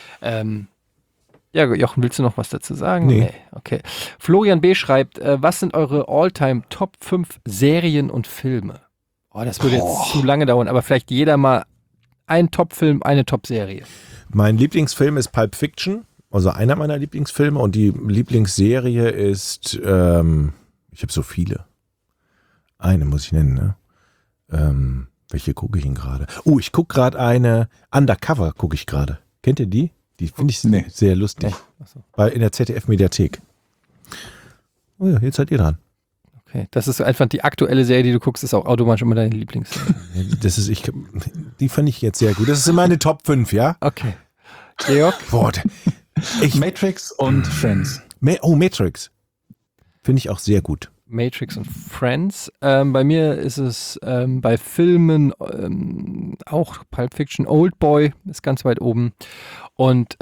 Ja, Jochen, willst du noch was dazu sagen? Nee. Okay. Florian B. schreibt, was sind eure All-Time Top 5 Serien und Filme? Oh, das würde jetzt zu lange dauern, aber vielleicht jeder mal ein Top-Film, eine Top-Serie. Mein Lieblingsfilm ist Pulp Fiction, also einer meiner Lieblingsfilme, und die Lieblingsserie ist, ich habe so viele. Eine muss ich nennen, ne? Welche gucke ich denn gerade? Ich gucke gerade eine Undercover, gucke ich gerade. Kennt ihr die? Die finde ich sehr lustig. In der ZDF-Mediathek. Oh ja, jetzt seid ihr dran. Okay, das ist einfach die aktuelle Serie, die du guckst, ist auch automatisch immer deine Lieblingsserie. Die fand ich jetzt sehr gut. Das sind meine Top 5, ja? Okay. Georg? Boah, Matrix und Friends. Matrix. Finde ich auch sehr gut. Matrix und Friends. Bei mir ist es bei Filmen auch Pulp Fiction. Oldboy ist ganz weit oben. Und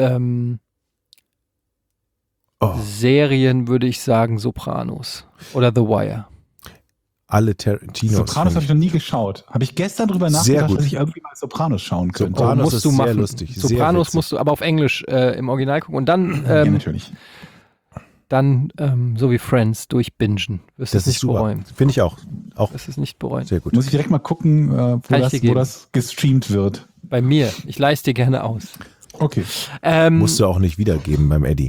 Serien würde ich sagen Sopranos oder The Wire. Alle Tarantinos. Sopranos habe ich noch nie geschaut. Habe ich gestern drüber nachgedacht, dass ich irgendwie mal Sopranos schauen könnte. Sopranos musst du ist sehr machen. lustig. Sopranos musst du aber auf Englisch im Original gucken und dann ja, natürlich. Dann, so wie Friends, durchbingen. Wirst es nicht bereuen. Finde ich auch. Das ist nicht bereuen. Sehr gut. Muss ich direkt mal gucken, wo das gestreamt wird. Bei mir. Ich leiste dir gerne aus. Okay. Musst du auch nicht wiedergeben beim Eddie.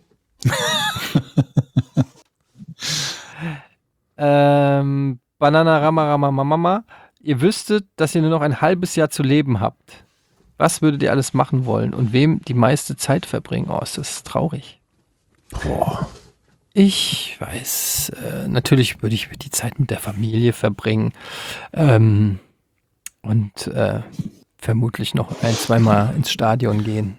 Banana Rama Rama Mama. Ihr wüsstet, dass ihr nur noch ein halbes Jahr zu leben habt. Was würdet ihr alles machen wollen und wem die meiste Zeit verbringen? Oh, ist das traurig. Boah. Ich weiß, natürlich würde ich die Zeit mit der Familie verbringen und vermutlich noch 1-2 Mal ins Stadion gehen.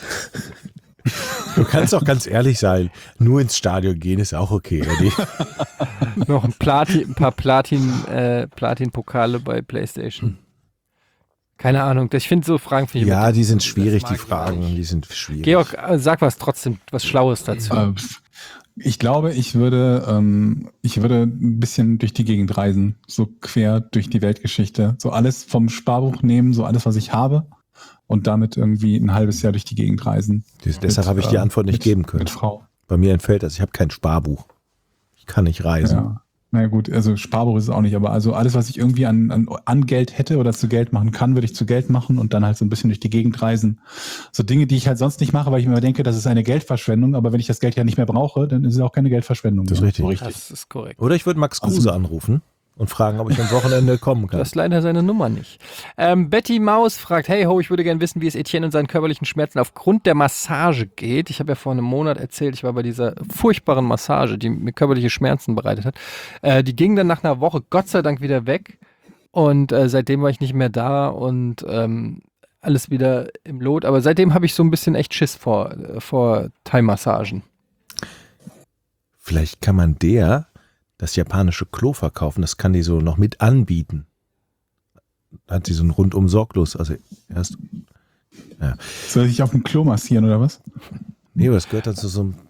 Du kannst auch ganz ehrlich sein, nur ins Stadion gehen ist auch okay, Eddie. Noch ein paar Platin-Pokale bei PlayStation. Keine Ahnung, ich finde so Fragen für Ja, jemanden. die sind schwierig, die mag ich Fragen, nicht. die sind schwierig. Georg, sag trotzdem was Schlaues dazu. Ich glaube, ich würde ein bisschen durch die Gegend reisen, so quer durch die Weltgeschichte. So alles vom Sparbuch nehmen, so alles, was ich habe und damit irgendwie ein halbes Jahr durch die Gegend reisen. Deshalb habe ich die Antwort nicht geben können. Mit Frau. Bei mir entfällt das, ich habe kein Sparbuch. Ich kann nicht reisen. Ja. Naja gut, also Sparbuch ist es auch nicht, aber also alles, was ich irgendwie an Geld hätte oder zu Geld machen kann, würde ich zu Geld machen und dann halt so ein bisschen durch die Gegend reisen. So Dinge, die ich halt sonst nicht mache, weil ich mir immer denke, das ist eine Geldverschwendung, aber wenn ich das Geld ja nicht mehr brauche, dann ist es auch keine Geldverschwendung. Das ist richtig. So richtig. Das ist korrekt. Oder ich würde Max Kruse anrufen und fragen, ob ich am Wochenende kommen Du kann. hast leider seine Nummer nicht. Betty Maus fragt, hey ho, ich würde gerne wissen, wie es Etienne und seinen körperlichen Schmerzen aufgrund der Massage geht. Ich habe ja vor einem Monat erzählt, ich war bei dieser furchtbaren Massage, die mir körperliche Schmerzen bereitet hat. Die ging dann nach einer Woche Gott sei Dank wieder weg und seitdem war ich nicht mehr da und alles wieder im Lot. Aber seitdem habe ich so ein bisschen echt Schiss vor Thai-Massagen. Vielleicht kann man das japanische Klo verkaufen, das kann die so noch mit anbieten. Da hat sie so ein rundum sorglos, also erst. Ja. Soll ich auf dem Klo massieren oder was? Nee, aber das gehört dann zu so einem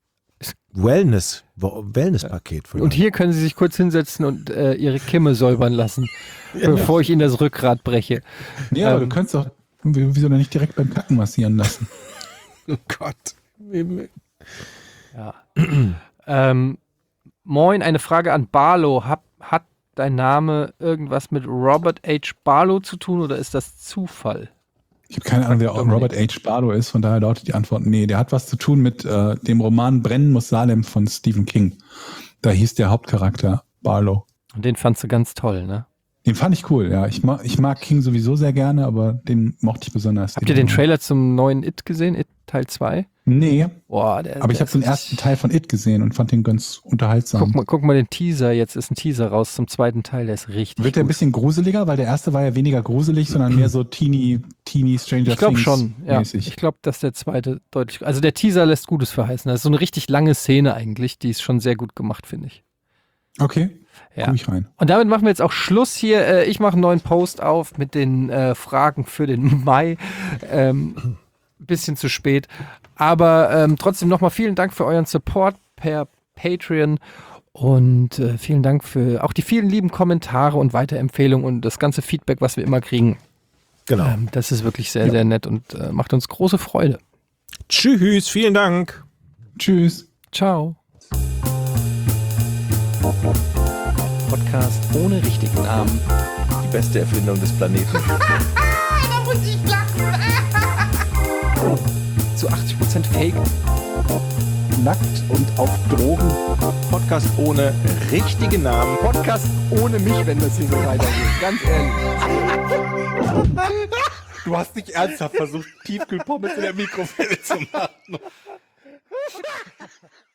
Wellness-Paket. Und hier können Sie sich kurz hinsetzen und Ihre Kimme säubern lassen, bevor ich Ihnen das Rückgrat breche. Nee, aber du könntest doch, wieso denn nicht direkt beim Kacken massieren lassen? Oh Gott. Ja. Moin, eine Frage an Barlow. Hat dein Name irgendwas mit Robert H. Barlow zu tun oder ist das Zufall? Ich habe keine Ahnung, wer Robert H. Barlow ist, von daher lautet die Antwort nee. Der hat was zu tun mit dem Roman Brennen muss Salem von Stephen King. Da hieß der Hauptcharakter Barlow. Und den fandst du ganz toll, ne? Den fand ich cool, ja. Ich mag King sowieso sehr gerne, aber den mochte ich besonders. Habt ihr den Trailer zum neuen It gesehen? It Teil 2? Nee, Boah, aber ich habe den ersten Teil von It gesehen und fand den ganz unterhaltsam. Guck mal den Teaser, jetzt ist ein Teaser raus zum zweiten Teil, der ist richtig Wird der ein gut. bisschen gruseliger? Weil der erste war ja weniger gruselig, sondern mehr so teeny Stranger Ich glaube Things schon, ja. mäßig. Ich glaube, dass der zweite deutlich, also der Teaser lässt Gutes verheißen. Das ist so eine richtig lange Szene eigentlich, die ist schon sehr gut gemacht, finde ich. Okay, Ja. guck ich rein. Und damit machen wir jetzt auch Schluss hier. Ich mache einen neuen Post auf mit den Fragen für den Mai. Bisschen zu spät. Aber trotzdem nochmal vielen Dank für euren Support per Patreon und vielen Dank für auch die vielen lieben Kommentare und Weiterempfehlungen und das ganze Feedback, was wir immer kriegen. Genau. Das ist wirklich sehr, sehr nett und macht uns große Freude. Tschüss, vielen Dank. Tschüss. Ciao. Podcast ohne richtigen Namen. Die beste Erfindung des Planeten. Da muss ich lachen. Zu 80% Fake. Nackt und auf Drogen. Podcast ohne richtigen Namen. Podcast ohne mich, wenn das hier so weitergeht. Ganz ehrlich. Du hast nicht ernsthaft versucht, Tiefkühlpommes in der Mikrowelle zu machen.